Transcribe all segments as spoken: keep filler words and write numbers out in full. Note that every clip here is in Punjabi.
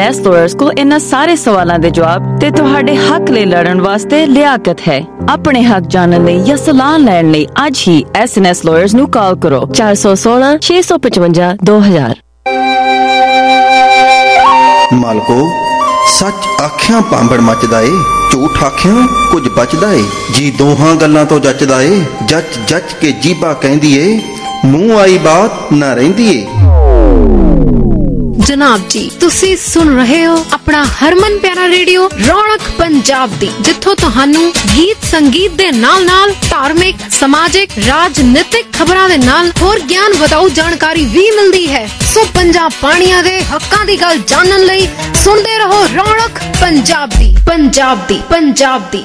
ਨੈਸ ਲਾਇਰਸ ਕੋਲ ਇਹਨਾਂ ਸਾਰੇ ਸਵਾਲਾਂ ਦੇ ਜਵਾਬ ਤੇ ਤੁਹਾਡੇ ਹੱਕ ਲਈ ਲੜਨ ਵਾਸਤੇ ਲਿਆਕਤ ਹੈ। ਆਪਣੇ ਹੱਕ ਜਾਣਨ ਲਈ ਜਾਂ ਸਲਾਹ ਲੈਣ ਲਈ ਅੱਜ ਹੀ ਐਸ ਐਨ ਐਸ ਲਾਇਰਸ ਨੂੰ ਕਾਲ ਕਰੋ ਚਾਰ ਸੌ ਸੋਲਾਂ ਛੇ ਸੌ ਪਚਵੰਜਾ ਦੋ ਹਜ਼ਾਰ। ਮਾਲਕੋ, ਸੱਚ ਆਖਿਆਂ ਪਾਂਬੜ ਮੱਚਦਾ ਏ, ਝੂਠ ਆਖਿਆਂ ਕੁਝ ਬਚਦਾ ਏ। ਜੀ ਦੋਹਾਂ ਗੱਲਾਂ ਤੋਂ ਜੱਚਦਾ ਏ, ਜੱਚ ਜੱਚ ਕੇ ਜੀਭਾ ਕਹਿੰਦੀ ਏ, ਮੂੰਹ ਆਈ ਬਾਤ ਨਾ ਰਹਿੰਦੀ ਏ। ਜਨਾਬ ਜੀ, ਤੁਸੀਂ ਸੁਣ ਰਹੇ ਹੋ ਆਪਣਾ ਹਰਮਨ ਪਿਆਰਾ ਰੇਡੀਓ ਰੌਣਕ ਪੰਜਾਬ ਦੀ, ਜਿੱਥੋਂ ਤੁਹਾਨੂੰ ਗੀਤ ਸੰਗੀਤ ਦੇ ਨਾਲ ਨਾਲ ਧਾਰਮਿਕ, ਸਮਾਜਿਕ, ਰਾਜਨੀਤਿਕ ਖਬਰਾਂ ਦੇ ਨਾਲ ਹੋਰ ਗਿਆਨ ਵਧਾਊ ਜਾਣਕਾਰੀ ਵੀ ਮਿਲਦੀ ਹੈ। ਸੋ ਪੰਜਾਬ ਪਾਣੀਆਂ ਦੇ ਹੱਕਾਂ ਦੀ ਗੱਲ ਜਾਣਨ ਲਈ ਸੁਣਦੇ ਰਹੋ ਰੌਣਕ ਪੰਜਾਬ ਦੀ, ਪੰਜਾਬ ਦੀ, ਪੰਜਾਬ ਦੀ।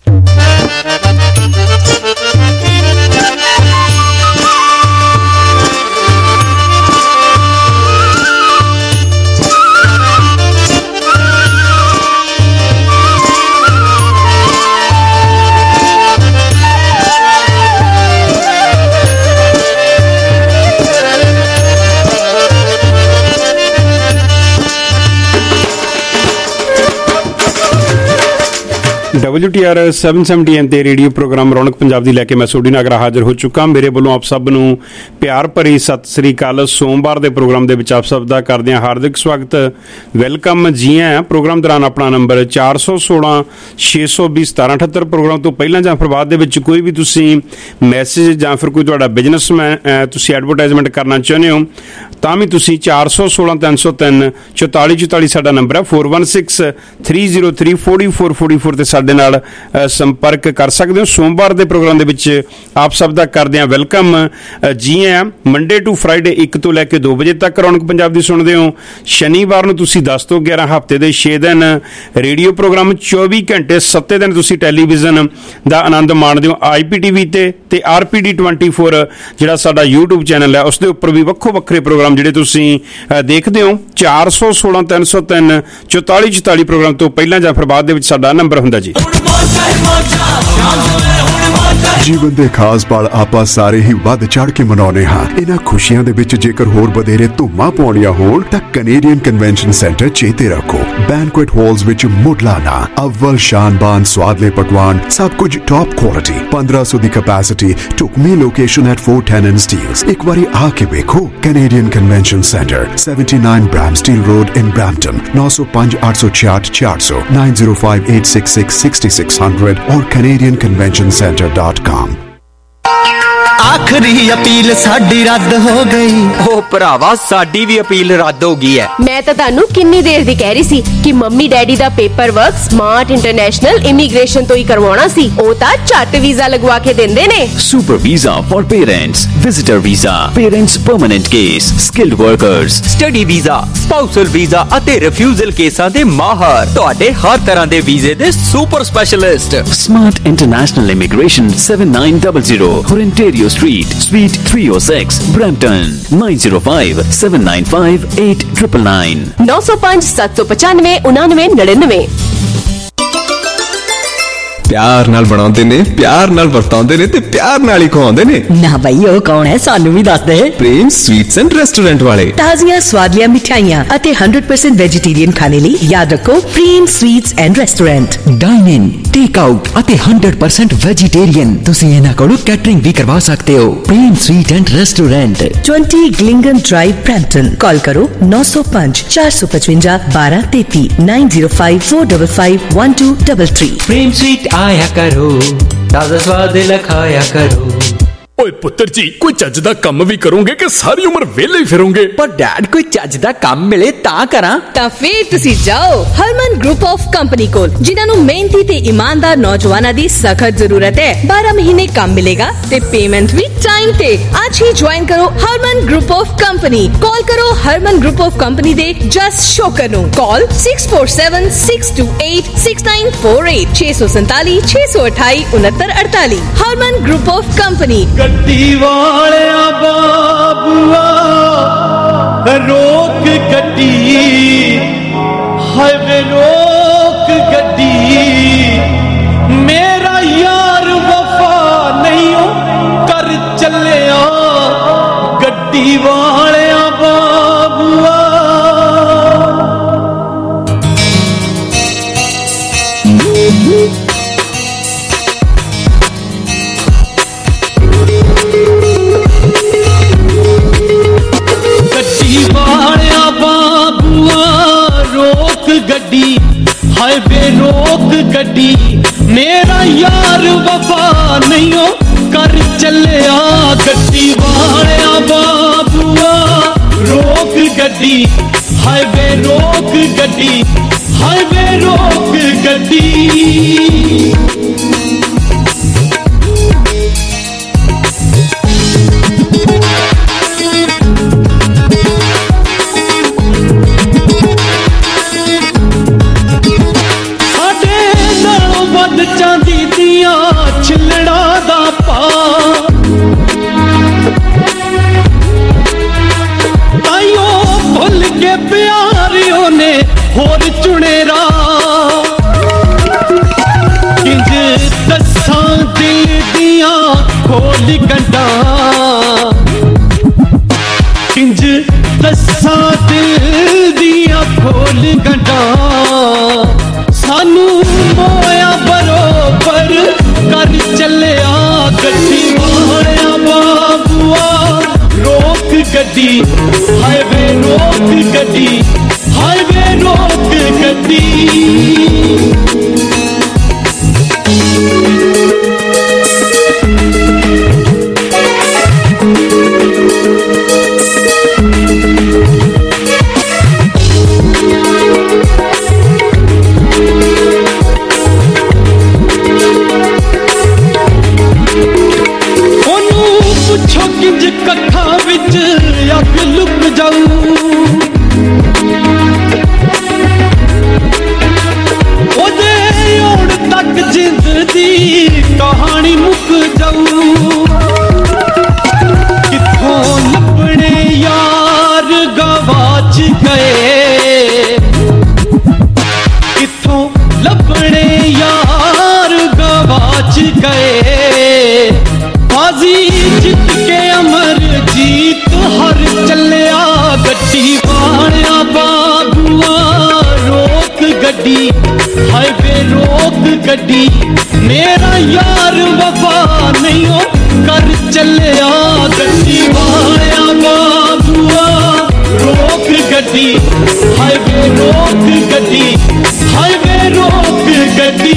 W T R seven seventy AM ਤੇ ਰੇਡੀਓ ਪ੍ਰੋਗਰਾਮ ਰੌਣਕ ਪੰਜਾਬ ਦੀ ਲੈ ਕੇ ਮੈਂ ਸੋਢੀ ਨਾਗਰਾ ਹਾਜ਼ਰ ਹੋ ਚੁੱਕਾ। ਮੇਰੇ ਵੱਲੋਂ ਆਪ ਸਭ ਨੂੰ ਪਿਆਰ ਭਰੀ ਸਤਿ ਸ੍ਰੀ ਅਕਾਲ। ਸੋਮਵਾਰ ਦੇ ਪ੍ਰੋਗਰਾਮ ਦੇ ਵਿੱਚ ਆਪ ਸਭ ਦਾ ਕਰਦੇ ਹਾਂ ਹਾਰਦਿਕ ਸਵਾਗਤ, ਵੈਲਕਮ, ਜੀ ਆਇਆਂ। ਪ੍ਰੋਗਰਾਮ ਦੌਰਾਨ ਆਪਣਾ ਨੰਬਰ ਚਾਰ ਸੌ ਸੋਲਾਂ ਛੇ ਸੌ ਵੀਹ ਸਤਾਰਾਂ ਅਠੱਤਰ। ਪ੍ਰੋਗਰਾਮ ਤੋਂ ਪਹਿਲਾਂ ਜਾਂ ਫਿਰ ਬਾਅਦ ਦੇ ਵਿੱਚ ਕੋਈ ਵੀ ਤੁਸੀਂ ਮੈਸੇਜ ਜਾਂ ਫਿਰ ਕੋਈ ਤੁਹਾਡਾ ਬਿਜ਼ਨਸਮੈਨ ਤੁਸੀਂ ਐਡਵਰਟਾਈਜ਼ਮੈਂਟ ਕਰਨਾ ਚਾਹੁੰਦੇ ਹੋ ਤਾਂ ਵੀ ਤੁਸੀਂ ਚਾਰ ਸੌ ਸੋਲਾਂ ਤਿੰਨ ਸੌ ਤਿੰਨ ਚੁਤਾਲੀ ਚੁਤਾਲੀ ਸਾਡਾ ਨੰਬਰ ਹੈ, four one six three zero three forty four forty four ਤੇ ਸਾਡੇ ਨਾਲ ਸੰਪਰਕ ਕਰ ਸਕਦੇ ਹੋ। ਸੋਮਵਾਰ ਦੇ ਪ੍ਰੋਗਰਾਮ ਦੇ ਵਿੱਚ ਆਪ ਸਭ ਦਾ ਕਰਦੇ ਹਾਂ ਵੈਲਕਮ, ਜੀ ਆਇਆਂ। ਮੰਡੇ ਟੂ ਫਰਾਈਡੇ ਇੱਕ ਤੋਂ ਲੈ ਕੇ ਦੋ ਵਜੇ ਤੱਕ ਰੌਣਕ ਪੰਜਾਬ ਦੀ ਸੁਣਦੇ ਹੋ। ਸ਼ਨੀਵਾਰ ਨੂੰ ਤੁਸੀਂ ਦਸ ਤੋਂ ਗਿਆਰਾਂ, ਹਫ਼ਤੇ ਦੇ ਛੇ ਦਿਨ ਰੇਡੀਓ ਪ੍ਰੋਗਰਾਮ, ਚੌਵੀ ਘੰਟੇ ਸੱਤੇ ਦਿਨ ਤੁਸੀਂ ਟੈਲੀਵਿਜ਼ਨ ਦਾ ਆਨੰਦ ਮਾਣਦੇ ਹੋ ਆਈ ਪੀ ਟੀ ਵੀ ਤੇ ਤੇ R P D twenty four ਜਿਹੜਾ ਸਾਡਾ ਯੂਟਿਊਬ ਚੈਨਲ ਹੈ ਉਸ ਦੇ ਉੱਪਰ ਵੀ ਵੱਖੋ ਵੱਖਰੇ ਪ੍ਰੋਗਰਾਮ ਜਿਹੜੇ ਤੁਸੀਂ ਦੇਖਦੇ ਹੋ। ਚਾਰ ਸੌ ਸੋਲਾਂ ਤਿੰਨ ਸੌ ਤਿੰਨ ਚੁਤਾਲੀ ਚੁਤਾਲੀ ਪ੍ਰੋਗਰਾਮ ਤੋਂ ਪਹਿਲਾਂ ਜਾਂ ਫਿਰ ਬਾਅਦ ਦੇ ਵਿੱਚ ਸਾਡਾ ਨੰਬਰ ਹੁੰਦਾ ਜੀ। ਜੀਵਨ ਦੇ ਖਾਸ ਪਲ ਆਪਾਂ ਸਾਰੇ ਹੀ ਵੱਧ ਚੜ ਕੇ ਮਨਾਉਂਦੇ ਹਾਂ। ਇਹਨਾਂ ਖੁਸ਼ੀਆਂ ਦੇ ਵਿੱਚ ਜੇਕਰ ਹੋਰ ਵਧੇਰੇ ਧੂਮਾਂ ਪਾਉਣੀਆਂ ਹੋਣ ਤਾਂ ਕੈਨੇਡੀਅਨ ਕਨਵੈਨਸ਼ਨ ਸੈਂਟਰ ਚੇਤੇ ਰੱਖੋ। ਬੈਂਕੁਏਟ ਹਾਲਸ ਵਿੱਚ ਮੁੱਢਲਾਨਾ ਅਵਲ ਸ਼ਾਨਬਾਨ ਸਵਾਦਲੇ ਪਕਵਾਨ, ਸਭ ਕੁਝ ਟੌਪ ਕੁਆਲਿਟੀ, ਪੰਦਰਾਂ ਸੌ ਦੀ ਕੈਪੈਸਿਟੀ, ਢੁਕਵੀਂ location at four ten and Steeles. ਇੱਕ ਵਾਰੀ ਆ ਕੇ ਵੇਖੋ। Canadian convention centre, seventy nine Bramsteel road in Brampton, ਨੌ ਸੌ ਪੰਜ ਅੱਠ ਸੌ ਛਿਆਹਠ ਚਾਰ ਸੌ, nine zero five eight six six six six hundred और canadian convention center dot com। आखिरी अपील साडी रद्द हो गई। ओ भरावा साडी भी अपील रद्द हो गई है। मैं तो तानू किन्नी देर दी कह रही सी कि मम्मी डैडी दा paper work smart international immigration तो ही करवाना सी। ओ ता झट वीजा लगवा के देंदे ने। Super visa for parents, visitor visa, parents permanent case, skilled workers, study visa, spousal visa ਅਤੇ ਰਿਫਿਊਜ਼ਲ ਕੇਸਾਂ ਦੇ ਮਾਹਰ, ਤੁਹਾਡੇ ਹਰ ਤਰ੍ਹਾਂ ਦੇ ਵੀਜ਼ੇ ਦੇ super specialist. Smart international immigration seven nine double zero Ontario Street, Suite three oh six, Brampton, nine zero five seven nine five eight nine nine nine। नौ सौ पाँच सात सौ पचानवे उनानवे नड़िनवे। ਪਿਆਰ ਨਾਲ ਬਣਾਉਂਦੇ ਨੇ, ਪਿਆਰ ਨਾਲ ਵਰਤਾਉਂਦੇ ਨੇ ਤੇ ਪਿਆਰ ਨਾਲ ਹੀ ਖਵਾਉਂਦੇ ਨੇ। ਨਾ ਬਈ ਉਹ ਕੌਣ ਹੈ, ਸਾਨੂੰ ਵੀ ਦੱਸ ਦੇ। ਪ੍ਰੇਮ ਸਵੀਟਸ ਐਂਡ ਰੈਸਟੋਰੈਂਟ ਵਾਲੇ। ਤਾਜ਼ੀਆਂ ਸਵਾਦੀਆਂ ਮਿਠਾਈਆਂ ਅਤੇ हंड्रेड परसेंट ਵੈਜੀਟੇਰੀਅਨ ਖਾਣੇ ਲਈ ਯਾਦ ਰੱਖੋ Prem sweets and restaurant. Dine in, take out ਅਤੇ हंड्रेड परसेंट ਵੈਜੀਟੇਰੀਅਨ ਤੁਸੀਂ ਇਹਨਾਂ ਕੋਲੋਂ ਕੈਟਰਿੰਗ ਵੀ ਕਰਵਾ ਸਕਦੇ ਹੋ। Prem sweet and restaurant, twenty ग्लिंगन ड्राइव ब्रैम्पटन। कॉल करो नौ सौ पाँच चार सौ पचवंजा बारह तेती, nine zero five four double five one two double three. Prem sweet आया करो, ताजा स्वाद लखाया करो। ਓਏ ਪੁੱਤਰ ਜੀ, ਕੋਈ ਚੱਜ ਦਾ ਕੰਮ ਵੀ ਕਰੋਗੇ ਕਿ ਸਾਰੀ ਉਮਰ ਵਿਹਲੇ ਹੀ ਫਿਰੋਗੇ? ਪਰ ਡੈਡ ਕੋਈ ਚੱਜ ਦਾ ਕੰਮ ਮਿਲੇ ਤਾਂ ਕਰਾਂ। ਤਾਂ ਫੇਰ ਤੁਸੀਂ ਜਾਓ ਹਰਮਨ ਗਰੁੱਪ ਆਫ ਕੰਪਨੀ ਕੋਲ, ਜਿਨ੍ਹਾਂ ਨੂੰ ਮਿਹਨਤੀ ਤੇ ਇਮਾਨਦਾਰ ਨੌਜਵਾਨਾਂ ਦੀ ਸਖਤ ਜ਼ਰੂਰਤ ਹੈ। ਬਾਰਾਂ ਮਹੀਨੇ ਕੰਮ ਮਿਲੇਗਾ ਤੇ ਪੇਮੈਂਟ ਵੀ ਟਾਈਮ ਤੇ। ਅੱਜ ਹੀ ਜੁਆਇਨ ਕਰੋ Harman group of company. Call ਕਰੋ ਹਰਮਨ ਗਰੁੱਪ ਆਫ ਕੰਪਨੀ ਦੇ ਜਸ ਸ਼ੋਕਰ ਨੂੰ। Call six four seven six two eight six nine four eight, छे सौ संताली छे सौ अठाई उनहत्तर अड़ताली। Harman group of company. गड्डी वालिया बाबुआ रोक गड्डी, हाय वे रोक गड्डी, मेरा यार वफा नहीं हो कर चलिया गड्डी। गड्डी वालिया बाबूआ गड्डी वालिया बाबुआ रोक गड्डी, हाय बे रोक गड्डी, मेरा यार वफा नहीं हो कर चलिया। गड्डी वालिया बाबुआ रोक गड्डी, हाय बे रोक गड्डी, हाय बे रोक गड्डी। चांदी दिया छिलड़ा दा पा, ताइयो भुल के प्यारियों ने होर चुनेरा। किंज दसां दिल दिया खोल गंडा, किंज दसां दिल दिया खोल गंडा। सानू मोया बरोबर कर चलिया। गड्डी वालिया बाबुआ रोक गड्डी, हाय वे रोक गड्डी, हाय वे रोक गड्डी। किंज कखा विच अग लुक जाऊ, ओदे होण तक जिंद दी कहानी मुक जाऊ। किथों लभणे यार गवाच गए, किथों लभणे यार गवाच गए। बाजी जित के अमर जीत हर चलिया। गड्डी वालिया बाबुआ रोक गड्डी, हाय वे रोक गड्डी, मेरा यार वफा नहीं हो कर चलिया। गड्डी वालिया बाबुआ रोक गड्डी, हाय वे रोक गड्डी, हाय वे रोक गड्डी।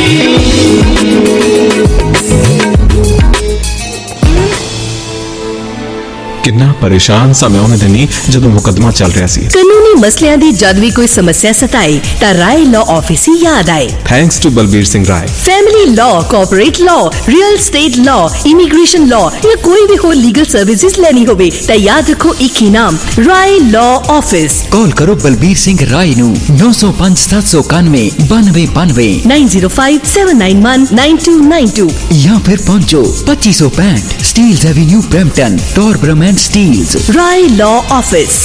किन्ना परेशान सा मैं उन्हें धनी जदों मुकदमा चल रहा सी। कानूनी मसलियां दी जद भी कोई समस्या सताई ता राय लॉ ऑफिस ही याद आए। Thanks to Balbir Singh Rai. Family law, corporate law, real estate law, immigration law या कोई भी हो लीगल सर्विसेज लेनी होवे ता याद रखो एक ही नाम, राय लॉ ऑफिस। कॉल करो बलबीर सिंह राय नू नौ सौ पांच सात सौ इक्यानवे बानवे बानवे nine zero five seven nine one nine two nine two या फिर पहुंचो पच्चीस सौ पैंठ Steeles avenue Brampton, Torbram and Steeles. Rai law office.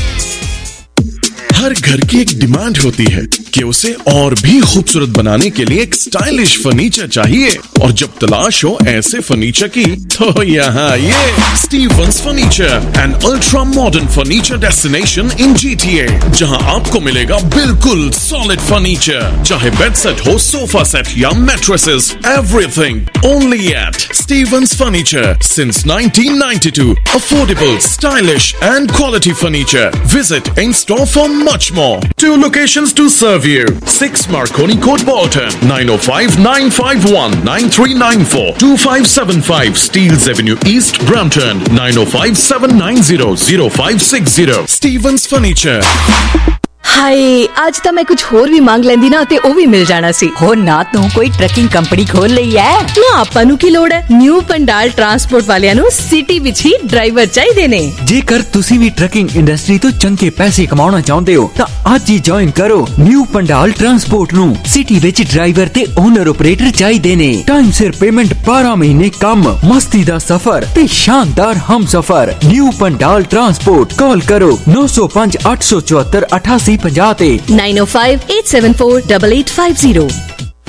हर घर की एक डिमांड होती है कि उसे और भी खूबसूरत बनाने के लिए एक स्टाइलिश फर्नीचर चाहिए, और जब तलाश हो ऐसे फर्नीचर की तो यहाँ ये Stevens furniture, an ultra modern furniture destination in GTA, जहाँ आपको मिलेगा बिल्कुल सॉलिड फर्नीचर, चाहे बेड सेट हो, सोफा सेट या mattresses, everything only at Stevens furniture since nineteen ninety two. Affordable, stylish and quality furniture. Visit in store for much more. Two locations to serve you. six Marconi Court, Bolton. nine oh five, nine five one, nine three nine four. two five seven five Steeles Avenue East, Brampton. nine oh five, seven nine zero, zero five six zero. Stevens Furniture. Hi, आज तो मैं कुछ होर भी मांग लेंदी ना ते ओ भी मिल जाना सी। हो ना तू कोई ट्रकिंग कंपनी खोल लई है ना? आपा नु की लोड़ है? न्यू पंडाल ट्रांसपोर्ट वालियां नु सिटी विच ही ड्राइवर चाहिए ने। जेकर तुसी भी ट्रकिंग इंडस्ट्री तो चंगे पैसे कमाना चाहते हो तो आज ही ज्वाइन करो न्यू पंडाल ट्रांसपोर्ट नु। सिटी विच ड्राइवर ते ओनर ऑपरेटर चाहिए ने। टाइम सिर पेमेंट, बारह महीने कम, मस्ती दा सफर ते शानदार हम सफर। New Pandal transport. कॉल करो नौ सौ पांच आठ सौ चौहत्तर अठासी पंजाह ते nine O five eight seven four double eight five zero.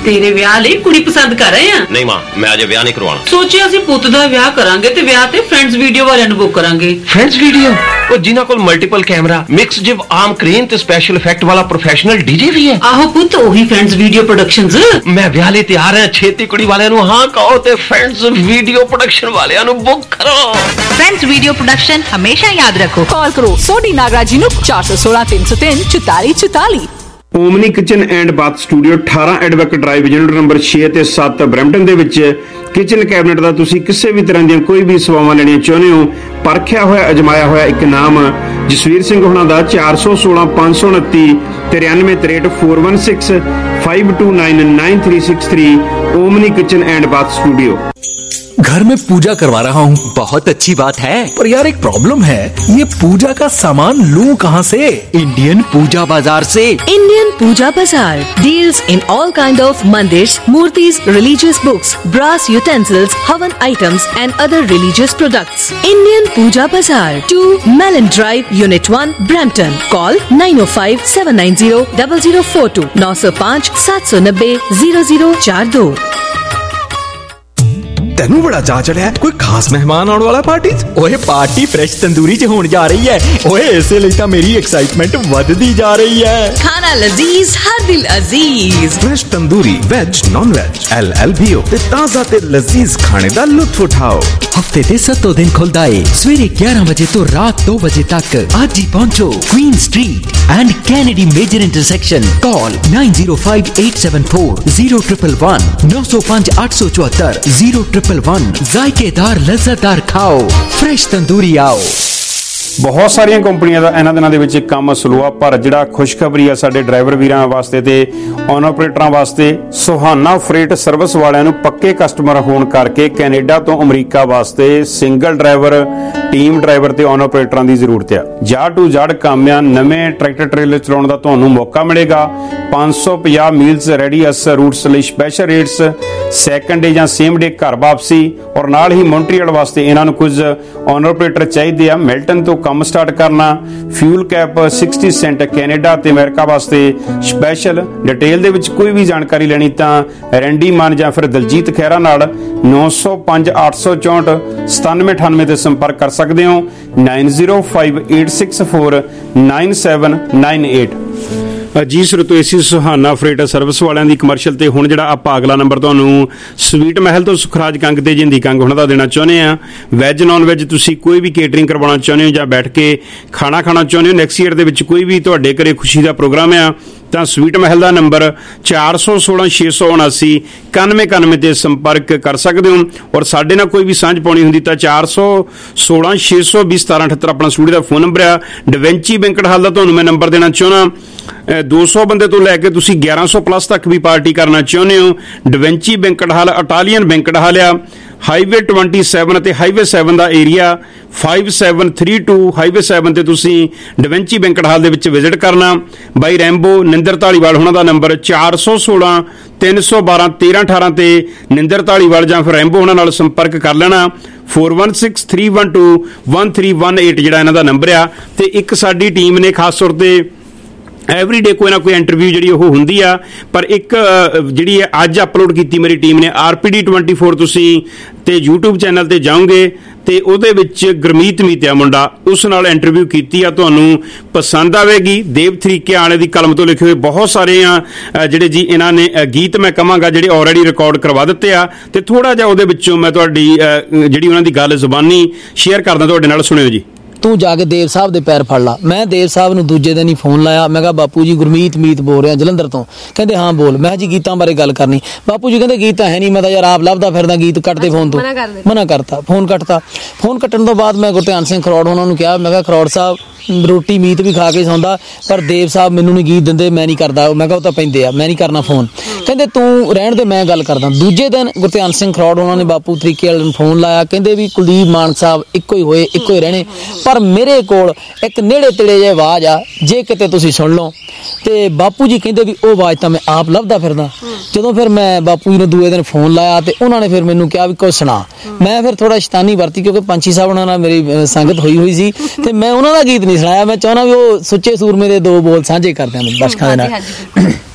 ਤੇਰੇ ਵਿਆਹ ਲਈ ਕੁੜੀ ਪਸੰਦ ਕਰ ਰਹੇ ਆ? ਨਹੀਂ ਮਾਂ, ਮੈਂ ਅਜੇ ਵਿਆਹ ਨਹੀਂ ਕਰਵਾਉਣਾ। ਸੋਚਿਆ ਅਸੀਂ ਪੁੱਤ ਦਾ ਵਿਆਹ ਕਰਾਂਗੇ ਤੇ ਵਿਆਹ ਤੇ ਫਰੈਂਡਸ ਵੀਡੀਓ ਵਾਲਿਆਂ ਨੂੰ ਬੁੱਕ ਕਰਾਂਗੇ। Friends video? ਉਹ ਜਿਨ੍ਹਾਂ ਕੋਲ multiple camera, mics jib arm crane ਤੇ ਸਪੈਸ਼ਲ ਇਫੈਕਟ ਵਾਲਾ ਪ੍ਰੋਫੈਸ਼ਨਲ ਡੀਜੇ ਵੀ ਹੈ। ਆਹੋ ਪੁੱਤ, ਉਹੀ ਫਰੈਂਡਸ ਵੀਡੀਓ ਪ੍ਰੋਡਕਸ਼ਨਸ। ਮੈਂ ਵਿਆਹ ਲਈ ਤਿਆਰ ਹਾਂ। ਛੇਤੀ ਕੁੜੀ ਵਾਲਿਆਂ ਨੂੰ ਹਾਂ ਕਹੋ ਤੇ ਫਰੈਂਡਸ ਵੀਡੀਓ ਪ੍ਰੋਡਕਸ਼ਨ ਵਾਲਿਆਂ ਨੂੰ ਬੁੱਕ ਕਰੋ। ਫਰੈਂਡਸ ਵੀਡੀਓ ਪ੍ਰੋਡਕਸ਼ਨ ਹਮੇਸ਼ਾ ਯਾਦ ਰੱਖੋ। ਕਾਲ ਕਰੋ ਸੋਢੀ ਨਾਗਰਾਜ ਜੀ ਨੂੰ ਚਾਰ ਇੱਕ ਛੇ ਤਿੰਨ ਜ਼ੀਰੋ ਤਿੰਨ ਚੁਤਾਲੀ ਚੁਤਾਲੀ। Omni kitchen and bath studio ਅਠਾਰਾਂ ਐਡਵੋਕੇਟ ਡਰਾਈਵ ਯੂਨਿਟ ਨੰਬਰ ਛੇ ਤੇ ਸੱਤ ਬਰੈਂਪਟਨ ਦੇ ਵਿੱਚ ਕਿਚਨ ਕੈਬਨਿਟ ਦਾ ਤੁਸੀਂ ਕਿਸੇ ਵੀ ਤਰ੍ਹਾਂ ਦੀਆਂ ਕੋਈ ਵੀ ਸੇਵਾਵਾਂ ਲੈਣੀਆਂ ਚਾਹੁੰਦੇ ਹੋ, ਪਰਖਿਆ ਹੋਇਆ ਅਜਮਾਇਆ ਹੋਇਆ ਇੱਕ ਨਾਮ ਜਸਵੀਰ ਸਿੰਘ ਹੋਣਾ ਦਾ ਚਾਰ ਸੌ ਸੋਲਾਂ ਪੰਜ ਸੌ ਉਨੱਤੀ तिरानवे तिरठ four one six five two nine nine three six three omni kitchen and bath studio. घर में पूजा करवा रहा हूँ। बहुत अच्छी बात है, पर यार एक प्रॉब्लम है, ये पूजा का सामान लूं कहाँ से? इंडियन पूजा बाजार से। Indian Puja Bazaar deals in all kind of मंदिर्स, मूर्तिज, religious books, brass utensils, havan items and other religious products. Indian Puja Bazaar, two Mellon drive, unit one, Brampton. Call nine O five seven nine zero double zero four two, नौ सौ पाँच सात सौ नब्बे जीरो जीरो चार दो। तेनू बड़ा चाह चढ़िया कोई खास मेहमान आने वाला पार्टी च? ओए पार्टी फ्रेश तंदूरी च होने जा रही है। ओए इसे लिए तो मेरी एक्साइटमेंट बढ़ती जा रही है। खाना लजीज हर दिल अजीज। Fresh tandoori veg non veg L L B O ते ताजा ते लजीज खाने दा लुत्फ उठाओ। हफ्ते दे सत्तों दिन खुलदा है सवेरे ग्यारह बजे तो रात दो बजे तक। आज ही पहुंचो Queen street and Kennedy major intersection. Call nine zero five eight seven four zero triple one, नौ सौ पांच आठ सौ चौहत्तर जीरो ट्रिपल वन। जायकेदार लज्जतदार खाओ, फ्रेश तंदूरी आओ। ਬਹੁਤ ਸਾਰੀਆਂ ਕੰਪਨੀਆਂ ਦਾ ਇਹਨਾਂ ਦਿਨਾਂ ਦੇ ਵਿੱਚ ਕੰਮ ਸਲੋਆ, ਪਰ ਜਿਹੜਾ ਖੁਸ਼ਖਬਰੀ ਆ ਸਾਡੇ ਡਰਾਈਵਰ ਵੀਰਾਂ ਵਾਸਤੇ ਤੇ ਔਨ ਆਪਰੇਟਰਾਂ ਵਾਸਤੇ, ਸੁਹਾਨਾ ਫਰੇਟ ਸਰਵਿਸ ਵਾਲਿਆਂ ਨੂੰ ਪੱਕੇ ਕਸਟਮਰ ਹੋਣ ਕਰਕੇ ਕੈਨੇਡਾ ਤੋਂ ਅਮਰੀਕਾ ਵਾਸਤੇ ਸਿੰਗਲ ਡਰਾਈਵਰ, ਟੀਮ ਡਰਾਈਵਰ ਤੇ ਔਨ ਆਪਰੇਟਰਾਂ ਦੀ ਜ਼ਰੂਰਤ ਆ। ਜੜ ਟੂ ਜੜ ਕੰਮ ਆ। ਨਵੇਂ ਟਰੈਕਟਰ ਟ੍ਰੇਲਰ ਚਲਾਉਣ ਦਾ ਤੁਹਾਨੂੰ ਮੌਕਾ ਮਿਲੇਗਾ। ਪੰਜ ਸੌ ਪੰਜਾਹ ਮੀਲਸ ਰੈਡੀਅਸ ਰੂਟਸ ਲਈ ਸਪੈਸ਼ਲ ਰੇਟਸ, ਸੈਕੰਡ ਡੇ ਜਾਂ ਸੇਮ ਡੇ ਘਰ ਵਾਪਸੀ, ਔਰ ਨਾਲ ਹੀ ਮੌਂਟਰੀਅਲ ਵਾਸਤੇ ਇਹਨਾਂ ਨੂੰ ਕੁਝ ਔਨ ਆਪਰੇਟਰ ਚਾਹੀਦੇ ਆ। ਮਿਲਟਨ ਤੋਂ ਕੰਮ ਸਟਾਰਟ ਕਰਨਾ। Fuel cap sixty cent Canada ਤੇ ਅਮਰੀਕਾ ਵਾਸਤੇ ਸਪੈਸ਼ਲ। ਡਿਟੇਲ ਦੇ ਵਿੱਚ ਕੋਈ ਵੀ ਜਾਣਕਾਰੀ ਲੈਣੀ ਤਾਂ ਰੈਂਡੀ ਮਾਨ ਜਾਂ ਫਿਰ ਦਲਜੀਤ ਖਹਿਰਾ ਨਾਲ ਨੌ ਸੌ ਪੰਜ ਅੱਠ ਸੌ ਚੌਂਹਠ ਸਤਾਨਵੇਂ ਅਠਾਨਵੇਂ ਤੇ ਸੰਪਰਕ ਕਰ ਸਕਦੇ ਹੋ। Nine zero five eight six four nine seven nine eight. ਜੀ ਸਰਤੋ ਏਸੀ ਸੁਹਾਨਾ ਫਰੇਟ ਸਰਵਿਸ ਵਾਲਿਆਂ ਦੀ ਕਮਰਸ਼ੀਅਲ ਤੇ ਹੁਣ ਜਿਹੜਾ ਆਪਾਂ ਅਗਲਾ ਨੰਬਰ ਤੁਹਾਨੂੰ ਸਵੀਟ ਮਹਿਲ ਤੋਂ ਸੁਖਰਾਜ ਕੰਗ ਤੇ ਜਿੰਦੀ ਕੰਗ ਉਹਨਾਂ ਦਾ ਦੇਣਾ ਚਾਹੁੰਦੇ ਆ। ਵੈਜ ਨੌਨ ਵੈਜ ਤੁਸੀਂ ਕੋਈ ਵੀ ਕੇਟਰਿੰਗ ਕਰਵਾਉਣਾ ਚਾਹੁੰਦੇ ਹੋ ਜਾਂ ਬੈਠ ਕੇ ਖਾਣਾ ਖਾਣਾ ਚਾਹੁੰਦੇ ਹੋ, ਨੈਕਸਟ ਈਅਰ ਦੇ ਵਿੱਚ ਕੋਈ ਵੀ ਤੁਹਾਡੇ ਘਰੇ ਖੁਸ਼ੀ ਦਾ ਪ੍ਰੋਗਰਾਮ ਆ ਤਾਂ ਸਵੀਟ ਮਹਿਲ ਦਾ ਨੰਬਰ ਚਾਰ ਸੌ ਸੋਲਾਂ ਛੇ ਸੌ ਉਨਾਸੀ ਇਕਾਨਵੇਂ ਇਕਾਨਵੇਂ ਤੇ ਸੰਪਰਕ ਕਰ ਸਕਦੇ ਹੋ। ਔਰ ਸਾਡੇ ਨਾਲ ਕੋਈ ਵੀ ਸਾਂਝ ਪਾਉਣੀ ਹੁੰਦੀ ਤਾਂ ਚਾਰ ਸੌ ਸੋਲਾਂ ਛੇ ਸੌ ਵੀਹ ਸਤਾਰਾਂ ਅਠੱਤਰ ਆਪਣਾ ਸਟੂਡੀਓ ਦਾ ਫੋਨ ਨੰਬਰ ਆ। ਡਵੈਂਚੀ ਬੈਂਕਟ ਹਾਲ ਦਾ ਤੁਹਾਨੂੰ ਮੈਂ ਨੰਬਰ ਦੇਣਾ ਚਾਹੁੰਦਾ। ਦੋ ਸੌ ਬੰਦੇ ਤੋਂ ਲੈ ਕੇ ਤੁਸੀਂ ਗਿਆਰਾਂ ਸੌ ਪਲੱਸ ਤੱਕ ਵੀ ਪਾਰਟੀ ਕਰਨਾ ਚਾਹੁੰਦੇ ਹੋ। Da Vinci banquet hall Italian banquet hall ਆ। ਹਾਈਵੇ ਟਵੈਂਟੀ ਸੈਵਨ ਅਤੇ ਹਾਈਵੇ ਸੈਵਨ ਦਾ area five seven three two highway seven ਤੇ ਤੁਸੀਂ ਡਵੈਂਚੀ ਬੈਂਕਟ ਹਾਲ ਦੇ ਵਿੱਚ ਵਿਜ਼ਿਟ ਕਰਨਾ। ਬਾਈ ਰੈਂਬੋ ਨਿੰਦਰ ਢਾਲੀਵਾਲ ਉਹਨਾਂ ਦਾ ਨੰਬਰ ਚਾਰ ਸੌ ਸੋਲਾਂ ਤਿੰਨ ਸੌ ਬਾਰਾਂ ਤੇਰਾਂ ਅਠਾਰਾਂ ਤੇ ਨਿੰਦਰ ਢਾਲੀਵਾਲ ਜਾਂ ਫਿਰ ਰੈਂਬੋ ਉਹਨਾਂ ਨਾਲ ਸੰਪਰਕ ਕਰ ਲੈਣਾ। Four one six three one two one three one eight ਜਿਹੜਾ ਇਹਨਾਂ ਦਾ ਨੰਬਰ ਆ। ਤੇ ਇੱਕ ਸਾਡੀ ਟੀਮ ਨੇ ਖਾਸ ਤੌਰ ਤੇ ਐਵਰੀਡੇ ਕੋਈ ਨਾ ਕੋਈ ਇੰਟਰਵਿਊ ਜਿਹੜੀ ਉਹ ਹੁੰਦੀ ਆ, ਪਰ ਇੱਕ ਜਿਹੜੀ ਅੱਜ ਅਪਲੋਡ ਕੀਤੀ ਮੇਰੀ ਟੀਮ ਨੇ R P D twenty four ਤੁਸੀਂ ਤੇ YouTube ਚੈਨਲ ਤੇ ਜਾਓਗੇ ਤੇ ਉਹਦੇ ਵਿੱਚ ਗੁਰਮੀਤ ਮੀਤਿਆ ਮੁੰਡਾ, ਉਸ ਨਾਲ ਇੰਟਰਵਿਊ ਕੀਤੀ ਆ, ਤੁਹਾਨੂੰ ਪਸੰਦ ਆਵੇਗੀ। ਦੇਵ ਤਰੀਕੇ ਵਾਲੇ ਦੀ ਕਲਮ ਤੋਂ ਲਿਖੇ ਹੋਏ ਬਹੁਤ ਸਾਰੇ ਆ ਜਿਹੜੇ ਜੀ ਇਹਨਾਂ ਨੇ ਗੀਤ ਮੈਂ ਕਹਾਂਗਾ ਜਿਹੜੇ ਆਲਰੇਡੀ ਰਿਕਾਰਡ ਕਰਵਾ ਦਿੱਤੇ ਆ ਤੇ ਥੋੜਾ ਜਿਹਾ ਉਹਦੇ ਵਿੱਚੋਂ ਮੈਂ ਤੁਹਾਡੀ ਜਿਹੜੀ ਉਹਨਾਂ ਦੀ ਗੱਲ ਜ਼ੁਬਾਨੀ ਸ਼ੇਅਰ ਕਰਦਾ ਤੁਹਾਡੇ ਨਾਲ, ਸੁਣਿਓ ਜੀ। ਤੂੰ ਜਾ ਕੇ ਦੇਵ ਸਾਹਿਬ ਦੇ ਪੈਰ ਫੜ ਲਾ। ਮੈਂ ਦੇਵ ਸਾਹਿਬ ਨੂੰ ਦੂਜੇ ਦਿਨ ਹੀ ਫੋਨ ਲਾਇਆ। ਮੈਂ ਕਿਹਾ ਬਾਪੂ ਜੀ ਗੁਰਮੀਤ ਮੀਤ ਬੋਲ ਰਿਹਾ ਜਲੰਧਰ ਤੋਂ। ਕਹਿੰਦੇ ਹਾਂ ਬੋਲ। ਮੈਂ ਜੀ ਗੀਤਾਂ ਬਾਰੇ ਗੱਲ ਕਰਨੀ। ਬਾਪੂ ਜੀ ਕਹਿੰਦੇ ਗੀਤ ਤਾਂ ਹੈ ਨਹੀਂ, ਮੈਂ ਤਾਂ ਯਾਰ ਆਪ ਲੱਭਦਾ ਫਿਰਦਾ ਗੀਤ, ਕੱਟਦੇ ਫੋਨ ਤੋਂ। ਮਨਾ ਕਰਤਾ, ਫੋਨ ਕੱਟਤਾ। ਫੋਨ ਕੱਟਣ ਤੋਂ ਬਾਅਦ ਮੈਂ ਗੁਰਧਿਆਨ ਸਿੰਘ ਖਰੋੜ ਉਹਨਾਂ ਨੂੰ ਕਿਹਾ, ਮੈਂ ਕਿਹਾ ਖਰੋੜ ਸਾਹਿਬ ਰੋਟੀ ਮੀਤ ਵੀ ਖਾ ਕੇ ਸੌਂਦਾ, ਪਰ ਦੇਵ ਸਾਹਿਬ ਮੈਨੂੰ ਨਹੀਂ ਗੀਤ ਦਿੰਦੇ, ਮੈਂ ਨਹੀਂ ਕਰਦਾ। ਮੈਂ ਕਿਹਾ ਉਹ ਤਾਂ ਪੈਂਦੇ ਆ, ਮੈਂ ਨਹੀਂ ਕਰਨਾ ਫੋਨ। ਕਹਿੰਦੇ ਤੂੰ ਰਹਿਣ ਦੇ, ਮੈਂ ਗੱਲ ਕਰਦਾ। ਦੂਜੇ ਦਿਨ ਗੁਰਧਿਆਨ ਸਿੰਘ ਖਰੋੜ ਉਹਨਾਂ ਨੇ ਬਾਪੂ ਤਰੀਕੇ ਵਾਲੇ ਨੂੰ ਫੋਨ ਲਾਇਆ। ਕਹਿੰਦੇ ਵੀ ਕੁਲਦੀਪ ਮਾਨ ਸਾਹਿਬ ਇੱਕੋ ਹੀ ਹੋਏ, ਇੱਕੋ ਹੀ ਰਹਿਣੇ, ਪਰ ਮੇਰੇ ਕੋਲ ਇੱਕ ਨੇੜੇ ਤੇੜੇ ਜਿਹੀ ਆਵਾਜ਼ ਆ, ਜੇ ਕਿਤੇ ਤੁਸੀਂ ਸੁਣ ਲਓ। ਤੇ ਬਾਪੂ ਜੀ ਕਹਿੰਦੇ ਵੀ ਉਹ ਆਵਾਜ਼ ਤਾਂ ਮੈਂ ਆਪ ਲੱਭਦਾ ਫਿਰਦਾ। ਜਦੋਂ ਫਿਰ ਮੈਂ ਬਾਪੂ ਜੀ ਨੂੰ ਦੂਏ ਦਿਨ ਫੋਨ ਲਾਇਆ ਤੇ ਉਹਨਾਂ ਨੇ ਫਿਰ ਮੈਨੂੰ ਕਿਹਾ ਵੀ ਕੁਝ ਸੁਣਾ। ਮੈਂ ਫਿਰ ਥੋੜਾ ਸ਼ੈਤਾਨੀ ਵਰਤੀ ਕਿਉਂਕਿ ਪੰਛੀ ਸਾਹਿਬ ਉਹਨਾਂ ਨਾਲ ਮੇਰੀ ਸੰਗਤ ਹੋਈ ਹੋਈ ਸੀ ਤੇ ਮੈਂ ਉਹਨਾਂ ਦਾ ਗੀਤ ਨਹੀਂ ਸੁਣਾਇਆ। ਮੈਂ ਚਾਹੁੰਦਾ ਵੀ ਉਹ ਸੁੱਚੇ ਸੂਰਮੇ ਦੇ ਦੋ ਬੋਲ ਸਾਂਝੇ ਕਰਦੇ ਹਨ ਦਰਸ਼ਕਾਂ ਦੇ ਨਾਲ।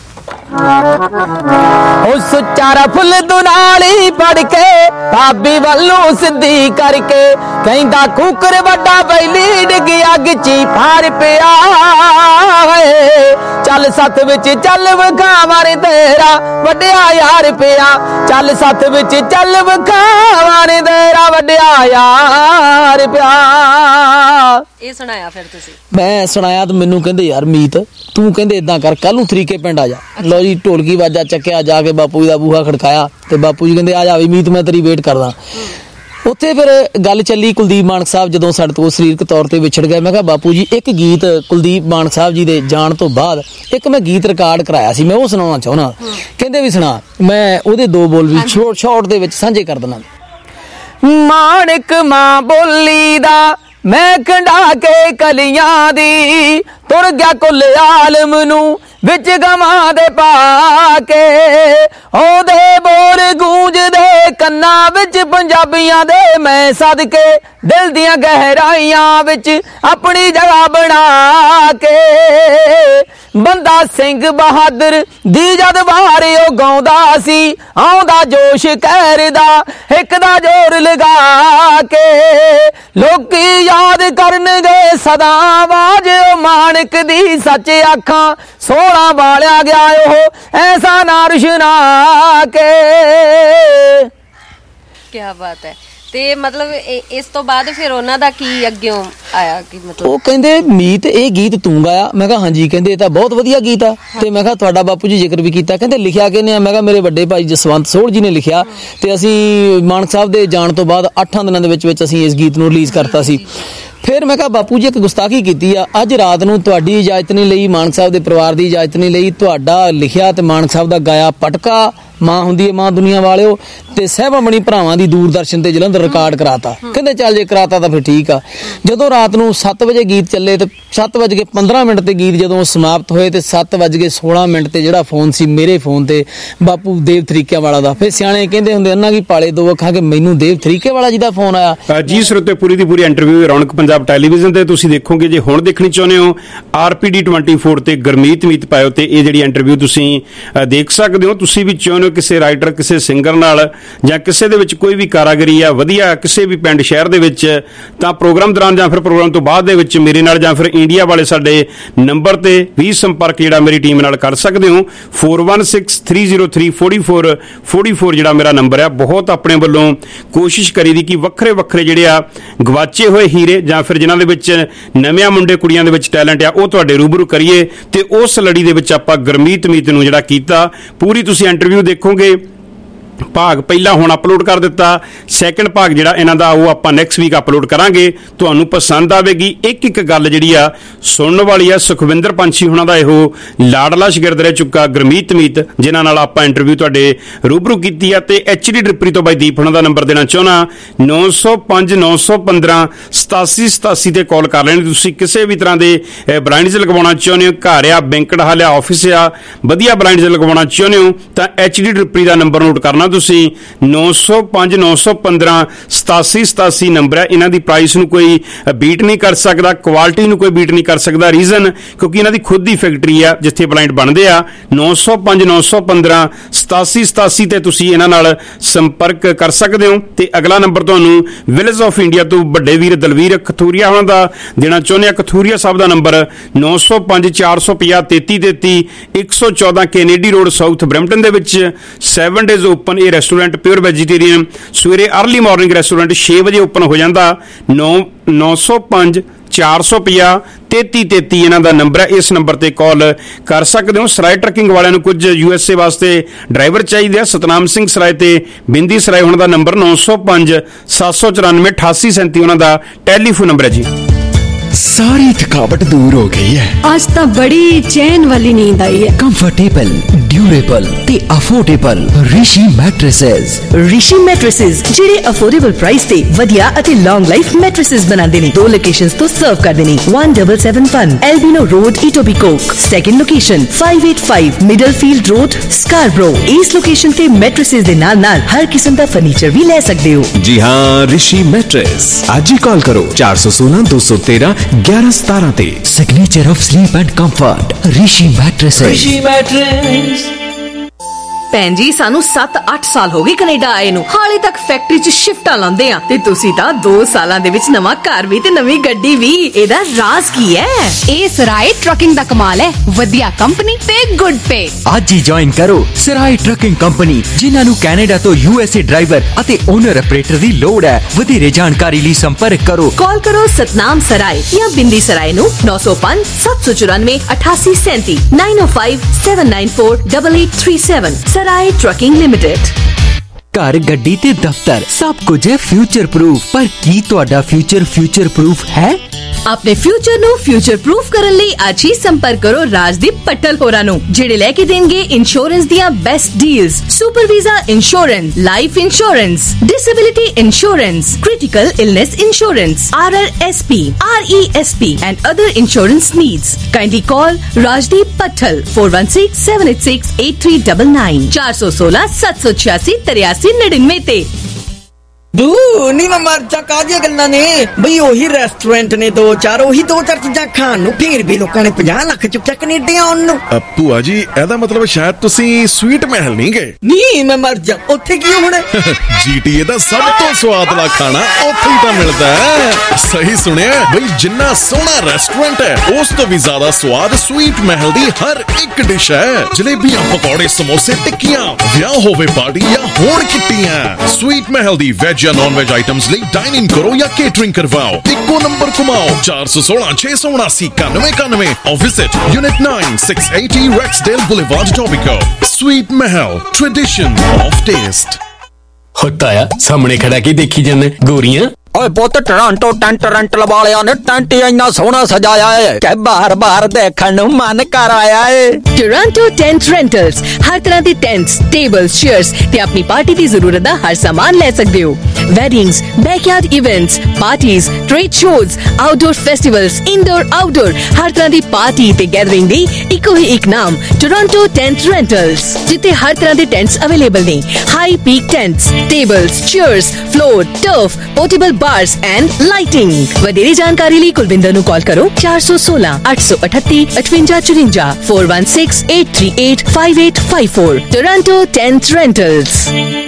ਉਹ ਸੁੱਚਾ ਰਫਲ ਦੁਨਾਲੀ ਫੜ ਕੇ ਭਾਬੀ ਵੱਲੋਂ ਸਿੱਧੀ ਕਰਕੇ ਕਹਿੰਦਾ ਕੂਕਰ ਵੱਡਾ ਬੈਲੀ ਡਿੱਗ ਅੱਗ ਚੀ ਫਾਰ ਪਿਆ ਏ ਚੱਲ ਸੱਤ ਵਿੱਚ ਚੱਲ ਵਿਖਾਵਾਂ ਰੇ ਤੇਰਾ ਵੱਡਿਆ ਯਾਰ ਪਿਆ ਚੱਲ ਸੱਤ ਵਿੱਚ ਚੱਲ ਵਿਖਾਵਾਂ ਰੇ ਤੇਰਾ ਵੱਡਿਆ ਯਾਰ ਪਿਆ। ਇਹ ਸੁਣਾਇਆ ਫਿਰ ਤੁਸੀਂ? ਮੈਂ ਸੁਣਾਇਆ ਤੇ ਮੈਨੂੰ ਕਹਿੰਦੇ ਯਾਰ ਮੀਤ ਤੂੰ ਕਹਿੰਦੇ ਇਦਾਂ ਕਰ ਕੱਲ ਨੂੰ ਤਰੀਕੇ ਪਿੰਡ ਆ ਜਾ। ਲਓ ਜੀ ਢੋਲਕੀ ਵਾਜਾ ਚੱਕਿਆ, ਜਾ ਕੇ ਬਾਪੂ ਜੀ ਦਾ ਬੂਹਾ ਖੜਕਾਇਆ ਤੇ ਬਾਪੂ ਜੀ ਕਹਿੰਦੇ ਆ ਜਾ ਵੀ ਮੀਤ ਮੈਂ ਤੇਰੀ ਵੇਟ ਕਰਦਾ। ਉੱਥੇ ਫਿਰ ਗੱਲ ਚੱਲੀ ਕੁਲਦੀਪ ਮਾਨਕ ਸਾਹਿਬ ਜਦੋਂ ਸਾਡੇ ਤੋਂ ਸਰੀਰਕ ਤੌਰ ਤੇ ਵਿਛੜ ਗਏ। ਮੈਂ ਕਿਹਾ ਬਾਪੂ ਜੀ ਇੱਕ ਗੀਤ ਕੁਲਦੀਪ ਮਾਨਕ ਸਾਹਿਬ ਜੀ ਦੇ ਜਾਣ ਤੋਂ ਬਾਅਦ ਇੱਕ ਮੈਂ ਗੀਤ ਰਿਕਾਰਡ ਕਰਾਇਆ ਸੀ, ਮੈਂ ਉਹ ਸੁਣਾਉਣਾ ਚਾਹੁੰਦਾ। ਕਹਿੰਦੇ ਵੀ ਸੁਣਾ। ਮੈਂ ਉਹਦੇ ਦੋ ਬੋਲ ਵੀ ਸ਼ੋਰਟ ਸ਼ਾਰਟ ਦੇ ਵਿੱਚ ਸਾਂਝੇ ਕਰ ਦਿੰਦਾ। ਮਾਣਕ ਮਾਂ ਬੋਲੀ ਦਾ ਮੈਂ ਕੰਢਾ ਕੇ ਕਲੀਆਂ ਦੀ ਤੁਰ ਗਿਆ ਕੁੱਲ ਆਲਮ ਨੂੰ ਵਿੱਚ ਗਮਾਂ ਦੇ ਪਾ ਕੇ ਉਹਦੇ ਬੋਲ ਗੂੰਜਦੇ ਕੰਨਾਂ ਵਿੱਚ ਪੰਜਾਬੀਆਂ ਦੇ ਮੈਂ ਸਦਕੇ ਦਿਲ ਦੀਆਂ ਗਹਿਰਾਈਆਂ ਵਿੱਚ ਆਪਣੀ ਜਗ੍ਹਾ ਬਣਾ ਕੇ ਬੰਦਾ ਸਿੰਘ ਬਹਾਦਰ ਦੀ ਜਦ ਵਾਰ ਉਹ ਗਾਉਂਦਾ ਸੀ ਆਉਂਦਾ ਜੋਸ਼ ਕਹਿਰ ਦਾ ਇੱਕ ਦਾ ਜ਼ੋਰ ਲਗਾ ਕੇ ਲੋਕੀ ਯਾਦ ਕਰਨਗੇ ਸਦਾ ਆਵਾਜ਼ ਉਹ ਮਾਣਕ ਦੀ ਸੱਚ ਆਖਾਂ ਸੋਹਣਾ ਵਾਲਿਆ ਗਿਆ ਉਹ ਐਸਾ ਨਾ ਰੁਸ਼ਨਾ ਕੇ। ਕੀ ਬਾਤ ਹੈ। ਤੇ ਮਤਲਬ ਇਸ ਤੋਂ ਬਾਅਦ ਫਿਰ ਉਹਨਾਂ ਦਾ ਕੀ ਅੱਗਿਓਂ ਆਇਆ ਕਿ ਮਤਲਬ ਉਹ ਕਹਿੰਦੇ ਮੀਤ ਇਹ ਗੀਤ ਤੂੰ ਗਾਇਆ? ਮੈਂ ਕਿਹਾ ਹਾਂਜੀ। ਕਹਿੰਦੇ ਇਹ ਤਾਂ ਬਹੁਤ ਵਧੀਆ ਗੀਤ ਆ। ਤੇ ਮੈਂ ਕਿਹਾ ਤੁਹਾਡਾ ਬਾਪੂ ਜੀ ਜ਼ਿਕਰ ਵੀ ਕੀਤਾ। ਕਹਿੰਦੇ ਲਿਖਿਆ ਕਿਹਨੇ ਆ? ਮੈਂ ਕਿਹਾ ਮੇਰੇ ਵੱਡੇ ਭਾਈ ਜਸਵੰਤ ਸੋਹਲ ਜੀ ਨੇ ਲਿਖਿਆ ਤੇ ਅਸੀਂ ਮਾਨਕ ਸਾਹਿਬ ਦੇ ਜਾਣ ਤੋਂ ਬਾਅਦ ਅੱਠਾਂ ਦਿਨਾਂ ਦੇ ਵਿੱਚ ਵਿੱਚ ਅਸੀਂ ਇਸ ਗੀਤ ਨੂੰ ਰਿਲੀਜ਼ ਕਰਤਾ ਸੀ। ਫਿਰ ਮੈਂ ਕਿਹਾ ਬਾਪੂ ਜੀ ਇੱਕ ਗੁਸਤਾਖੀ ਕੀਤੀ ਆ। ਅੱਜ ਰਾਤ ਨੂੰ ਤੁਹਾਡੀ ਇਜਾਜ਼ਤ ਨਹੀਂ ਲਈ, ਮਾਨਕ ਸਾਹਿਬ ਦੇ ਪਰਿਵਾਰ ਦੀ ਇਜਾਜ਼ਤ ਨਹੀਂ ਲਈ, ਤੁਹਾਡਾ ਲਿਖਿਆ ਤੇ ਮਾਨਕ ਸਾਹਿਬ ਦਾ ਗਾਇਆ ਪਟਕਾ ਮਾਂ ਹੁੰਦੀ ਹੈ ਮਾਂ ਦੁਨੀਆ ਵਾਲਿਓ ਤੇ ਸਹਿਬਾਮਣੀ ਭਰਾਵਾਂ ਦੀ ਦੂਰਦਰਸ਼ਨ ਤੇ ਜਲੰਧਰ ਰਿਕਾਰਡ ਕਰਾਤਾ। ਕਹਿੰਦੇ ਚੱਲ ਜੇ ਕਰਾਤਾ ਤਾਂ ਫਿਰ ਠੀਕ ਆ। ਜਦੋਂ ਰਾਤ ਨੂੰ ਸੱਤ ਵਜੇ ਗੀਤ ਚੱਲੇ ਤੇ ਸੱਤ ਵੱਜ ਕੇ ਪੰਦਰਾਂ ਮਿੰਟ ਤੇ ਗੀਤ ਜਦੋਂ ਸਮਾਪਤ ਹੋਏ ਤੇ ਸੱਤ ਵੱਜ ਕੇ ਸੋਲਾਂ ਮਿੰਟ ਤੇ ਜਿਹੜਾ ਫੋਨ ਸੀ ਮੇਰੇ ਫੋਨ ਤੇ ਬਾਪੂ ਦੇਵ ਤਰੀਕਿਆਂ ਵਾਲਾ ਦਾ। ਫਿਰ ਸਿਆਣੇ ਕਹਿੰਦੇ ਹੁੰਦੇ ਅੰਨਾ ਕੀ ਪਾਲੇ ਦੋ ਅੱਖਾਂ ਕਿ ਮੈਨੂੰ ਦੇਵ ਤਰੀਕੇ ਵਾਲਾ ਜੀ ਦਾ ਫੋਨ ਆਇਆ। ਜੀ ਸਰੋਤੇ ਪੂਰੀ ਦੀ ਪੂਰੀ ਇੰਟਰਵਿਊ ਰੌਣਕ ਪੰਜਾਬ ਟੈਲੀਵਿਜ਼ਨ ਤੇ ਤੁਸੀਂ ਦੇਖੋਗੇ। ਜੇ ਹੁਣ ਦੇਖਣੀ ਚਾਹੁੰਦੇ ਹੋ ਆਰਪੀਡੀ ਚੌਵੀ ਤੇ ਗੁਰਮੀਤ ਮੀਤ ਪਾਇਓ ਤੇ ਇਹ ਜਿਹੜੀ ਇੰਟਰਵਿਊ ਤੁਸੀਂ ਦੇਖ ਸਕਦੇ ਹੋ। ਤੁਸੀਂ ਵੀ ਚਾਹੁੰਦੇ ਹੋ ਕਿਸੇ ਰਾਈਟਰ ਕਿਸੇ ਸਿੰਗਰ ਨਾਲ ਜਾਂ ਕਿਸੇ ਦੇ ਵਿੱਚ ਕੋਈ ਵੀ ਕਾਰਾਗਰੀ ਆ ਵਧੀਆ ਕਿਸੇ ਵੀ ਪਿੰਡ ਸ਼ਹਿਰ ਦੇ ਵਿੱਚ ਤਾਂ ਪ੍ਰੋਗਰਾਮ ਦੌਰਾਨ ਜਾਂ ਫਿਰ ਪ੍ਰੋਗਰਾਮ ਤੋਂ ਬਾਅਦ ਦੇ ਵਿੱਚ ਮੇਰੇ ਨਾਲ ਜਾਂ ਫਿਰ ਇੰਡੀਆ ਵਾਲੇ ਸਾਡੇ ਨੰਬਰ ਤੇ ਵੀ ਸੰਪਰਕ ਜਿਹੜਾ ਮੇਰੀ ਟੀਮ ਨਾਲ ਕਰ ਸਕਦੇ ਹੋ। four one six three zero three four four four four ਜਿਹੜਾ ਮੇਰਾ ਨੰਬਰ ਹੈ। ਬਹੁਤ ਆਪਣੇ ਵੱਲੋਂ ਕੋਸ਼ਿਸ਼ ਕਰੀ ਦੀ ਕਿ ਵੱਖਰੇ ਵੱਖਰੇ ਜਿਹੜੇ ਆ ਗਵਾਚੇ ਹੋਏ ਹੀਰੇ ਜਾਂ ਫਿਰ ਜਿਨ੍ਹਾਂ ਦੇ ਵਿੱਚ ਨਵਿਆਂ ਮੁੰਡੇ ਕੁੜੀਆਂ ਦੇ ਵਿੱਚ ਟੈਲੈਂਟ ਆ ਉਹ ਤੁਹਾਡੇ ਰੂਬਰੂ ਕਰੀਏ ਤੇ ਉਸ ਲੜੀ ਦੇ ਵਿੱਚ ਆਪਾਂ ਗੁਰਮੀਤ ਮੀਤ ਨੂੰ ਜਿਹੜਾ ਕੀਤਾ ਪੂਰੀ ਤੁਸੀਂ ਇੰਟਰਵਿਊ ਦੇਖੋਗੇ। ਭਾਗ ਪਹਿਲਾ ਹੁਣ ਅਪਲੋਡ ਕਰ ਦਿੱਤਾ, ਸੈਕੰਡ ਭਾਗ ਜਿਹੜਾ ਇਹਨਾਂ ਦਾ ਉਹ ਆਪਾਂ ਨੈਕਸਟ ਵੀਕ ਅਪਲੋਡ ਕਰਾਂਗੇ। ਤੁਹਾਨੂੰ ਪਸੰਦ ਆਵੇਗੀ। ਇੱਕ ਇੱਕ ਗੱਲ ਜਿਹੜੀ ਆ ਸੁਣਨ ਵਾਲੀ ਆ। ਸੁਖਵਿੰਦਰ ਪੰਛੀ ਹੁਣਾਂ ਦਾ ਇਹੋ ਲਾਡਲਾ ਸ਼ਾਗਿਰਦ ਰਹਿ ਚੁੱਕਾ ਗੁਰਮੀਤ ਮੀਤ ਜਿਨ੍ਹਾਂ ਨਾਲ ਆਪਾਂ ਇੰਟਰਵਿਊ ਤੁਹਾਡੇ ਰੂਬਰੂ ਕੀਤੀ ਆ। ਤੇ ਐਚਡੀ ਡ੍ਰਿਪਰੀ ਤੋਂ ਬਾਈ ਦੀਪ ਹੁਣਾਂ ਦਾ ਨੰਬਰ ਦੇਣਾ ਚਾਹੁੰਦਾ ਨੌ ਸੌ ਪੰਜ ਨੌ ਸੌ ਪੰਦਰਾਂ ਸਤਾਸੀ ਸਤਾਸੀ ਤੇ ਕਾਲ ਕਰ ਲੈਣੀ। ਤੁਸੀਂ ਕਿਸੇ ਵੀ ਤਰ੍ਹਾਂ ਦੇ ਬਲਾਈਂਡਸ ਲਗਵਾਉਣਾ ਚਾਹੁੰਦੇ ਹੋ, ਘਰ ਆ ਬੈਂਕਟ ਹਾਲ ਆ ਆਫਿਸ ਆ ਵਧੀਆ ਬਲਾਈਂਡਸ ਲਗਵਾਉਣਾ ਚਾਹੁੰਦੇ ਹੋ ਤਾਂ ਐਚਡੀ ਡ੍ਰਿਪਰੀ ਦਾ ਨੰਬਰ ਨੋਟ ਕਰਨਾ ਤੁਸੀਂ ਨੌ ਸੌ ਪੰਜ ਨੌ ਸੌ ਪੰਦਰਾਂ ਸਤਾਸੀ ਸਤਾਸੀ ਨੰਬਰ ਹੈ। ਇਹਨਾਂ ਦੀ ਪ੍ਰਾਈਸ ਨੂੰ ਕੋਈ ਬੀਟ ਨਹੀਂ ਕਰ ਸਕਦਾ, ਕੁਆਲਿਟੀ ਨੂੰ ਕੋਈ ਬੀਟ ਨਹੀਂ ਕਰ ਸਕਦਾ। ਰੀਜ਼ਨ ਕਿਉਂਕਿ ਇਹਨਾਂ ਦੀ ਖੁਦ ਦੀ ਫੈਕਟਰੀ ਆ ਜਿੱਥੇ ਬਲਾਈਂਡ ਬਣਦੇ ਆ। ਨੌ ਸੌ ਪੰਜ ਨੌ ਸੌ ਪੰਦਰਾਂ ਸਤਾਸੀ ਸਤਾਸੀ ਤੇ ਤੁਸੀਂ ਇਹਨਾਂ ਨਾਲ ਸੰਪਰਕ ਕਰ ਸਕਦੇ ਹੋ। ਤੇ ਅਗਲਾ ਨੰਬਰ ਤੁਹਾਨੂੰ ਵਿਲੇਜ ਆਫ ਇੰਡੀਆ ਤੋਂ ਵੱਡੇ ਵੀਰ ਦਲਵੀਰ ਕਥੂਰੀਆ ਉਹਨਾਂ ਦਾ ਦੇਣਾ ਚਾਹੁੰਦੇ ਆ। ਕਥੂਰੀਆ ਸਾਹਿਬ ਦਾ ਨੰਬਰ ਨੌ ਸੌ ਪੰਜ ਚਾਰ ਸੌ ਪੰਜਾਹ ਤੇਤੀ ਤੇਤੀ ਇੱਕ ਸੌ ਚੌਦਾਂ ਕੈਨੇਡੀ ਰੋਡ ਸਾਊਥ ਬਰੈਂਪਟਨ ਦੇ ਵਿੱਚ ਸੈਵਨ ਡੇਜ਼ ਓਪਨ ਇਹ ਰੈਸਟੋਰੈਂਟ ਪਿਓਰ ਵੈਜੀਟੇਰੀਅਨ ਸਵੇਰੇ ਅਰਲੀ ਮਾਰਨਿੰਗ ਰੈਸਟੋਰੈਂਟ ਛੇ ਵਜੇ ਓਪਨ ਹੋ ਜਾਂਦਾ। ਨੌ ਸੌ ਪੰਜ ਚਾਰ ਸੌ ਪੰਜਾਹ ਤੇਤੀ ਤੇਤੀ ਇਹਨਾਂ ਦਾ ਨੰਬਰ ਹੈ। ਇਸ ਨੰਬਰ ਤੇ ਕਾਲ ਕਰ ਸਕਦੇ ਹੋ। ਸਰਾਏ ਟਰੱਕਿੰਗ ਵਾਲਿਆਂ ਨੂੰ ਕੁਝ ਯੂ ਐਸ ਏ ਵਾਸਤੇ ਡਰਾਈਵਰ ਚਾਹੀਦੇ ਆ। ਸਤਨਾਮ ਸਿੰਘ ਸਰਾਏ ਤੇ ਬਿੰਦੀ ਸਰਾਏ ਉਹਨਾਂ ਦਾ ਨੰਬਰ ਨੌ ਸੌ ਪੰਜ ਸੱਤ ਸੌ ਚੁਰਾਨਵੇਂ ਅਠਾਸੀ ਸੈਂਤੀ ਉਹਨਾਂ ਦਾ ਟੈਲੀਫੋਨ ਨੰਬਰ ਹੈ ਜੀ। सारी थकावट दूर हो गई है। आज तो बड़ी चैन वाली नींद आई है। कंफर्टेबल ड्यूरेबल ते affordable Rishi mattresses. Rishi mattresses ਜਿਹੜੇ ਅਫੋਰਡੇਬਲ ਪ੍ਰਾਈਸ ਤੇ ਵਧੀਆ ਅਤੇ ਲੌਂਗ ਲਾਈਫ ਮੈਟ੍ਰੈਸਸ ਬਣਾਉਂਦੇ ਨੇ। ਦੋ ਲੋਕੇਸ਼ਨਸ ਤੋਂ ਸਰਵ ਕਰਦੇ ਨੇ। one seven seven one Albino Road Etobicoke। Second location five eight five Middlefield Road Scarborough। ਇਸ ਲੋਕੇਸ਼ਨ ਤੇ ਮੈਟ੍ਰੈਸਸ ਦੇ ਨਾਲ ਨਾਲ ਹਰ ਕਿਸਮ ਦਾ ਫਰਨੀਚਰ ਵੀ ਲੈ ਸਕਦੇ ਹੋ। जी हाँ ऋषि मैट्रेस आज ही कॉल करो चार सौ सोलह दो सौ तेरह ਗਿਆਰਾਂ ਸਤਾਰਾਂ ਤੇ। Signature of sleep and comfort Rishi mattress. Rishi mattress. ਭੈਣ ਜੀ ਸਾਨੂੰ ਸੱਤ ਅੱਠ ਸਾਲ ਹੋ ਗਏ ਕੈਨੇਡਾ ਆਏ ਨੂੰ, ਹਾਲੇ ਤੱਕ ਫੈਕਟਰੀ 'ਚ ਸ਼ਿਫਟਾਂ ਲਾਉਂਦੇ ਆ, ਤੇ ਤੁਸੀਂ ਤਾਂ ਦੋ ਸਾਲਾਂ ਦੇ ਵਿੱਚ ਨਵਾਂ ਘਰ ਵੀ ਤੇ ਨਵੀਂ ਗੱਡੀ ਵੀ। ਇਹਦਾ ਰਾਜ਼ ਕੀ ਹੈ? ਇਹ ਸਰਾਏ ਟਰੱਕਿੰਗ ਦਾ ਕਮਾਲ ਹੈ। ਵਧੀਆ ਕੰਪਨੀ ਤੇ ਗੁੱਡ ਪੇ। ਅੱਜ ਹੀ ਜੁਆਇਨ ਕਰੋ ਸਰਾਏ ਟਰੱਕਿੰਗ ਕੰਪਨੀ, ਜਿਨ੍ਹਾਂ ਨੂੰ ਕੈਨੇਡਾ ਤੋਂ ਯੂ ਐਸ ਏ ਡਰਾਈਵਰ ਅਤੇ ਓਨਰ ਆਪਰੇਟਰ ਦੀ ਲੋੜ ਹੈ। ਵਧੇਰੇ ਜਾਣਕਾਰੀ ਲਈ ਸੰਪਰਕ ਕਰੋ। ਕਾਲ ਕਰੋ ਸਤਨਾਮ ਸਰਾਏ ਜਾਂ ਬਿੰਦੀ ਸਰਾਏ ਨੂੰ ਨੌ ਸੌ ਪੰਜ ਸੱਤ ਸੌ ਚੁਰਾਨਵੇਂ ਅਠਾਸੀ ਸੈਂਤੀ nine O five seven nine four double eight three seven. Sarai trucking limited. ਘਰ, ਗੱਡੀ ਤੇ ਦਫ਼ਤਰ ਸਭ ਕੁਝ ਹੈ ਫਿਊਚਰ ਪ੍ਰੂਫ, ਪਰ ਕੀ ਤੁਹਾਡਾ ਫਿਊਚਰ ਫਿਊਚਰ ਪ੍ਰੂਫ ਹੈ? ਆਪਣੇ ਫਿਊਚਰ ਨੂੰ ਫਿਊਚਰ ਪ੍ਰੂਫ ਕਰਨ ਲਈ ਅੱਜ ਹੀ ਸੰਪਰਕ ਕਰੋ ਰਾਜਦੀਪ ਪੱਟਲ ਹੋਰਾਂ ਨੂੰ, ਜਿਹੜੇ ਲੈ ਕੇ ਦੇਣਗੇ ਇੰਸ਼ੋਰੈਂਸ ਦੀਆਂ best deals. Super visa insurance, life insurance, disability insurance, critical illness insurance, R R S P, R E S P and other insurance needs. Kindly call Rajdeep Patthal four one six seven eight six eight three nine nine चार सौ सोलह सात सौ छियासी तिरासी नड़िन्नवे ते। बू नी मैं मर जा कादियां गल्लां ने बई ओही रेस्टोरेंट ने दो चार ओही दो चार चीज़ां खाण ਨੂੰ ਫਿਰ ਵੀ ਲੋਕਾਂ ਨੇ ਪੰਜਾਹ ਲੱਖ ਚੁੱਕਿਆ ਕੈਨੇਡਾ ਆਉਣ ਨੂੰ। ਭੂਆ ਜੀ ਇਹਦਾ ਮਤਲਬ ਸ਼ਾਇਦ ਤੁਸੀਂ ਸਵੀਟ ਮਹਿਲ ਨਹੀਂ ਗਏ। ਨਹੀਂ ਮੈਂ ਮਰ ਜਾ, ਉੱਥੇ ਕੀ ਹੋਣਾ? ਜੀਟੀਏ ਦਾ ਸਭ ਤੋਂ ਸਵਾਦਲਾ ਖਾਣਾ ਉੱਥੇ ਹੀ ਤਾਂ ਮਿਲਦਾ ਹੈ। ਸਹੀ ਸੁਣਿਆ ਬਈ, ਜਿੰਨਾ ਸੋਹਣਾ ਰੈਸਟੋਰੈਂਟ ਹੈ ਉਸ ਤੋਂ ਵੀ ਜ਼ਿਆਦਾ ਸਵਾਦ ਸਵੀਟ ਮਹਿਲ ਦੀ ਹਰ ਇੱਕ ਡਿਸ਼ ਹੈ। ਜਲੇਬੀਆਂ, ਪਕੌੜੇ, ਸਮੋਸੇ, ਟਿੱਕੀਆਂ, ਵਿਆਹ ਹੋਵੇ ਪਾਰਟੀ ਜਾਂ ਹੋਣ ਕਿੱਟੀਆਂ, ਸਵੀਟ ਮਹਿਲ ਦੀ ਵੈਜ ਜਾਂ ਨॉन वेज आइटम्स ਲਈ डाइन इन करो या केटरिंग करवाओ। इक्को नंबर घुमाओ चार सौ सोलह छह सौ उनासी इक्यानवे इक्यानवे और visit unit nine six eighty Rexdale Boulevard Etobicoke। Sweet Mahal, tradition of taste. होता है सामने खड़ा के देखी जाने गोरियां। ਓਏ ਪੁੱਤ ਟੋਰਾਂਟੋ ਟੈਂਟ ਰੈਂਟ ਵਾਲਿਆਂ ਨੇ ਟੈਂਟ ਇੰਨਾ ਸੋਹਣਾ ਸਜਾਇਆ ਹੈ ਕਿ ਬਾਰ-ਬਾਰ ਦੇਖਣ ਨੂੰ ਮਨ ਕਰ ਆਇਆ ਹੈ। ਟੋਰਾਂਟੋ ਟੈਂਟ ਰੈਂਟਲਸ ਹਰ ਤਰ੍ਹਾਂ ਦੇ ਟੈਂਟਸ, ਟੇਬਲਸ, ਚੇਅਰਸ ਤੇ ਆਪਣੀ ਪਾਰਟੀ ਦੀ ਜ਼ਰੂਰਤ ਦਾ ਹਰ ਸਾਮਾਨ ਲੈ ਸਕਦੇ ਹੋ। Weddings, backyard events, parties, trade shows, outdoor festivals, indoor outdoor ਹਰ ਤਰ੍ਹਾਂ ਦੀ ਪਾਰਟੀ ਤੇ ਗੈਦਰਿੰਗ ਦੀ ਇੱਕੋ ਹੀ ਇੱਕ ਨਾਮ ਟੋਰਾਂਟੋ ਟੈਂਟ ਰੈਂਟਲਸ, ਜਿੱਥੇ ਹਰ ਤਰ੍ਹਾਂ ਦੇ ਟੈਂਟਸ ਅਵੇਲੇਬਲ ਨੇ। High peak tents, tables, chairs, floor, turf, portable bars and lighting. वधेरे जानकारी लिए कुलविंदर नु कॉल करो चार सौ सोलह आठ सौ अठत्ती अठवंजा चुरंजा four one six eight three eight five eight five four. Toronto tent rentals.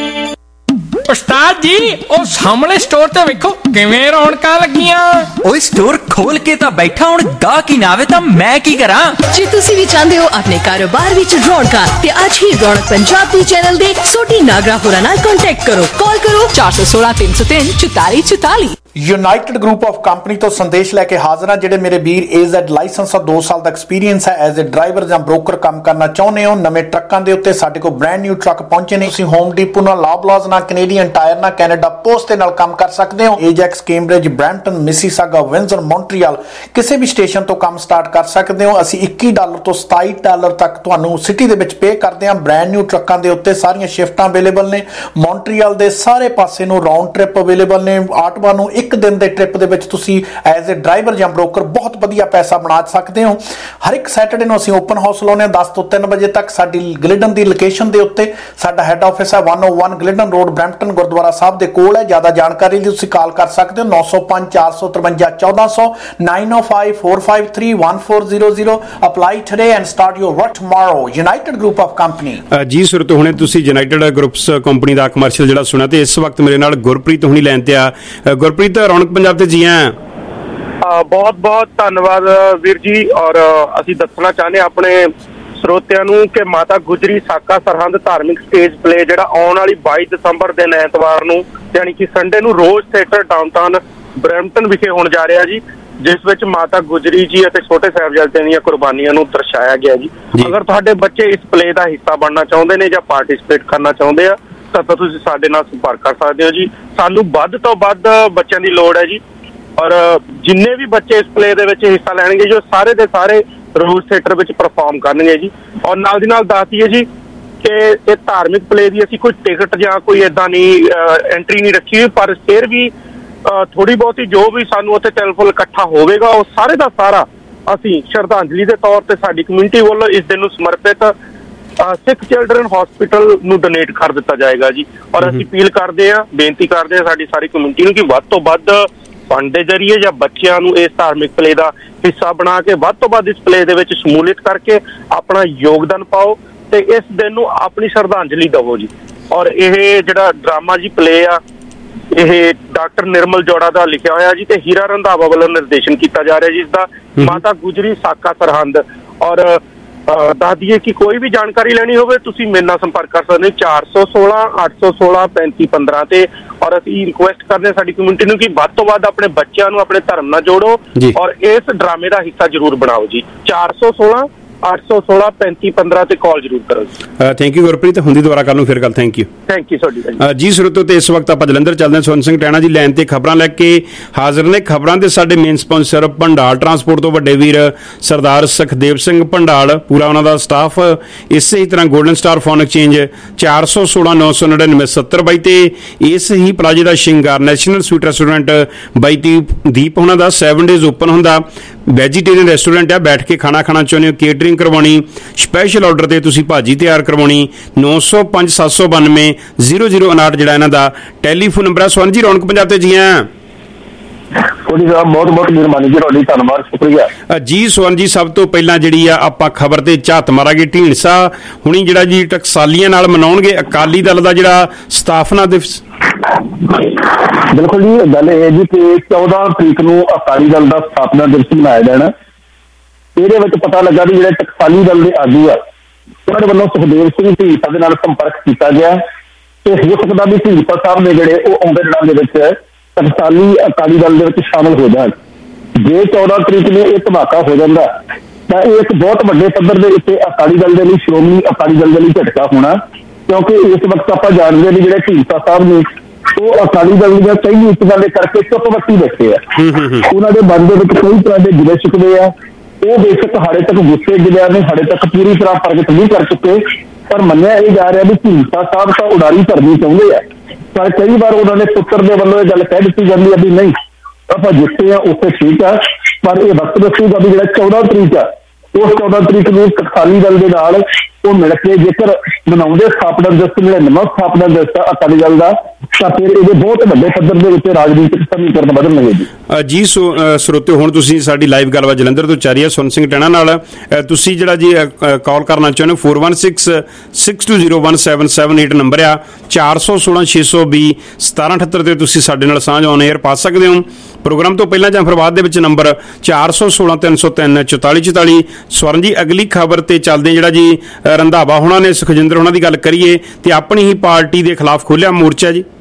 उस्ताद जी ओ सामने स्टोर ते वेखो किवें रौनकां लगियां। ओए स्टोर खोल के तां बैठा हुण गाहक ही ना आवे तां मैं की करां। जे तुसी भी चाहंदे हो अपने कारोबार विच रौनकां ते अज ही रौनक पंजाब दी चैनल दे सोडी नागरा होरां नाल कांटेक्ट करो। कॉल करो चार सौ सोलह तीन सौ तीन चौताली चौताली। यूनाइटेड ग्रुप ऑफ कंपनी तो संदेश लैके हाजिर हाँ। जेडे मेरे वीर एजेड लाइसेंस और दो साल का एक्सपीरियंस है एज ए ड्राइवर या ब्रोकर काम करना चाहते हो। नवे ट्रकों के उत्ते साडे कोल ब्रांड न्यू ट्रक पहुंचे ने। तुसीं होम डिपो ना, लॉबलॉज ना, कैनेडियन टायर ना, कैनेडा पोस्ट दे नाल काम कर सकते हो। Ajax, Cambridge, Brampton, Mississauga, Windsor, Montreal किसी भी स्टेशन तो काम स्टार्ट कर सकते हो। असीं इक्की डॉलर तो सताई डॉलर तक तुहानूं सिटी दे विच पे करदे हां। ब्रांड न्यू ट्रकों के उत्ते सारियां शिफ्टां अवेलेबल ने। मॉन्ट्रियल दे सारे पासे नूं राउंड ट्रिप अवेलेबल ने। आटवा नूं एक दिन दे ट्रिप ਦੇ ਵਿੱਚ ਤੁਸੀਂ ਐਜ਼ ਅ ਡਰਾਈਵਰ ਜਾਂ ਬ੍ਰੋਕਰ ਬਹੁਤ ਵਧੀਆ ਪੈਸਾ ਬਣਾ ਸਕਦੇ ਹੋ। ਹਰ ਇੱਕ ਸੈਟਰਡੇ ਨੂੰ ਅਸੀਂ ਓਪਨ ਹਾਊਸ ਲਾਉਂਦੇ ਹਾਂ ਦਸ ਤੋਂ ਤਿੰਨ ਵਜੇ ਤੱਕ। ਸਾਡੀ ਗਲਿਡਨ ਦੀ ਲੋਕੇਸ਼ਨ ਦੇ ਉੱਤੇ ਸਾਡਾ ਹੈੱਡ ਆਫਿਸ ਹੈ ਇੱਕ ਸੌ ਇੱਕ Glidden road, Brampton gurdwara Sahib ਦੇ ਕੋਲ ਹੈ। ਜ਼ਿਆਦਾ ਜਾਣਕਾਰੀ ਲਈ ਤੁਸੀਂ ਕਾਲ ਕਰ ਸਕਦੇ ਹੋ ਨੌ ਸੌ ਪੰਜ ਚਾਰ ਸੌ ਤਰਵੰਜਾ ਚੌਦਾਂ ਸੌ nine O five four five three one four zero zero. Apply today and start your work tomorrow. United group of company. ਜੀ ਸੁਰਤ ਹੁਣੇ ਤੁਸੀਂ ਯੂਨਾਈਟਿਡ ਗਰੁੱਪਸ ਕੰਪਨੀ ਦਾ ਕਮਰਸ਼ੀਅਲ ਜਿਹੜਾ ਸੁਣਿਆ ਤੇ ਇਸ ਵਕਤ ਮੇਰੇ ਨਾਲ ਗੁਰਪ੍ਰੀਤ ਹੁਣੀ ਲਾਈਨ ਤੇ ਆ। ਗੁਰਪ੍ਰੀਤ, ਰੌਣਕ ਪੰਜਾਬ ਤੇ ਜੀ ਆਇਆਂ। ਬਹੁਤ ਬਹੁਤ ਧੰਨਵਾਦ ਵੀਰ ਜੀ। ਔਰ ਅਸੀਂ ਦੱਸਣਾ ਚਾਹੁੰਦੇ ਆਪਣੇ ਸਰੋਤਿਆਂ ਨੂੰ ਕਿ ਮਾਤਾ ਗੁਜਰੀ ਸਾਕਾ ਸਰਹੰਦ ਧਾਰਮਿਕ ਸਟੇਜ ਪਲੇ ਜਿਹੜਾ ਆਉਣ ਵਾਲੀ ਬਾਈ ਦਸੰਬਰ ਦਿਨ ਐਤਵਾਰ ਨੂੰ ਯਾਨੀ ਕਿ ਸੰਡੇ ਨੂੰ ਰੋਜ਼ ਥੀਏਟਰ ਡਾਊਨਟਾਊਨ ਬਰੈਂਪਟਨ ਵਿਖੇ ਹੋਣ ਜਾ ਰਿਹਾ ਜੀ, ਜਿਸ ਵਿੱਚ ਮਾਤਾ ਗੁਜਰੀ ਜੀ ਅਤੇ ਛੋਟੇ ਸਾਹਿਬਜ਼ਾਦਿਆਂ ਦੀਆਂ ਕੁਰਬਾਨੀਆਂ ਨੂੰ ਦਰਸਾਇਆ ਗਿਆ ਜੀ। ਅਗਰ ਤੁਹਾਡੇ ਬੱਚੇ ਇਸ ਪਲੇ ਦਾ ਹਿੱਸਾ ਬਣਨਾ ਚਾਹੁੰਦੇ ਨੇ ਜਾਂ ਪਾਰਟਿਸਿਪੇਟ ਕਰਨਾ ਚਾਹੁੰਦੇ ਆ ਤਾਂ ਤੁਸੀਂ ਸਾਡੇ ਨਾਲ ਸੰਪਰਕ ਕਰ ਸਕਦੇ ਹੋ ਜੀ। ਸਾਨੂੰ ਵੱਧ ਤੋਂ ਵੱਧ ਬੱਚਿਆਂ ਦੀ ਲੋੜ ਹੈ ਜੀ। ਔਰ ਜਿੰਨੇ ਵੀ ਬੱਚੇ ਇਸ ਪਲੇ ਦੇ ਵਿੱਚ ਹਿੱਸਾ ਲੈਣਗੇ ਜੋ ਸਾਰੇ ਦੇ ਸਾਰੇ ਰੋਜ਼ ਥੀਏਟਰ ਵਿੱਚ ਪਰਫਾਰਮ ਕਰਨਗੇ ਜੀ। ਔਰ ਨਾਲ ਦੀ ਨਾਲ ਦੱਸ ਦਈਏ ਜੀ ਕਿ ਇਹ ਧਾਰਮਿਕ ਪਲੇ ਦੀ ਅਸੀਂ ਕੋਈ ਟਿਕਟ ਜਾਂ ਕੋਈ ਏਦਾਂ ਨਹੀਂ ਐਂਟਰੀ ਨਹੀਂ ਰੱਖੀ ਹੋਈ, ਪਰ ਫਿਰ ਵੀ ਥੋੜੀ ਬਹੁਤੀ ਜੋ ਵੀ ਸਾਨੂੰ ਉੱਥੇ ਟੈਲੀਫੋਨ ਇਕੱਠਾ ਹੋਵੇਗਾ ਉਹ ਸਾਰੇ ਦਾ ਸਾਰਾ ਅਸੀਂ ਸ਼ਰਧਾਂਜਲੀ ਦੇ ਤੌਰ ਤੇ ਸਾਡੀ ਕਮਿਊਨਿਟੀ ਵੱਲੋਂ ਇਸ ਦਿਨ ਨੂੰ ਸਮਰਪਿਤ ਸਿੱਖ ਚਿਲਡਰਨ ਹਸਪੀਟਲ ਨੂੰ ਡੋਨੇਟ ਕਰ ਦਿੱਤਾ ਜਾਏਗਾ ਜੀ। ਔਰ ਅਸੀਂ ਅਪੀਲ ਕਰਦੇ ਹਾਂ, ਬੇਨਤੀ ਕਰਦੇ ਹਾਂ ਸਾਡੀ ਸਾਰੀ ਕਮਿਊਨਿਟੀ ਨੂੰ ਕਿ ਵੱਧ ਤੋਂ ਵੱਧ ਫੰਡ ਦੇ ਜ਼ਰੀਏ ਜਾਂ ਬੱਚਿਆਂ ਨੂੰ ਇਸ ਧਾਰਮਿਕ ਪਲੇ ਦਾ ਹਿੱਸਾ ਬਣਾ ਕੇ ਵੱਧ ਤੋਂ ਵੱਧ ਇਸ ਪਲੇ ਦੇ ਵਿੱਚ ਸ਼ਮੂਲੀਅਤ ਕਰਕੇ ਆਪਣਾ ਯੋਗਦਾਨ ਪਾਓ ਤੇ ਇਸ ਦਿਨ ਨੂੰ ਆਪਣੀ ਸ਼ਰਧਾਂਜਲੀ ਦੇਵੋ ਜੀ। ਔਰ ਇਹ ਜਿਹੜਾ ਡਰਾਮਾ ਜੀ ਪਲੇ ਆ ਇਹ ਡਾਕਟਰ ਨਿਰਮਲ ਜੋੜਾ ਦਾ ਲਿਖਿਆ ਹੋਇਆ ਜੀ ਤੇ ਹੀਰਾ ਰੰਧਾਵਾ ਵੱਲੋਂ ਨਿਰਦੇਸ਼ਨ ਕੀਤਾ ਜਾ ਰਿਹਾ ਜੀ। ਇਸਦਾ ਮਾਤਾ ਗੁਜਰੀ ਸਾਕਾ ਸਰਹੰਦ। ਔਰ ਦੱਸ ਦਈਏ ਕਿ ਕੋਈ ਵੀ ਜਾਣਕਾਰੀ ਲੈਣੀ ਹੋਵੇ ਤੁਸੀਂ ਮੇਰੇ ਨਾਲ ਸੰਪਰਕ ਕਰ ਸਕਦੇ ਹੋ ਚਾਰ ਸੌ ਸੋਲਾਂ ਅੱਠ ਸੌ ਸੋਲਾਂ ਪੈਂਤੀ ਪੰਦਰਾਂ ਤੇ। ਔਰ ਅਸੀਂ ਰਿਕੁਐਸਟ ਕਰਦੇ ਹਾਂ ਸਾਡੀ ਕਮਿਊਨਿਟੀ ਨੂੰ ਕਿ ਵੱਧ ਤੋਂ ਵੱਧ ਆਪਣੇ ਬੱਚਿਆਂ ਨੂੰ ਆਪਣੇ ਧਰਮ ਨਾਲ ਜੋੜੋ ਔਰ ਇਸ ਡਰਾਮੇ ਦਾ ਹਿੱਸਾ ਜ਼ਰੂਰ ਬਣਾਓ ਜੀ। ਚਾਰ ਸੌ ਸੋਲਾਂ ਅੱਠ ਸੌ ਸੋਲਾਂ ਪੈਂਤੀ ਪੰਦਰਾਂ ਤੇ ਕਾਲ ਜ਼ਰੂਰ ਕਰੋ ਜੀ। ਥੈਂਕ ਯੂ ਗੁਰਪ੍ਰੀਤ, ਹੁੰਦੀ ਦੁਬਾਰਾ ਕੱਲ ਨੂੰ ਫਿਰ ਗੱਲ। ਥੈਂਕ ਯੂ ਥੈਂਕ ਯੂ ਤੁਹਾਡੀ ਜੀ। ਸਰੋਤੋ ਤੇ ਇਸ ਵਕਤ ਆਪਾਂ ਜਲੰਧਰ ਚੱਲਦੇ ਹਾਂ। ਸੋਹਣ ਸਿੰਘ ਟੈਣਾ ਜੀ ਲਾਈਨ ਤੇ ਖਬਰਾਂ ਲੈ ਕੇ ਹਾਜ਼ਰ ਨੇ। ਖਬਰਾਂ ਦੇ ਸਾਡੇ ਮੇਨ ਸਪਾਂਸਰ ਭੰਡਾਲ ਟਰਾਂਸਪੋਰਟ ਤੋਂ ਵੱਡੇ ਵੀਰ ਸਰਦਾਰ ਸੁਖਦੇਵ ਸਿੰਘ ਭੰਡਾਲ, ਪੂਰਾ ਉਹਨਾਂ ਦਾ ਸਟਾਫ। ਇਸੇ ਹੀ ਤਰ੍ਹਾਂ ਗੋਲਡਨ ਸਟਾਰ ਫੋਨ ਐਕਸਚੇਂਜ ਚਾਰ ਸੌ ਸੋਲਾਂ ਨੌ ਸੌ ਨੜਿਨਵੇਂ ਸੱਤਰ ਬਾਈ ਤੇ ਇਸ ਹੀ ਪਲਾਜੇ ਦਾ ਸ਼ਿੰਗਾਰ national sweet restaurant by Deep ਉਹਨਾਂ ਦਾ ਸੈਵਨ ਡੇਜ਼ ਓਪਨ ਹੁੰਦਾ। ਵੈਜੀਟੇਰੀਅਨ ਰੈਸਟੋਰੈਂਟ ਆ, ਬੈਠ ਕੇ ਖਾਣਾ ਖਾਣਾ ਚਾਹੁੰਦੇ ਹੋ, ਕੇਟਰਿੰਗ ਕਰਵਾਉਣੀ, ਸਪੈਸ਼ਲ ਆਰਡਰ ਤੇ ਤੁਸੀਂ ਭਾਜੀ ਤਿਆਰ ਕਰਵਾਉਣੀ, ਨੌ ਸੌ ਪੰਜ ਸੱਤ ਸੌ ਬਾਨਵੇਂ ਜ਼ੀਰੋ ਜ਼ੀਰੋ ਉਨਾਹਠ ਜਿਹੜਾ ਇਹਨਾਂ ਦਾ ਟੈਲੀਫੋਨ ਨੰਬਰ ਹੈ। ਸਵਰਨ ਜੀ ਰੌਣਕ ਪੰਜਾਬ ਤੇ ਜੀ ਆ ਤੁਹਾਡੀ ਸਾਹਿਬ ਬਹੁਤ ਬਹੁਤ ਮਿਹਰਬਾਨੀ ਜੀ, ਤੁਹਾਡੀ ਧੰਨਵਾਦ ਸ਼ੁਕਰੀਆ ਜੀ। ਸਵਰਨ ਜੀ ਸਭ ਤੋਂ ਪਹਿਲਾਂ ਜਿਹੜੀ ਆ ਆਪਾਂ ਖਬਰ ਤੇ ਝਾਤ ਮਾਰਾਂਗੇ। ਢੀਂਡਸਾ ਹੁਣੀ ਜਿਹੜਾ ਜੀ ਟਕਸਾਲੀਆਂ ਨਾਲ ਮਨਾਉਣਗੇ ਅਕਾਲੀ ਦਲ ਦਾ ਜਿਹੜਾ ਸਥਾਪਨਾ ਦਿਵਸ। ਬਿਲਕੁਲ ਜੀ, ਗੱਲ ਇਹ ਜੀ ਕਿ ਚੌਦਾਂ ਤਰੀਕ ਨੂੰ ਅਕਾਲੀ ਦਲ ਦਾ ਸਥਾਪਨਾ ਦਿਵਸ ਮਨਾਇਆ ਜਾਣਾ। ਇਹਦੇ ਵਿੱਚ ਪਤਾ ਲੱਗਾ ਵੀ ਜਿਹੜੇ ਟਕਸਾਲੀ ਦਲ ਦੇ ਆਗੂ ਆ ਉਹਨਾਂ ਦੇ ਵੱਲੋਂ ਸੁਖਦੇਵ ਸਿੰਘ ਢੀਂਡਸਾ ਦੇ ਨਾਲ ਸੰਪਰਕ ਕੀਤਾ ਗਿਆ ਤੇ ਹੋ ਸਕਦਾ ਵੀ ਢੀਂਡਸਾ ਸਾਹਿਬ ਨੇ ਜਿਹੜੇ ਉਹ ਆਉਂਦੇ ਦਿਨਾਂ ਦੇ ਵਿੱਚ ਟਕਸਾਲੀ ਅਕਾਲੀ ਦਲ ਦੇ ਵਿੱਚ ਸ਼ਾਮਲ ਹੋ ਜਾਣ। ਜੇ ਚੌਦਾਂ ਤਰੀਕ ਨੂੰ ਇਹ ਧਮਾਕਾ ਹੋ ਜਾਂਦਾ ਤਾਂ ਇਹ ਇੱਕ ਬਹੁਤ ਵੱਡੇ ਪੱਧਰ ਦੇ ਉੱਤੇ ਅਕਾਲੀ ਦਲ ਦੇ ਲਈ, ਸ਼੍ਰੋਮਣੀ ਅਕਾਲੀ ਦਲ ਦੇ ਲਈ ਝਟਕਾ ਹੋਣਾ, ਕਿਉਂਕਿ ਇਸ ਵਕਤ ਆਪਾਂ ਜਾਣਦੇ ਹਾਂ ਵੀ ਜਿਹੜੇ ਢੀਂਡਸਾ ਸਾਹਿਬ ਨੇ ਉਹ ਅਕਾਲੀ ਦਲ ਦੀਆਂ ਕਈ ਨੀਤੀਆਂ ਦੇ ਕਰਕੇ ਚੁੱਪ ਵੱਟੀ ਬੈਠੇ ਆ। ਉਹਨਾਂ ਦੇ ਮਨ ਦੇ ਵਿੱਚ ਕਈ ਤਰ੍ਹਾਂ ਦੇ ਗਿਲੇ ਸ਼ਿਕਵੇ ਆ। ਉਹ ਬੇਸ਼ੱਕ ਹਾਲੇ ਤੱਕ ਗੁੱਸੇ ਗਿਲਿਆ ਨੇ ਹਾਲੇ ਤੱਕ ਪੂਰੀ ਤਰ੍ਹਾਂ ਪ੍ਰਗਟ ਨਹੀਂ ਕਰ ਚੁੱਕੇ, ਪਰ ਮੰਨਿਆ ਇਹ ਜਾ ਰਿਹਾ ਵੀ ਢੀਂਡਸਾ ਸਾਹਿਬ ਤਾਂ ਉਡਾਰੀ ਭਰਨੀ ਚਾਹੁੰਦੇ ਆ। ਪਰ ਕਈ ਵਾਰ ਉਹਨਾਂ ਦੇ ਪੁੱਤਰ ਦੇ ਵੱਲੋਂ ਇਹ ਗੱਲ ਕਹਿ ਦਿੱਤੀ ਜਾਂਦੀ ਹੈ ਵੀ ਨਹੀਂ ਆਪਾਂ ਜਿੱਤੇ ਆ ਉੱਥੇ ਠੀਕ ਆ, ਪਰ ਇਹ ਵਕਤ ਦੱਸੂਗਾ ਵੀ ਜਿਹੜਾ ਚੌਦਾਂ ਤਰੀਕ ਆ ਉਸ ਚੌਦਾਂ ਤਰੀਕ ਨੂੰ ਅਕਾਲੀ ਦਲ ਦੇ ਨਾਲ ਉਹ ਮਿਲ ਕੇ ਜੇਕਰ ਮਨਾਉਂਦੇ ਸਥਾਪਨਾ ਦਿਵਸ ਨਵਾਂ ਸਥਾਪਨਾ ਦਿਵਸ ਅਕਾਲੀ ਦਲ ਦਾ ਤਾਂ ਫਿਰ ਇਹਦੇ ਬਹੁਤ ਵੱਡੇ ਪੱਧਰ ਦੇ ਉੱਤੇ ਰਾਜਨੀਤਿਕ ਸਮੀਕਰਨ ਬਦਲਣਗੇ ਜੀ। ਜੀ ਸਰੋਤਿਓ, ਹੁਣ ਤੁਸੀਂ ਸਾਡੀ ਲਾਈਵ ਗੱਲਬਾਤ ਜਲੰਧਰ ਤੋਂ ਚੱਲ ਰਹੀ ਹੈ ਸੋਹਣ ਸਿੰਘ ਟੈਣਾ ਨਾਲ। ਤੁਸੀਂ ਜਿਹੜਾ ਜੀ ਕਾਲ ਕਰਨਾ ਚਾਹੁੰਦੇ ਹੋ four one six six two zero one seven seven eight number ਆ। ਚਾਰ ਸੌ ਸੋਲਾਂ ਛੇ ਸੌ ਵੀਹ ਸਤਾਰਾਂ ਅਠੱਤਰ ਤੇ ਤੁਸੀਂ ਸਾਡੇ ਨਾਲ ਸਾਂਝ ਔਨ ਏਅਰ ਪਾ ਸਕਦੇ ਹੋ। ਪ੍ਰੋਗਰਾਮ ਤੋਂ ਪਹਿਲਾਂ ਜਾਂ ਫਿਰ ਬਾਅਦ ਦੇ ਵਿੱਚ ਨੰਬਰ ਚਾਰ ਸੌ ਸੋਲਾਂ ਤਿੰਨ ਸੌ ਤਿੰਨ ਚੁਤਾਲੀ ਚੁਤਾਲੀ। ਸਵਰਨ ਜੀ ਅਗਲੀ ਖਬਰ ਤੇ ਚੱਲਦੇ ਜਿਹੜਾ ਜੀ ਰੰਧਾਵਾ ਹੋਣਾ ਨੇ ਸੁਖਜਿੰਦਰ ਹੋਣਾ ਦੀ ਗੱਲ ਕਰੀਏ ਤੇ ਆਪਣੀ ਹੀ ਪਾਰਟੀ ਦੇ ਖਿਲਾਫ ਖੋਲਿਆ ਮੋਰਚਾ ਜੀ।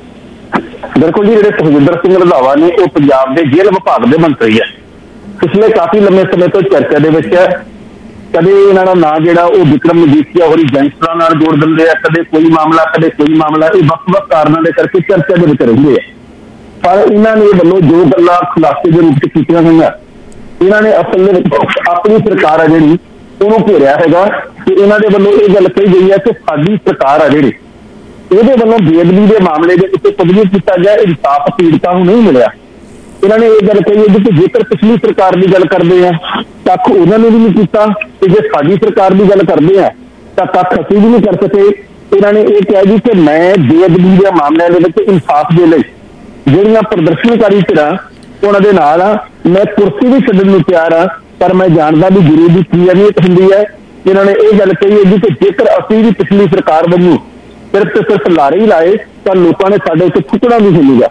ਬਿਲਕੁਲ ਜੀ, ਜਿਹੜੇ ਸੁਖਜਿੰਦਰ ਸਿੰਘ ਰੰਧਾਵਾ ਨੇ ਉਹ ਪੰਜਾਬ ਦੇ ਜੇਲ੍ਹ ਵਿਭਾਗ ਦੇ ਮੰਤਰੀ ਹੈ। ਪਿਛਲੇ ਕਾਫੀ ਲੰਮੇ ਸਮੇਂ ਤੋਂ ਚਰਚਾ ਦੇ ਵਿੱਚ ਹੈ। ਕਦੇ ਇਹਨਾਂ ਦਾ ਨਾਂ ਜਿਹੜਾ ਉਹ ਵਿਕਰਮ ਮਜੀਠੀਆ ਹੋਰੀ ਗੈਂਗਸਟਰਾਂ ਨਾਲ ਜੋੜ ਦਿੰਦੇ ਆ, ਕਦੇ ਕੋਈ ਮਾਮਲਾ ਕਦੇ ਕੋਈ ਮਾਮਲਾ, ਇਹ ਵੱਖ-ਵੱਖ ਕਾਰਨਾਂ ਦੇ ਕਰਕੇ ਚਰਚਾ ਦੇ ਵਿੱਚ ਰਹਿੰਦੇ ਆ। ਪਰ ਇਹਨਾਂ ਨੇ ਵੱਲੋਂ ਜੋ ਗੱਲਾਂ ਖੁਲਾਸੇ ਦੇ ਰੂਪ ਚ ਕੀਤੀਆਂ ਹੋਈਆਂ, ਇਹਨਾਂ ਨੇ ਅਸਲ ਦੇ ਵਿੱਚ ਆਪਣੀ ਸਰਕਾਰ ਆ ਜਿਹੜੀ ਉਹਨੂੰ ਘੇਰਿਆ ਹੈਗਾ ਕਿ ਇਹਨਾਂ ਦੇ ਵੱਲੋਂ ਇਹ ਗੱਲ ਕਹੀ ਗਈ ਹੈ ਕਿ ਸਾਡੀ ਸਰਕਾਰ ਆ ਜਿਹੜੀ ਇਹਦੇ ਵੱਲੋਂ ਬੇਅਦਬੀ ਦੇ ਮਾਮਲੇ ਦੇ ਉੱਤੇ ਕੁਝ ਵੀ ਕੀਤਾ ਗਿਆ, ਇਨਸਾਫ ਪੀੜਤਾਂ ਨੂੰ ਨਹੀਂ ਮਿਲਿਆ। ਇਹਨਾਂ ਨੇ ਇਹ ਗੱਲ ਕਹੀ ਹੈ ਕਿ ਜੇਕਰ ਪਿਛਲੀ ਸਰਕਾਰ ਦੀ ਗੱਲ ਕਰਦੇ ਆ ਕੱਖ ਉਹਨਾਂ ਨੇ ਵੀ ਨਹੀਂ ਕੀਤਾ ਤੇ ਜੇ ਸਾਡੀ ਸਰਕਾਰ ਦੀ ਗੱਲ ਕਰਦੇ ਆ ਤਾਂ ਕੱਖ ਅਸੀਂ ਵੀ ਨਹੀਂ ਕਰ ਸਕੇ। ਇਹਨਾਂ ਨੇ ਇਹ ਕਿਹਾ ਜੀ ਕਿ ਮੈਂ ਬੇਅਦਬੀ ਦੇ ਮਾਮਲਿਆਂ ਦੇ ਵਿੱਚ ਇਨਸਾਫ ਦੇ ਲਈ ਜਿਹੜੀਆਂ ਪ੍ਰਦਰਸ਼ਨਕਾਰੀ ਧਿਰਾਂ ਉਹਨਾਂ ਦੇ ਨਾਲ ਆ, ਮੈਂ ਕੁਰਸੀ ਵੀ ਛੱਡਣ ਨੂੰ ਤਿਆਰ ਆ, ਪਰ ਮੈਂ ਜਾਣਦਾ ਵੀ ਗੁਰੂ ਦੀ ਕੀ ਅਹਿਮੀਅਤ ਹੁੰਦੀ ਹੈ। ਇਹਨਾਂ ਨੇ ਇਹ ਗੱਲ ਕਹੀ ਹੈ ਜੀ ਕਿ ਜੇਕਰ ਅਸੀਂ ਵੀ ਪਿਛਲੀ ਸਰਕਾਰ ਵੱਲੋਂ ਸਿਰਫ ਤੇ ਸਿਰਫ ਲਾਰੇ ਹੀ ਲਾਏ ਤਾਂ ਲੋਕਾਂ ਨੇ ਸਾਡੇ ਉੱਤੇ ਥੁੱਕਣਾ ਵੀ ਹੁੰਦੀ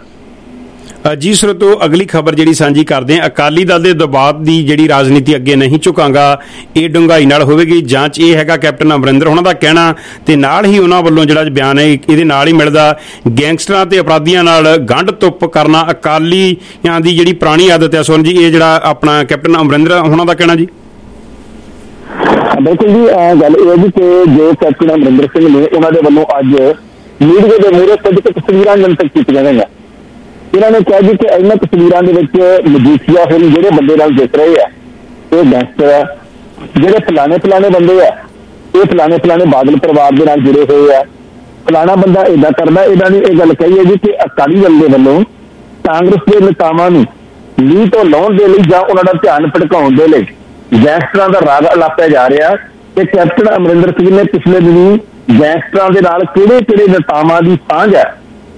ਜੀ। ਸਰੋਤੋ ਅਗਲੀ ਖਬਰ ਜਿਹੜੀ ਸਾਂਝੀ ਕਰਦੇ ਹਾਂ, ਅਕਾਲੀ ਦਲ ਦੇ ਦਬਾਅ ਦੀ ਜਿਹੜੀ ਰਾਜਨੀਤੀ ਅੱਗੇ ਨਹੀਂ ਝੁਕਾਂਗਾ, ਇਹ ਡੂੰਘਾਈ ਨਾਲ ਹੋਵੇਗੀ ਜਾਂਚ। ਇਹ ਹੈਗਾ ਕੈਪਟਨ ਅਮਰਿੰਦਰ ਉਹਨਾਂ ਦਾ ਕਹਿਣਾ ਤੇ ਨਾਲ ਹੀ ਉਹਨਾਂ ਵੱਲੋਂ ਜਿਹੜਾ ਬਿਆਨ ਹੈ ਇਹਦੇ ਨਾਲ ਹੀ ਮਿਲਦਾ ਗੈਂਗਸਟਰਾਂ ਤੇ ਅਪਰਾਧੀਆਂ ਨਾਲ ਗੰਢ ਤੁੱਪ ਕਰਨਾ ਅਕਾਲੀਆਂ ਦੀ ਜਿਹੜੀ ਪੁਰਾਣੀ ਆਦਤ ਹੈ। ਸੁਣ ਜੀ ਇਹ ਜਿਹੜਾ ਆਪਣਾ ਕੈਪਟਨ ਅਮਰਿੰਦਰ ਉਹਨਾਂ ਦਾ ਕਹਿਣਾ ਜੀ। ਬਿਲਕੁਲ ਜੀ, ਗੱਲ ਇਹ ਹੈ ਜੀ ਕਿ ਜੋ ਕੈਪਟਨ ਅਮਰਿੰਦਰ ਸਿੰਘ ਨੇ ਉਹਨਾਂ ਦੇ ਵੱਲੋਂ ਅੱਜ ਮੀਡੀਆ ਦੇ ਮੂਹਰੇ ਕੁਝ ਤਸਵੀਰਾਂ ਜਨਤਕ ਕੀਤੀਆਂ ਗਈਆਂ। ਇਹਨਾਂ ਨੇ ਕਿਹਾ ਜੀ ਕਿ ਇਹਨਾਂ ਤਸਵੀਰਾਂ ਦੇ ਵਿੱਚ ਮਜੀਠੀਆ ਹੋਰੀ ਜਿਹੜੇ ਬੰਦੇ ਨਾਲ ਦਿਖ ਰਹੇ ਆ ਇਹ ਗੈਂਗਸਟਰ ਆ, ਜਿਹੜੇ ਫਲਾਣੇ ਫਲਾਣੇ ਬੰਦੇ ਆ ਇਹ ਫਲਾਣੇ ਫਲਾਣੇ ਬਾਦਲ ਪਰਿਵਾਰ ਦੇ ਨਾਲ ਜੁੜੇ ਹੋਏ ਆ, ਫਲਾਣਾ ਬੰਦਾ ਏਦਾਂ ਕਰਦਾ। ਇਹਨਾਂ ਨੇ ਇਹ ਗੱਲ ਕਹੀ ਹੈ ਜੀ ਕਿ ਅਕਾਲੀ ਦਲ ਦੇ ਵੱਲੋਂ ਕਾਂਗਰਸ ਦੇ ਨੇਤਾਵਾਂ ਨੂੰ ਲੀਹ ਤੋਂ ਲਾਉਣ ਦੇ ਲਈ ਜਾਂ ਉਹਨਾਂ ਦਾ ਧਿਆਨ ਭਟਕਾਉਣ ਦੇ ਲਈ ਗੈਂਗਸਟਰਾਂ ਦਾ ਰਾਗ ਅਲਾਪਿਆ ਜਾ ਰਿਹਾ ਤੇ ਕੈਪਟਨ ਅਮਰਿੰਦਰ ਸਿੰਘ ਨੇ ਪਿਛਲੇ ਦਿਨੀ ਗੈਂਗਸਟਰਾਂ ਦੇ ਨਾਲ ਕਿਹੜੇ ਕਿਹੜੇ ਨੇਤਾਵਾਂ ਦੀ ਸਾਂਝ ਹੈ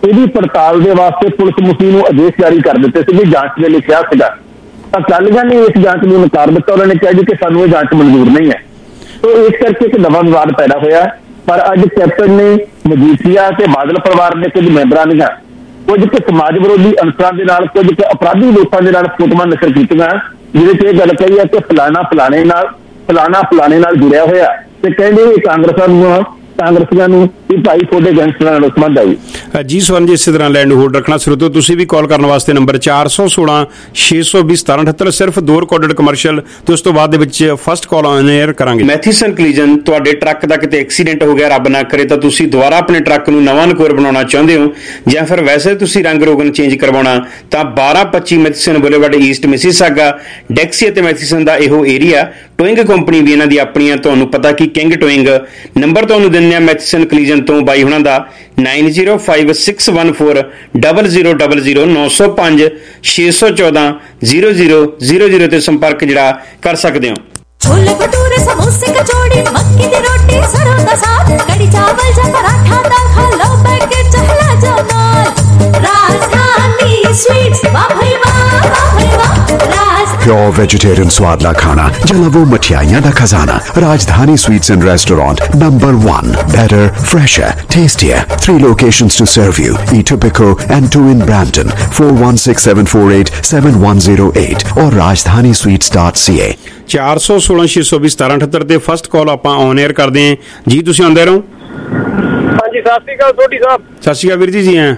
ਇਹਦੀ ਪੜਤਾਲ ਦੇ ਵਾਸਤੇ ਪੁਲਿਸ ਮੁਖੀ ਨੂੰ ਆਦੇਸ਼ ਜਾਰੀ ਕਰ ਦਿੱਤੇ ਸੀ ਕਿ ਜਾਂਚ ਦੇ ਲਈ ਕਿਹਾ ਸੀਗਾ। ਅਕਾਲੀਆਂ ਨੇ ਇਸ ਜਾਂਚ ਨੂੰ ਨਕਾਰ ਦਿੱਤਾ। ਉਹਨਾਂ ਨੇ ਕਿਹਾ ਜੀ ਕਿ ਸਾਨੂੰ ਇਹ ਜਾਂਚ ਮਨਜ਼ੂਰ ਨਹੀਂ ਹੈ। ਤੋ ਇਸ ਕਰਕੇ ਇੱਕ ਨਵਾਂ ਵਿਵਾਦ ਪੈਦਾ ਹੋਇਆ। ਪਰ ਅੱਜ ਕੈਪਟਨ ਨੇ ਮਜੀਠੀਆ ਤੇ ਬਾਦਲ ਪਰਿਵਾਰ ਦੇ ਕੁਝ ਮੈਂਬਰਾਂ ਦੀਆਂ ਕੁਝ ਕੁ ਸਮਾਜ ਵਿਰੋਧੀ ਅੰਸਰਾਂ ਦੇ ਨਾਲ, ਕੁਝ ਕੁ ਅਪਰਾਧੀ ਲੋਕਾਂ ਦੇ ਨਾਲ ਫੋਟੋਆਂ ਨਸ਼ਰ ਕੀਤੀਆਂ, ਜਿਹਦੇ 'ਚ ਇਹ ਗੱਲ ਕਹੀ ਹੈ ਕਿ ਫਲਾਣਾ ਫਲਾਣੇ ਨਾਲ ਫਲਾਣਾ ਫਲਾਣੇ ਨਾਲ ਜੁੜਿਆ ਹੋਇਆ, ਤੇ ਕਹਿੰਦੇ ਕਾਂਗਰਸਾਂ ਨੂੰ ਕਾਂਗਰਸੀਆਂ ਨੂੰ ਵੀ ਭਾਈ ਤੁਹਾਡੇ ਗੈਂਗਸਟਰਾਂ ਨਾਲ ਸੰਬੰਧ ਆਈ। ਜੀ ਸਵਰਨ ਜੀ, ਇਸੇ ਤਰ੍ਹਾਂ ਲੈਂਡ ਹੋਲਡ ਰੱਖਣਾ ਸਰੋਤੋ, ਤੁਸੀਂ ਵੀ ਕਾਲ ਕਰਨ ਵਾਸਤੇ ਨੰਬਰ ਚਾਰ ਸੌ ਸੋਲਾਂ ਛੇ ਸੌ ਵੀਹ ਸਤਾਰਾਂ ਅਠੱਤਰ। ਸਿਰਫ ਦੋ ਰਿਕਾਰਡਡ ਕਮਰਸ਼ੀਅਲ ਤੇ ਉਸ ਤੋਂ ਬਾਅਦ ਦੇ ਵਿੱਚ ਫਸਟ ਕਾਲ ਔਨ 에ਅਰ ਕਰਾਂਗੇ। ਮੈਥੀਸਨ ਕਲੀਜਨ, ਤੁਹਾਡੇ ਟਰੱਕ ਦਾ ਕਿਤੇ ਐਕਸੀਡੈਂਟ ਹੋ ਗਿਆ, ਰੱਬ ਨਾ ਕਰੇ, ਤਾਂ ਤੁਸੀਂ ਦੁਬਾਰਾ ਆਪਣੇ ਟਰੱਕ ਨੂੰ ਨਵਾਂ ਨਕੋਰ ਬਣਾਉਣਾ ਚਾਹੁੰਦੇ ਹੋ, ਜਾਂ ਫਿਰ ਵੈਸੇ ਤੁਸੀਂ ਰੰਗ ਰੋਗਨ ਚੇਂਜ ਕਰਵਾਉਣਾ, ਤਾਂ ਬਾਰਾਂ ਪੱਚੀ Matheson boulevard east Mississauga Dixie ਅਤੇ ਮੈਥੀਸਨ ਦਾ ਇਹੋ ਏਰੀਆ। ਟੋਇੰਗ ਕੰਪਨੀ ਵੀ ਇਹਨਾਂ ਦੀ ਆਪਣੀਆਂ, ਤੁਹਾਨੂੰ ਪਤਾ ਕਿ ਕਿੰਗ ਟੋਇੰਗ। ਨੰਬਰ ਤੁਹਾਨੂੰ ਦਿੰਦੇ ਆ ਮੈਥੀਸਨ ਕਲੀਜਨ ਤੋਂ ਬਾਈ ਹੁਣਾਂ ਦਾ nine zero five six one four double zero double zero ਨੌ ਸੌ ਪੰਜ ਛੇ ਸੌ ਚੌਦਾਂ ਜ਼ੀਰੋ ਜ਼ੀਰੋ ਜ਼ੀਰੋ ਜ਼ੀਰੋ ਤੇ ਸੰਪਰਕ ਜਿਹੜਾ ਕਰ ਸਕਦੇ ਹੋ। छोले भटूरे समोसे कचौड़ी मक्की दी रोटी सरों दा साग कड़ी चावल जा पराठा दाल खा लो बैठ के चहला जाओ नाल। राजधानी स्वीट्स वाह भाई वाह वाह भाई वाह। प्योर वेजिटेरियन स्वादला खाना जला वो मठियाइयां दा खजाना। Rajdhani sweets and restaurant number one, better, fresher, tastier. Three locations to serve you: Etobicoke and two in Brampton. four one six seven four eight seven one zero eight or rajdhani sweets dot c a। ਚਾਰ ਸੌ ਸੋਲਾਂ ਛੇ ਸੌ ਵੀਹ ਸਤਾਰਾਂ ਅਠੱਤਰ ਤੇ ਫਸਟ ਕਾਲ ਆਪਾਂ ਔਨ 에ਅਰ ਕਰਦੇ ਹਾਂ ਜੀ। ਤੁਸੀਂ ਆਉਂਦੇ ਰਹੋ। ਹਾਂਜੀ, ਸਤਿ ਸ਼੍ਰੀ ਅਕਾਲ ਸੋਢੀ ਸਾਹਿਬ। ਸਤਿ ਸ਼੍ਰੀ ਅਕਾਲ ਵੀਰ ਜੀ। ਜੀ ਹਾਂ,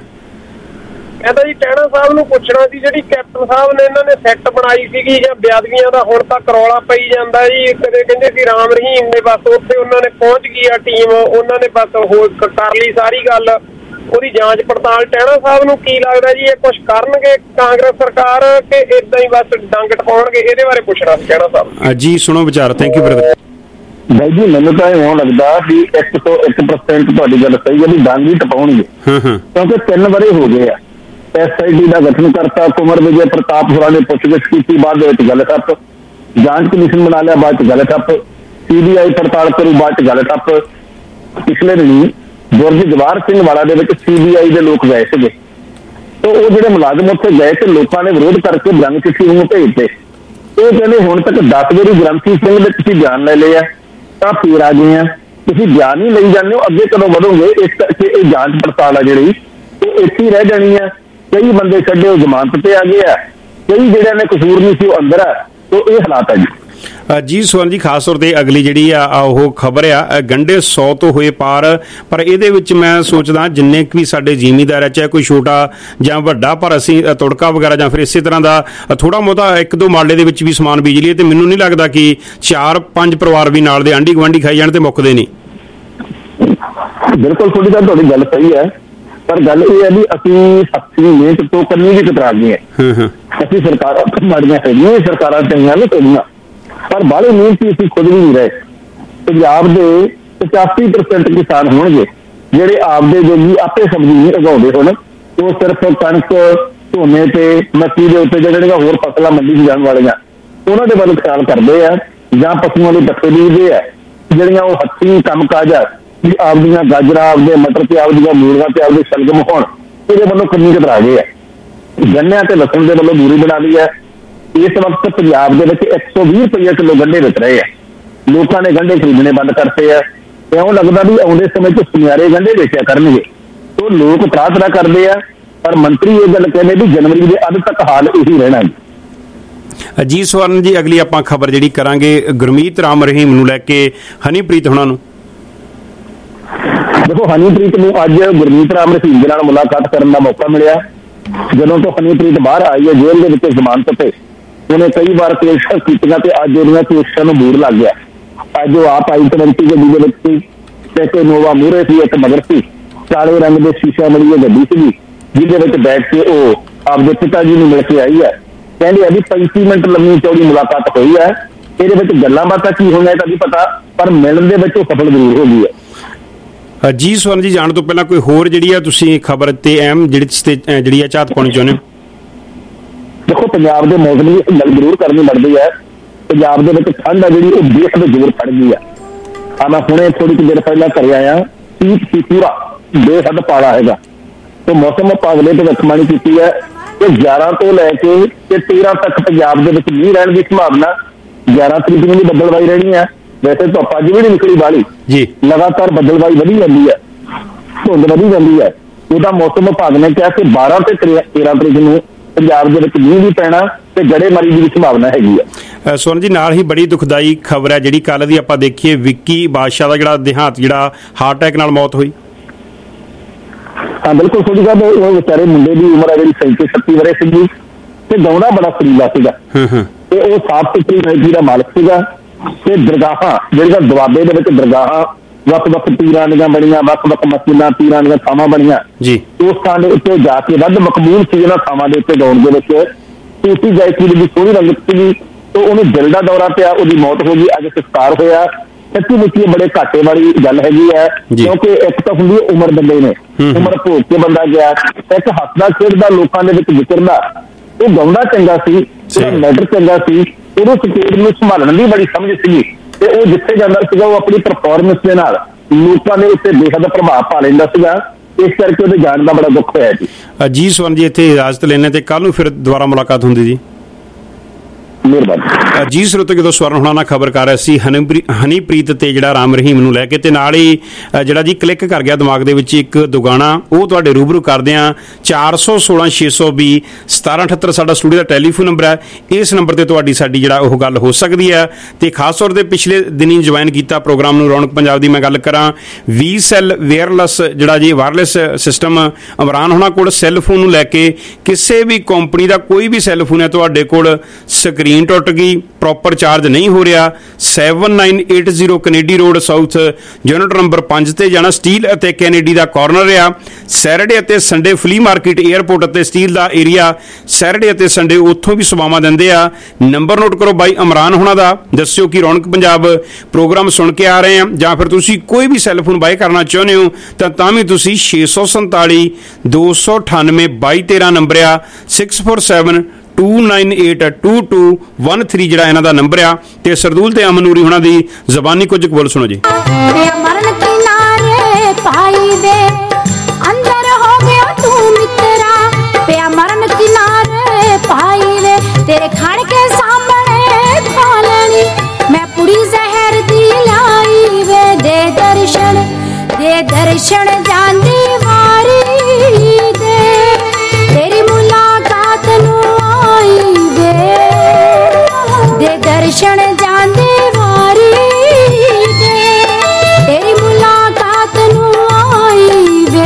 ਕਹਿੰਦਾ ਜੀ ਟਹਿਣਾ ਸਾਹਿਬ ਨੂੰ ਪੁੱਛਣਾ ਸੀ, ਜਿਹੜੀ ਕੈਪਟਨ ਸਾਹਿਬ ਨੇ ਇਹਨਾਂ ਨੇ ਸੈੱਟ ਬਣਾਈ ਸੀਗੀ ਜਾਂ ਬਿਆਦਵੀਆਂ ਦਾ ਹੁਣ ਤੱਕ ਰੌਲਾ ਪਈ ਜਾਂਦਾ ਜੀ। ਕਦੇ ਕਹਿੰਦੇ ਸੀ ਰਾਮ ਰਹੀਮ ਨੇ ਬਸ ਉੱਥੇ ਉਹਨਾਂ ਨੇ ਪਹੁੰਚ ਗਈ ਆ ਟੀਮ, ਉਹਨਾਂ ਨੇ ਬਸ ਹੋਰ ਕਰ ਲਈ ਸਾਰੀ ਗੱਲ, ਉਹਦੀ ਜਾਂਚ ਪੜਤਾਲ। ਟਹਿਣਾ ਸਾਹਿਬ ਨੂੰ ਕੀ ਲੱਗਦਾ ਜੀ, ਇਹ ਕੁਝ ਕਰਨਗੇ ਕਾਂਗਰਸ ਸਰਕਾਰ ਕਿ ਇਦਾਂ ਹੀ ਬਸ ਡੰਗ ਟਪਾਉਣਗੇ? ਇਹਦੇ ਬਾਰੇ ਪੁੱਛਣਾ ਸੀ ਟਹਿਣਾ ਸਾਹਿਬ ਜੀ। ਸੁਣੋ ਵਿਚਾਰ। Thank you brother. ਬਾਈ ਜੀ, ਮੈਨੂੰ ਤਾਂ ਇਉਂ ਲੱਗਦਾ ਵੀ ਇੱਕ ਸੌ ਇੱਕ ਪਰਸੈਂਟ ਤੁਹਾਡੀ ਗੱਲ ਸਹੀ ਹੈ ਵੀ ਡੰਗ ਹੀ ਟਪਾਉਣਗੇ, ਕਿਉਂਕਿ ਤਿੰਨ ਵਰੇ ਹੋ ਗਏ ਆ। ਐਸ ਆਈ ਟੀ ਦਾ ਗਠਨ ਕਰਤਾ, ਕੁਮਰ ਵਿਜੇ ਪ੍ਰਤਾਪ ਹੋਰਾਂ ਨੇ ਪੁੱਛਗਿੱਛ ਕੀਤੀ, ਬਾਅਦ ਦੇ ਵਿੱਚ ਗੱਲ ਠੱਪ। ਜਾਂਚ ਕਮਿਸ਼ਨ ਬਣਾ ਲਿਆ, ਬਾਅਦ ਚ ਗੱਲ ਠੱਪ। ਸੀ ਬੀ ਆਈ ਪੜਤਾਲ ਕਰੂ, ਬਾਅਦ ਚ ਗੱਲ ਠੱਪ। ਪਿਛਲੇ ਦਿਨੀ ਬੁਰਜ ਜਵਾਹਰ ਸਿੰਘ ਵਾਲਾ ਦੇ ਵਿੱਚ ਸੀ ਬੀ ਆਈ ਦੇ ਲੋਕ ਗਏ ਸੀਗੇ, ਤੇ ਉਹ ਜਿਹੜੇ ਮੁਲਾਜ਼ਮ ਉੱਥੇ ਗਏ ਤੇ ਲੋਕਾਂ ਨੇ ਵਿਰੋਧ ਕਰਕੇ ਬਰੰਗ ਚਿੱਠੀ ਨੂੰ ਭੇਜਦੇ। ਇਹ ਕਹਿੰਦੇ ਹੁਣ ਤੱਕ ਦਸ ਵਾਰੀ ਗ੍ਰੰਥੀ ਸਿੰਘ ਦੇ ਤੁਸੀਂ ਬਿਆਨ ਲੈ ਲਏ ਆ, ਤਾਂ ਫੇਰ ਆ ਗਏ ਆ, ਤੁਸੀਂ ਬਿਆਨ ਹੀ ਲਈ ਜਾਂਦੇ ਹੋ, ਅੱਗੇ ਕਦੋਂ ਵਧੋਗੇ? ਇਸ ਕਰਕੇ ਇਹ ਜਾਂਚ ਪੜਤਾਲ ਆ ਜਿਹੜੀ ਉਹ ਇੱਥੇ ਹੀ ਰਹਿ ਜਾਣੀ ਆ। ਕਈ ਬੰਦੇ ਛੱਡੇ ਉਹ ਜ਼ਮਾਨਤ ਤੇ ਆ ਗਏ ਆ, ਕਈ ਜਿਹੜਿਆਂ ਨੇ ਕਸੂਰ ਨਹੀਂ ਸੀ ਉਹ ਅੰਦਰ ਆ। ਤੋਂ ਇਹ ਹਾਲਾਤ ਆ ਜੀ। ਜੀ ਸਵਰਨ ਜੀ, ਖਾਸ ਤੌਰ ਤੇ ਅਗਲੀ ਜਿਹੜੀ ਆ ਉਹ ਖਬਰ ਆ, ਗੰਢੇ ਸੌ ਤੋਂ ਹੋਏ ਪਾਰ। ਪਰ ਇਹਦੇ ਵਿੱਚ ਮੈਂ ਸੋਚਦਾ ਜਿੰਨੇ ਵੀ ਸਾਡੇ ਜ਼ਿਮੀਂਦਾਰ ਆ, ਚਾਹੇ ਕੋਈ ਛੋਟਾ ਜਾਂ ਵੱਡਾ, ਪਰ ਅਸੀਂ ਤੁੜਕਾ ਵਗੈਰਾ ਜਾਂ ਫਿਰ ਇਸੇ ਤਰ੍ਹਾਂ ਦਾ ਥੋੜਾ ਬਹੁਤਾ ਇੱਕ ਦੋ ਮਾਲੇ ਦੇ ਵਿੱਚ ਵੀ ਸਮਾਨ ਬੀਜ ਲਈਏ, ਤੇ ਮੈਨੂੰ ਨਹੀਂ ਲੱਗਦਾ ਕਿ ਚਾਰ ਪੰਜ ਪਰਿਵਾਰ ਵੀ ਨਾਲ ਦੇ ਆਂਢੀ ਗੁਆਂਢੀ ਖਾਈ ਜਾਣ ਤੇ ਮੁੱਕਦੇ ਨਹੀਂ। ਬਿਲਕੁਲ ਥੋੜੀ ਤਾਂ ਤੁਹਾਡੀ ਗੱਲ ਸਹੀ ਹੈ, ਪਰ ਗੱਲ ਇਹ ਹੈ ਵੀ ਅਸੀਂ ਹੱਥੀਂ ਮਿਹਨਤ ਤੋਂ ਕਰਨੀ ਵੀ ਕਤਰਾ ਗਏ ਹਾਂ। ਅਸੀਂ ਸਰਕਾਰਾਂ ਮਾੜੀਆਂ ਹੈਗੀਆਂ, ਸਰਕਾਰਾਂ ਚੰਗੀਆਂ ਨੇ ਤੁਹਾਡੀਆਂ, ਪਰ ਬਾਹਲੇ ਮਿਹਨਤੀ ਅਸੀਂ ਖੁਦ ਵੀ ਨਹੀਂ ਰਹੇ। ਪੰਜਾਬ ਦੇ ਪਚਾਸੀ ਪ੍ਰਸੈਂਟ ਕਿਸਾਨ ਹੋਣਗੇ ਜਿਹੜੇ ਆਪਦੇ ਜੋਗੀ ਆਪੇ ਸਬਜ਼ੀ ਨਹੀਂ ਉਗਾਉਂਦੇ ਹੋਣ, ਉਹ ਸਿਰਫ ਕਣਕ ਝੋਨੇ ਤੇ ਮੱਕੀ ਦੇ ਉੱਤੇ ਜਿਹੜੀਆਂ ਹੋਰ ਫਸਲਾਂ ਮੰਡੀ 'ਚ ਜਾਣ ਵਾਲੀਆਂ ਉਹਨਾਂ ਦੇ ਵੱਲ ਖਿਆਲ ਕਰਦੇ ਆ, ਜਾਂ ਪਸ਼ੂਆਂ ਦੇ ਪੱਠੇ ਬੀਜਦੇ ਆ। ਜਿਹੜੀਆਂ ਉਹ ਹੱਥੀਂ ਕੰਮ ਕਾਜ ਆ ਵੀ ਆਪਦੀਆਂ ਗਾਜਰਾਂ, ਆਪਦੇ ਮਟਰ ਤੇ ਆਪਦੀਆਂ ਮੂਲੀਆਂ ਤੇ ਆਪਦੇ ਸ਼ਲਗਮ ਹੋਣ, ਇਹਦੇ ਵੱਲੋਂ ਕਿੰਨੀ ਕਤਰਾ ਗਏ ਆ। ਗੰਨਿਆਂ ਤੇ ਲਸਣ ਦੇ ਵੱਲੋਂ ਦੂਰੀ ਬਣਾ ਲਈ ਹੈ। ਇਸ ਵਕਤ ਪੰਜਾਬ ਦੇ ਵਿੱਚ ਇੱਕ ਸੌ ਵੀਹ ਰੁਪਏ ਕਿਲੋ ਗੰਢੇ ਵਿਕ ਰਹੇ ਆ। ਲੋਕਾਂ ਨੇ ਗੰਢੇ ਖਰੀਦਣੇ ਬੰਦ ਕਰਤੇ ਆ। ਇਉਂ ਲੱਗਦਾ ਵੀ ਆਉਂਦੇ ਸਮੇਂ 'ਚ ਸੁਨਿਆਰੇ ਗੰਢੇ ਵੇਚਿਆ ਕਰਨਗੇ। ਉਹ ਲੋਕ ਤਰਾਹ ਤਰਾਹ ਕਰਦੇ ਆ, ਪਰ ਮੰਤਰੀ ਇਹ ਗੱਲ ਕਹਿੰਦੇ ਵੀ ਜਨਵਰੀ ਦੇ ਅੱਧ ਤੱਕ ਹਾਲ ਇਹੀ ਰਹਿਣਾ ਜੀ। ਜੀ ਸਵਰਨ ਜੀ, ਅਗਲੀ ਆਪਾਂ ਖਬਰ ਜਿਹੜੀ ਕਰਾਂਗੇ ਗੁਰਮੀਤ ਰਾਮ ਰਹੀਮ ਨੂੰ ਲੈ ਕੇ ਹਨੀਪ੍ਰੀਤ ਹੁਣਾਂ ਨੂੰ। ਦੇਖੋ, ਹਨੀਪ੍ਰੀਤ ਨੂੰ ਅੱਜ ਗੁਰਮੀਤ ਰਾਮ ਰਹੀਮ ਦੇ ਨਾਲ ਮੁਲਾਕਾਤ ਕਰਨ ਦਾ ਮੌਕਾ ਮਿਲਿਆ। ਜਦੋਂ ਤੋਂ ਹਨੀਪ੍ਰੀਤ ਬਾਹਰ ਆਈ ਹੈ ਜੇਲ੍ਹ ਦੇ ਵਿੱਚ ਜ਼ਮਾਨਤ ਤੇ, ਉਹਨੇ ਕਈ ਵਾਰ ਕੋਸ਼ਿਸ਼ਾਂ ਕੀਤੀਆਂ ਤੇ ਅੱਜ ਉਹਦੀਆਂ ਕੋਸ਼ਿਸ਼ਾਂ ਨੂੰ ਬੂਰ ਲੱਗ ਗਿਆ। ਅੱਜ ਉਹ ਆਪ ਆਈ ਟਵੰਟੀ ਗੱਡੀ ਦੇ ਵਿੱਚ ਸੀ ਤੇ ਇੱਕ ਨੋਵਾ ਮੂਹਰੇ ਸੀ, ਇੱਕ ਮਗਰ ਸੀ। ਕਾਲੇ ਰੰਗ ਦੇ ਸ਼ੀਸ਼ਾ ਵਾਲੀ ਇਹ ਗੱਡੀ ਸੀਗੀ ਜਿਹਦੇ ਵਿੱਚ ਬੈਠ ਕੇ ਉਹ ਆਪਦੇ ਪਿਤਾ ਜੀ ਨੂੰ ਮਿਲ ਕੇ ਆਈ ਹੈ। ਕਹਿੰਦੇ ਆ ਵੀ ਪੈਂਤੀ ਮਿੰਟ ਲੰਮੀ ਚੌੜੀ ਮੁਲਾਕਾਤ ਹੋਈ ਹੈ। ਇਹਦੇ ਵਿੱਚ ਗੱਲਾਂ ਬਾਤਾਂ ਕੀ ਹੋਈਆਂ ਤਾਂ ਨਹੀਂ ਪਤਾ, ਪਰ ਮਿਲਣ ਦੇ ਵਿੱਚ ਉਹ ਸਫਲ ਜ਼ਰੂਰ ਹੋ ਗਈ ਹੈ। ਜੀ ਸਵਰਨ ਜੀ, ਜਾਣ ਤੋਂ ਪਹਿਲਾਂ ਕੋਈ ਹੋਰ ਜਿਹੜੀ ਆ ਤੁਸੀਂ ਖਬਰ ਤੇ ਅਹਿਮ ਜਿਹੜੀ ਜਿਹੜੀ ਆ ਝਾਤ ਪਾਉਣੀ ਚਾਹੁੰਦੇ ਹੋ? ਦੇਖੋ, ਪੰਜਾਬ ਦੇ ਮੌਸਮ ਦੀ ਗੱਲ ਜ਼ਰੂਰ ਕਰਨੀ ਲੱਗਦੀ ਹੈ। ਪੰਜਾਬ ਦੇ ਵਿੱਚ ਠੰਡ ਆ ਜਿਹੜੀ ਉਹ ਬੇਹੱਦ ਜ਼ੋਰ ਫੜ ਗਈ ਆ। ਆ ਮੈਂ ਹੁਣੇ ਥੋੜੀ ਕੁ ਦੇਰ ਪਹਿਲਾਂ ਘਰੇ ਆਇਆ, ਪੀਕ ਸੀ ਪੂਰਾ ਬੇਹੱਦ ਪਾਲਾ ਹੈਗਾ। तो मौसम विभाग ने भविष्यवाणी की है कि ग्यारह तो लैके ते तेरह तक पंजाब दे विच मींह रहने की संभावना। ग्यारह तरीक नूं भी बदलवाई रहनी है, वैसे धुप्प अज भी नहीं निकली बाहली जी, लगातार बदलवाई वधी जाती है, धुंध वधी जाती है। ਉਹਦਾ मौसम विभाग ने कहा कि बारह ਤੇ तेरह तरीक ਨੂੰ ਪੰਜਾਬ ਦੇ ਵਿੱਚ ਮੀਂਹ ਵੀ ਪੈਣਾ ਤੇ ਗੜੇਮਾਰੀ ਦੀ ਸੰਭਾਵਨਾ ਹੈਗੀ ਆ। ਸੋਨ ਜੀ ਨਾਲ ਹੀ ਬੜੀ ਦੁਖਦਾਈ ਖਬਰ ਹੈ ਜਿਹੜੀ ਕੱਲ ਦੀ ਆਪਾਂ ਦੇਖੀਏ, ਵਿੱਕੀ ਬਾਦਸ਼ਾਹ ਦਾ ਜਿਹੜਾ ਦੇਹਾਂਤ, ਜਿਹੜਾ ਹਾਰਟ ਅਟੈਕ ਨਾਲ ਮੌਤ ਹੋਈ। ਹਾਂ ਬਿਲਕੁਲ ਸੋਢੀ ਸਾਹਿਬ, ਉਹ ਵਿਚਾਰੇ ਮੁੰਡੇ ਦੀ ਉਮਰ ਹੈ ਜਿਹੜੀ ਸੈਂਤੀ ਛੱਤੀ ਵਰੇ ਸੀਗੀ ਤੇ ਗਾਉਣਾ ਬੜਾ ਸੁਰੀਲਾ ਸੀਗਾ ਤੇ ਉਹ ਸਾਫ ਸੁਥਰੀ ਨਾਇਕੀ ਦਾ ਮਾਲਕ ਸੀਗਾ ਤੇ ਦਰਗਾਹਾਂ ਜਿਹੜੀਆਂ ਦੁਆਬੇ ਦੇ ਵਿੱਚ ਦਰਗਾਹਾਂ ਵੱਖ-ਵੱਖ ਪੀਰਾਂ ਦੀਆਂ ਬਣੀਆਂ, ਵੱਖ-ਵੱਖ ਮਸਜਿਦਾਂ ਪੀਰਾਂ ਦੀਆਂ ਥਾਵਾਂ ਬਣੀਆਂ ਜੀ, ਉਸ ਥਾਂ ਦੇ ਉੱਤੇ ਜਾ ਕੇ ਵੱਧ ਮਕਬੂਲ ਸੀ ਇਹਨਾਂ ਥਾਵਾਂ ਦੇ ਉੱਤੇ ਗਾਉਣ ਦੇ ਵਿੱਚ। ਸੂਫੀ ਗਾਇਕੀ ਦੀ ਸੋਹਣੀ ਰੰਗਤ ਸੀਗੀ ਤੇ ਉਹਨੂੰ ਦਿਲ ਦਾ ਦੌਰਾ ਪਿਆ, ਉਹਦੀ ਮੌਤ ਹੋ ਗਈ, ਅੱਜ ਸੰਸਕਾਰ ਹੋਇਆ। ਸੱਚੀ ਮੁੱਚੀ ਬੜੇ ਘਾਟੇ ਵਾਲੀ ਗੱਲ ਹੈਗੀ ਹੈ ਕਿਉਂਕਿ ਇੱਕ ਤਾਂ ਹੁੰਦੀ ਉਮਰ ਬੰਦੇ ਨੇ, ਉਮਰ ਭੋਗ ਕੇ ਬੰਦਾ ਗਿਆ, ਇੱਕ ਹੱਸਦਾ ਖੇਡਦਾ ਲੋਕਾਂ ਦੇ ਵਿੱਚ ਵਿਚਰਦਾ, ਉਹ ਗਾਉਂਦਾ ਚੰਗਾ ਸੀ, ਉਹਦਾ ਮੈਟਰ ਚੰਗਾ ਸੀ, ਉਹਨੂੰ ਸਟੇਜ ਨੂੰ ਸੰਭਾਲਣ ਦੀ ਬੜੀ ਸਮਝ ਸੀਗੀ ਤੇ ਉਹ ਜਿੱਥੇ ਜਾਂਦਾ ਸੀਗਾ ਉਹ ਆਪਣੀ ਪਰਫਾਰਮੈਂਸ ਦੇ ਨਾਲ ਲੋਕਾਂ ਦੇ ਉੱਤੇ ਬੇਹੱਦ ਪ੍ਰਭਾਵ ਪਾ ਲੈਂਦਾ ਸੀਗਾ। ਇਸ ਕਰਕੇ ਉਹਦੇ ਜਾਣ ਦਾ ਬੜਾ ਦੁੱਖ ਹੋਇਆ ਜੀ। ਜੀ ਸਵਰਨ ਜੀ, ਇੱਥੇ ਇਜਾਜ਼ਤ ਲੈਣੇ ਤੇ ਕੱਲ ਨੂੰ ਫਿਰ ਦੁਬਾਰਾ ਮੁਲਾਕਾਤ ਹੁੰਦੀ ਜੀ। ਜੀ ਸਰੋਤੇ, ਜਦੋਂ ਸਵਰਨ ਹੁਣਾਂ ਨਾਲ ਖਬਰ ਕਰ ਰਿਹਾ ਸੀ ਹਨੀਪ੍ਰੀਤ ਤੇ ਜਿਹੜਾ ਰਾਮ ਰਹੀਮ ਨੂੰ ਲੈ ਕੇ, ਤੇ ਨਾਲ ਹੀ ਜਿਹੜਾ ਜੀ ਕਲਿੱਕ ਕਰ ਗਿਆ ਦਿਮਾਗ ਦੇ ਵਿੱਚ ਇੱਕ ਦੁਗਾਣਾ, ਉਹ ਤੁਹਾਡੇ ਰੂਬਰੂ ਕਰਦੇ ਆ। ਚਾਰ ਸੌ ਸੋਲਾਂ ਛੇ ਸੌ ਵੀਹ ਸਤਾਰਾਂ ਅਠੱਤਰ ਸਾਡਾ ਸਟੂਡੀਓ ਦਾ ਟੈਲੀਫੋਨ ਨੰਬਰ ਹੈ। ਇਸ ਨੰਬਰ ਤੇ ਤੁਹਾਡੀ ਸਾਡੀ ਜਿਹੜਾ ਉਹ ਗੱਲ ਹੋ ਸਕਦੀ ਹੈ। ਤੇ ਖਾਸ ਤੌਰ ਤੇ ਪਿਛਲੇ ਦਿਨੀ ਜੁਆਇਨ ਕੀਤਾ ਪ੍ਰੋਗਰਾਮ ਨੂੰ ਰੌਣਕ ਪੰਜਾਬ ਦੀ ਮੈਂ ਗੱਲ ਕਰਾਂ, ਵੀ ਸੈੱਲ ਵੇਅਰਲੈਸ ਜਿਹੜਾ ਜੀ ਵਾਇਰਲੈਸ ਸਿਸਟਮ ਇਮਰਾਨ ਹੁਣਾਂ ਕੋਲ ਸੈੱਲ ਫੋਨ ਨੂੰ ਲੈ ਕੇ, ਕਿਸੇ ਵੀ ਕੰਪਨੀ ਦਾ ਕੋਈ ਵੀ ਸੈੱਲ ਫੋਨ ਹੈ ਤੁਹਾਡੇ ਕੋਲ ਸਕਰੀਨ ਟੁੱਟ ਗਈ, ਪ੍ਰੋਪਰ ਚਾਰਜ ਨਹੀਂ ਹੋ ਰਿਹਾ, seven nine eight zero Kennedy road south unit number ਪੰਜ ਤੇ ਜਾਣਾ। ਸਟੀਲ ਅਤੇ ਕੈਨੇਡੀ ਦਾ ਕਾਰਨਰ ਆ। ਸੈਟਰਡੇ ਅਤੇ ਸੰਡੇ ਫਲੀ ਮਾਰਕੀਟ ਏਅਰਪੋਰਟ ਅਤੇ ਸਟੀਲ ਦਾ ਏਰੀਆ, ਸੈਟਰਡੇ ਅਤੇ ਸੰਡੇ ਉੱਥੋਂ ਵੀ ਸੇਵਾਵਾਂ ਦਿੰਦੇ ਆ। ਨੰਬਰ ਨੋਟ ਕਰੋ ਬਾਈ ਇਮਰਾਨ ਹੁਣਾਂ ਦਾ, ਦੱਸਿਓ ਕਿ ਰੌਣਕ ਪੰਜਾਬ ਪ੍ਰੋਗਰਾਮ ਸੁਣ ਕੇ ਆ ਰਹੇ ਆ, ਜਾਂ ਫਿਰ ਤੁਸੀਂ ਕੋਈ ਵੀ ਸੈੱਲਫੋਨ ਬਾਏ ਕਰਨਾ ਚਾਹੁੰਦੇ ਹੋ ਤਾਂ ਤਾਂ ਵੀ ਤੁਸੀਂ ਛੇ ਸੌ ਸੰਤਾਲੀ ਦੋ ਸੌ ਅਠਾਨਵੇਂ ਬਾਈ ਤੇਰਾਂ ਨੰਬਰ ਆ, six four seven two nine eight two two one three ਜਿਹੜਾ ਇਹਨਾਂ ਦਾ ਨੰਬਰ ਆ। ਤੇ ਸਰਦੂਲ ਤੇ ਅਮਨੂਰੀ ਹੁਣਾਂ ਦੀ ਜ਼ਬਾਨੀ ਕੁਝ ਬੋਲ ਸੁਣੋ ਜੀ। ਮਰਨ ਕਿਨਾਰੇ ਪਾਈ ਵੇ ਅੰਦਰ ਹੋ ਗਿਆ ਤੂੰ ਮਿੱਤਰਾ, ਪਿਆ ਮਰਨ ਕਿਨਾਰੇ ਪਾਈ ਵੇ ਤੇਰੇ ਖਾਣ ਕੇ ਸਾਹਮਣੇ ਖਾ ਲੈਣੀ, ਮੈਂ ਪੁੜੀ ਜ਼ਹਿਰ ਦੀ ਲਾਈ ਵੇ ਦੇ ਦਰਸ਼ਨ ਦੇ ਦਰਸ਼ਨ ਜਾਂਦੀ ਵਾਰੀ ਦੇ, ਤੇਰੀ ਮੁਲਾਕਾਤ ਨੂੰ ਆਈ ਵੇ ਦੇ ਦਰਸ਼ਨ ਜਾਂਦੀ ਵਾਰੀ ਦੇ, ਤੇਰੀ ਮੁਲਾਕਾਤ ਨੂੰ ਆਈ ਵੇ।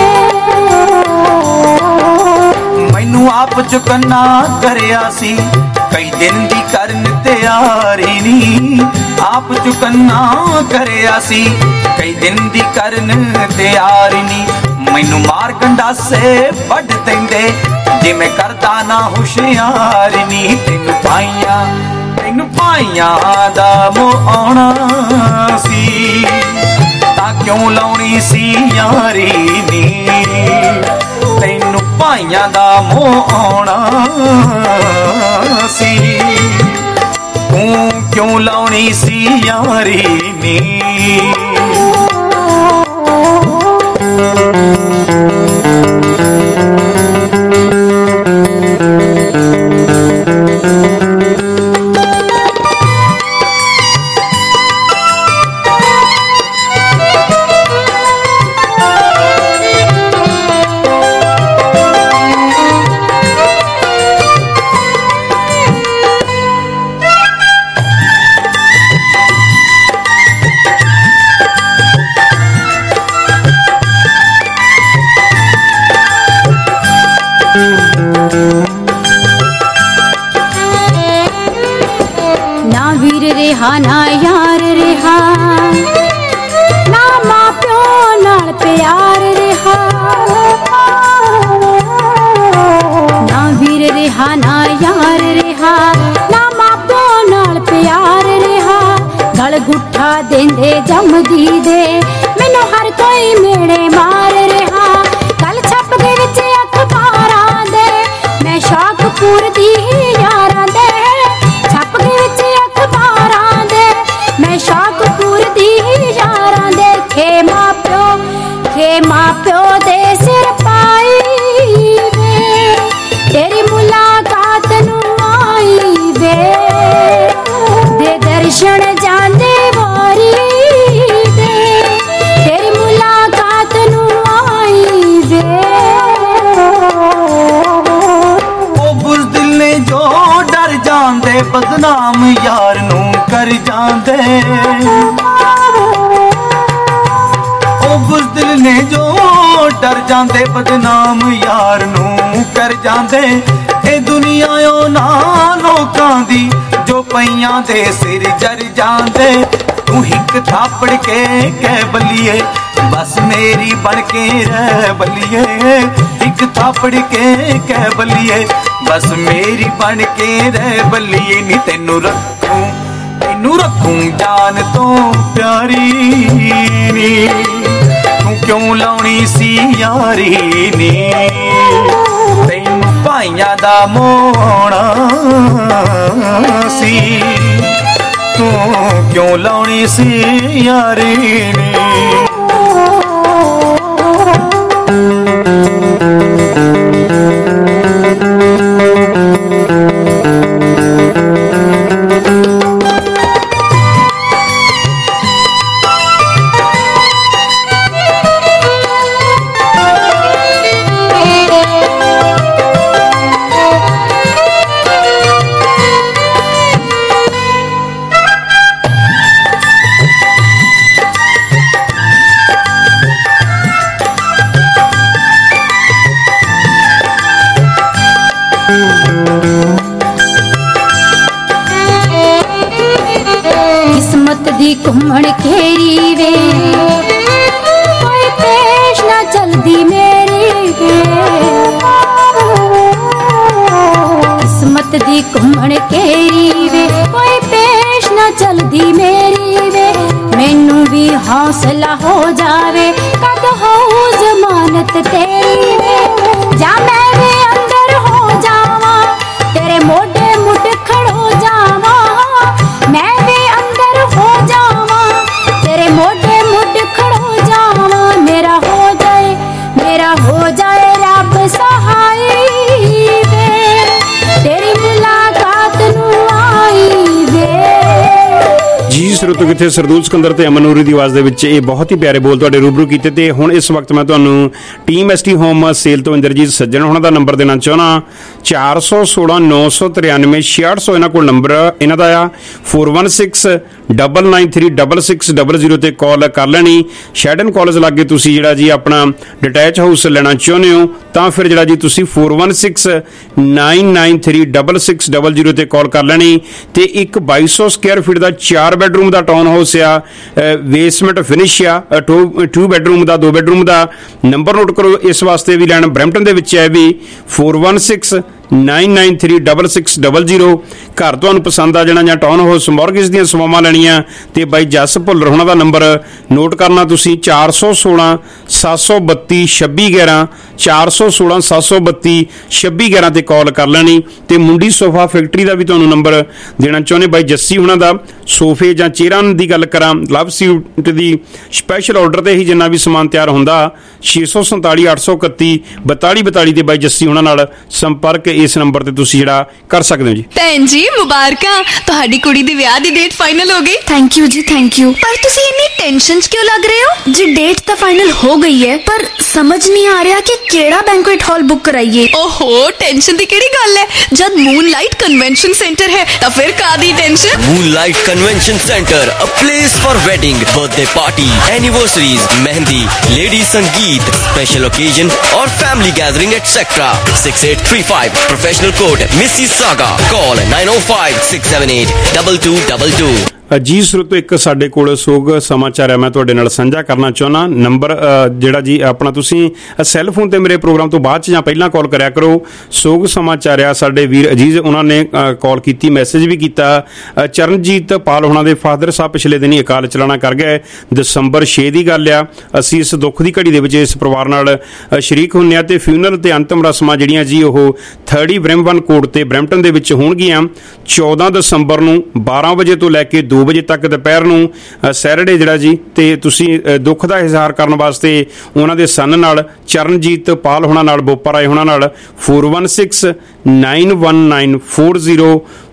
ਮੈਨੂੰ ਆਪ ਚੁਕੰਨਾ ਕਰਿਆ ਸੀ ਕਈ ਦਿਨ ਦੀ ਕਰਨ ਤਿਆਰੀ ਨੀ, ਆਪ ਚੁਕੰਨਾ ਕਰਿਆ ਸੀ ਕਈ ਦਿਨ ਦੀ ਕਰਨ ਤਿਆਰੀ ਨੀ, ਮੈਨੂੰ ਮਾਰ ਗੰਡਾਸੇ ਵੱਢ ਦਿੰਦੇ ਜੇ ਮੈਂ ਕਰਦਾ ਨਾ ਹੁਸ਼ਿਆਰੀ ਨੀ, ਤੈਨੂੰ ਪਾਈਆਂ ਤੈਨੂੰ ਪਾਈਆਂ ਦਾ ਮੋਹ ਆਉਣਾ ਸੀ ਤਾਂ ਕਿਉਂ ਲਾਉਣੀ ਸੀ ਯਾਰੀ ਨੀ, ਤੈਨੂੰ ਪਾਈਆਂ ਦਾ ਮੋਹ ਆਉਣਾ ਸੀ ਤੂੰ ਕਿਉਂ ਲਾਉਣੀ ਸੀ ਯਾਰੀ ਨੀ। ਨਾ ਵੀਰ ਰਿਹਾ ਨਾ ਯਾਰ ਰਿਹਾ, ਨਾ ਮਾਂ ਪਿਓ ਨਾਲ ਪਿਆਰ ਰਿਹਾ, ਨਾ ਵੀਰ ਰਿਹਾ ਨਾ ਯਾਰ ਰਿਹਾ, ਨਾ ਮਾਂ ਪਿਓ ਨਾਲ ਪਿਆਰ ਰਿਹਾ, ਗਲ ਗੁੱਠਾ ਦਿੰਦੇ ਜੰਮਦੀ ਦੇ ਮੈਨੂੰ ਹਰ ਕੋਈ ਮੇੜੇ ਮਾਰ ਰਿਹਾ, ਕੱਲ ਛੱਪ ਦੇ ਵਿੱਚ ਅਖਬਾਰਾਂ ਦੇ ਮੈਂ ਸ਼ੌਕ ਪੂਰਦੀ ਯਾਰਾਂ ਦੇ, ਛੱਪ ਦੇ ਵਿੱਚ ਅਖਬਾਰਾਂ ਦੇ ਮੈਂ ਸ਼ੌਕ ਪੂਰਦੀ ਯਾਰਾਂ ਦੇ, ਖੇ ਮਾਂ ਪਿਓ ਖੇ ਮਾਂ ਪਿਓ ਦੇ ਸਿਰ ਪਾਈ ਨੇ ਜੋ ਡਰ ਜਾਂਦੇ ਬਦਨਾਮ ਯਾਰ ਨੂੰ ਕਰ ਜਾਂਦੇ। ਇਹ ਦੁਨੀਆ ਉਹਨਾਂ ਲੋਕਾਂ ਦੀ ਜੋ ਪਈਆਂ ਦੇ ਸਿਰ ਜਰ ਜਾਂਦੇ। ਤੂੰ ਇੱਕ ਥਾਪੜ ਕੇ ਕਹਿ ਬੱਲੀਏ ਬਸ ਮੇਰੀ ਬਣ ਕੇ ਰਹਿ ਬੱਲੀਏ। ਇੱਕ ਥਾਪੜ ਕੇ ਕਹਿ ਬੱਲੀਏ ਬਸ ਮੇਰੀ ਬਣ ਕੇ ਰਹਿ ਬੱਲੀਏ। ਨੀ ਤੈਨੂੰ ਰੱਖੂੰ ਤੈਨੂੰ ਰੱਖੂੰ ਜਾਨ ਤੋਂ ਪਿਆਰੀ ਨੀ। ਤੂੰ ਕਿਉਂ ਲਾਉਣੀ ਸੀ ਯਾਰੀ ਨੀ। ਤੈਨੂੰ ਭਾਈਆਂ ਦਾ ਮੋਹਣਾ ਸੀ ਤੂੰ ਕਿਉਂ ਲਾਉਣੀ ਸੀ ਯਾਰੀ ਨੀ। ਘੁੰਮਣ ਘੇਰੀ ਵੇ ਕੋਈ ਪੇਸ਼ ਨਾ ਚਲਦੀ ਮੇਰੀ ਵੇ। ਕਿਸਮਤ ਦੀ ਘੁੰਮਣ ਘੇਰੀ ਵੇ ਕੋਈ ਪੇਸ਼ ਨਾ ਚਲਦੀ ਮੇਰੀ ਵੇ। ਮੈਨੂੰ ਵੀ ਹੌਸਲਾ ਹੋ ਜਾਵੇ ਕਦ ਹੋਊ ਜ਼ਮਾਨਤ ਤੇਰੀ ਵੇ। ਜਾਂ ਮੈਂ ਵੀ ਅੰਦਰ ਹੋ ਜਾਵਾਂ ਤੇਰੇ ਮੋਢੇ ਮੁੱਢ ਖੜੋ ਜਾਵਾਂ। ਮੈਂ ਵੀ ਅੰਦਰ ਹੋ ਜਾਵਾਂ ਤੇਰੇ ਮੋਢੇ ਮੁੱਢ ਖੜੋ ਜਾਵਾਂ। ਮੇਰਾ ਹੋ ਜਾਏ ਮੇਰਾ ਹੋ ਜਾਏ ਰੱਬ ਸਹਾਈ ਵੇ। ਤੇਰੀ ਮੁਲਾਕਾਤ ਨੂੰ ਆਈ ਵੇ। ਜੀ ਸਰੋਤੋ ਕਿੱਥੇ ਸਰਦੂਲ ਸਿਕੰਦਰ ਤੇ ਅਮਨ ਨੂਰੀ ਦੀ ਆਵਾਜ਼ ਦੇ ਵਿੱਚ ਇਹ ਬਹੁਤ ਹੀ ਪਿਆਰੇ ਬੋਲ ਤੁਹਾਡੇ ਰੂਬਰੂ ਕੀਤੇ। ਤੇ ਹੁਣ ਇਸ ਵਕਤ ਮੈਂ ਤੁਹਾਨੂੰ ਟੀਮ ਐਸਟੀ ਹੋਮ ਸੇਲ ਤੋਂ ਇੰਦਰਜੀਤ ਸੱਜਣ ਉਹਨਾਂ ਦਾ ਨੰਬਰ ਦੇਣਾ ਚਾਹੁੰਦਾ। ਚਾਰ ਸੌ ਸੋਲਾਂ ਨੌ ਸੌ ਤਰਿਆਨਵੇਂ ਛਿਆਹਠ ਸੌ ਇਹਨਾਂ ਕੋਲ ਨੰਬਰ ਇਹਨਾਂ ਦਾ ਆ। Four one six double nine three double six double zero ਤੇ ਕਾਲ ਕਰ ਲੈਣੀ। ਸ਼ੈਡਨ ਕਾਲਜ ਲਾਗੇ ਤੁਸੀਂ ਜਿਹੜਾ ਜੀ ਆਪਣਾ ਡਿਟੈਚ ਹਾਊਸ ਲੈਣਾ ਚਾਹੁੰਦੇ ਹੋ ਤਾਂ ਫਿਰ ਜਿਹੜਾ ਜੀ ਤੁਸੀਂ four one six nine nine three double six double zero ਤੇ ਕਾਲ ਕਰ ਲੈਣੀ। ਤੇ ਇੱਕ ਬਾਈ ਸੌ ਸਕੁਅਰ ਫੀਟ ਦਾ ਚਾਰ ਬੈਡਰੂਮ ਦਾ ਟਾਊਨ ਹਾਊਸ ਆ, ਬੇਸਮੈਂਟ ਫਿਨਿਸ਼ ਆ, ਟੂ ਬੈਡਰੂਮ ਦਾ ਦੋ ਬੈਡਰੂਮ ਦਾ। ਨੰਬਰ ਨੋਟ ਕਰੋ ਇਸ ਵਾਸਤੇ ਵੀ ਲੈਣ ਬਰੈਂਪਟਨ ਦੇ ਵਿੱਚ ਹੈ ਵੀ four one six nine nine three double six double zero. ਘਰ ਤੁਹਾਨੂੰ ਪਸੰਦ ਆ ਜਾਣਾ ਜਾਂ ਟਾਊਨ ਹਾਊਸ ਮੌਰਗੇਜ ਦੀਆਂ ਸੇਵਾਵਾਂ ਲੈਣੀਆਂ ਤੇ ਬਾਈ ਜੱਸ ਭੁੱਲਰ ਹੋਣਾ ਦਾ ਨੰਬਰ ਨੋਟ ਕਰਨਾ ਤੁਸੀਂ ਚਾਰ ਸੌ ਸੋਲਾਂ ਸੱਤ ਸੌ ਬੱਤੀ ਛੱਬੀ ਗਿਆਰਾਂ ਚਾਰ ਸੌ ਸੋਲਾਂ ਸੱਤ ਸੌ ਬੱਤੀ ਛੱਬੀ ਗਿਆਰਾਂ ਤੇ ਕਾਲ ਕਰ ਲੈਣੀ। ਤੇ ਮੁੰਡੀ ਸੋਫਾ ਫੈਕਟਰੀ ਦਾ ਵੀ ਤੁਹਾਨੂੰ ਨੰਬਰ ਦੇਣਾ ਚਾਹੁੰਦੇ ਬਾਈ ਜੱਸੀ ਹੋਣਾ ਦਾ। ਸੋਫੇ ਜਾਂ ਚੇਅਰਾਂ ਦੀ ਗੱਲ ਕਰਾਂ ਲਵ ਸੀਟ ਦੀ ਸਪੈਸ਼ਲ ਆਰਡਰ ਤੇ ਹੀ ਜਿੰਨਾ ਵੀ ਸਮਾਨ ਤਿਆਰ ਹੁੰਦਾ ਛੇ ਸੌ ਸੰਤਾਲੀ ਅੱਠ ਸੌ ਇਕੱਤੀ ਬਤਾਲੀ ਬਤਾਲੀ ਤੇ ਬਾਈ ਜੱਸੀ ਹੋਣਾ ਨਾਲ ਸੰਪਰਕ ਇਸ ਨੰਬਰ ਤੇ ਤੁਸੀਂ ਜਿਹੜਾ ਕਰ ਸਕਦੇ ਹੋ ਜੀ। ਭੈਣ ਜੀ ਮੁਬਾਰਕਾਂ, ਤੁਹਾਡੀ ਕੁੜੀ ਦੀ ਵਿਆਹ ਦੀ ਡੇਟ ਫਾਈਨਲ ਹੋ ਗਈ। ਥੈਂਕ ਯੂ ਜੀ ਥੈਂਕ ਯੂ। ਪਰ ਤੁਸੀਂ ਇੰਨੀ ਟੈਨਸ਼ਨ 'ਚ ਕਿਉਂ ਲੱਗ ਰਹੇ ਹੋ ਜੀ? ਡੇਟ ਤਾਂ ਫਾਈਨਲ ਹੋ ਗਈ ਹੈ ਪਰ ਸਮਝ ਨਹੀਂ ਆ ਰਿਹਾ ਕਿ ਕਿਹੜਾ ਬੈਂਕੁਏਟ ਹਾਲ ਬੁੱਕ ਕਰਾਈਏ। ਓਹੋ ਟੈਨਸ਼ਨ ਦੀ ਕਿਹੜੀ ਗੱਲ ਹੈ, ਜਦ ਮੂਨਲਾਈਟ ਕਨਵੈਨਸ਼ਨ ਸੈਂਟਰ ਹੈ ਤਾਂ ਫਿਰ ਕਾਦੀ tension. Moonlight Convention Centre, a place for wedding, birthday party, anniversaries, mehndi, lady sangeet, special occasion और family gathering et cetera. six eight three five professional code Mississauga. Call nine oh five six seven eight two two two two. ਜੀ ਸਰੋਤੋ ਇੱਕ ਸਾਡੇ ਕੋਲ ਸੋਗ ਸਮਾਚਾਰ ਹੈ ਮੈਂ ਤੁਹਾਡੇ ਨਾਲ ਸਾਂਝਾ ਕਰਨਾ ਚਾਹੁੰਦਾ। ਨੰਬਰ ਜਿਹੜਾ ਜੀ ਆਪਣਾ ਤੁਸੀਂ ਸੈੱਲ ਫੋਨ ਤੇ ਮੇਰੇ ਪ੍ਰੋਗਰਾਮ ਤੋਂ ਬਾਅਦ 'ਚ ਜਾਂ ਪਹਿਲਾਂ ਕਾਲ ਕਰਿਆ ਕਰੋ। ਸੋਗ ਸਮਾਚਾਰ ਆ ਸਾਡੇ ਵੀਰ ਅਜੀਜ਼ ਉਹਨਾਂ ਨੇ ਕਾਲ ਕੀਤੀ, ਮੈਸੇਜ ਵੀ ਕੀਤਾ। ਚਰਨਜੀਤ ਪਾਲ ਹੋਣਾ ਦੇ ਫਾਦਰ ਸਾਹਿਬ ਪਿਛਲੇ ਦਿਨੀ ਅਕਾਲ ਚਲਾਣਾ ਕਰ ਗਏ। ਦਸੰਬਰ ਛੇ ਦੀ ਗੱਲ ਆ। ਅਸੀਂ ਇਸ ਦੁੱਖ ਦੀ ਘੜੀ ਦੇ ਵਿੱਚ ਇਸ ਪਰਿਵਾਰ ਨਾਲ ਸ਼ਰੀਕ ਹੁੰਦੇ ਹਾਂ ਤੇ ਫਿਊਨਰਲ ਤੇ ਅੰਤਮ ਰਸਮਾਂ ਜਿਹੜੀਆਂ ਜੀ ਉਹ ਥਰਟੀ ਬ੍ਰੈਮਵਨ ਕੋਰਟ ਤੇ ਬਰੈਂਪਟਨ ਦੇ ਵਿੱਚ ਹੋਣਗੀਆਂ ਚੌਦਾਂ ਦਸੰਬਰ ਨੂੰ ਬਾਰਾਂ ਵਜੇ ਤੋਂ ਲੈ ਕੇ ਦੋ ਵਜੇ ਤੱਕ ਦੁਪਹਿਰ ਨੂੰ ਸੈਟਰਡੇ ਜਿਹੜਾ ਜੀ। ਤੇ ਤੁਸੀਂ ਦੁੱਖ ਦਾ ਇਜ਼ਹਾਰ ਕਰਨ ਵਾਸਤੇ ਉਹਨਾਂ ਦੇ ਸਨ ਨਾਲ ਚਰਨਜੀਤ ਪਾਲ ਹੋਣਾ ਨਾਲ ਬੋਪਾ ਰਾਏ ਹੋਣਾ ਨਾਲ four one six nine one nine four zero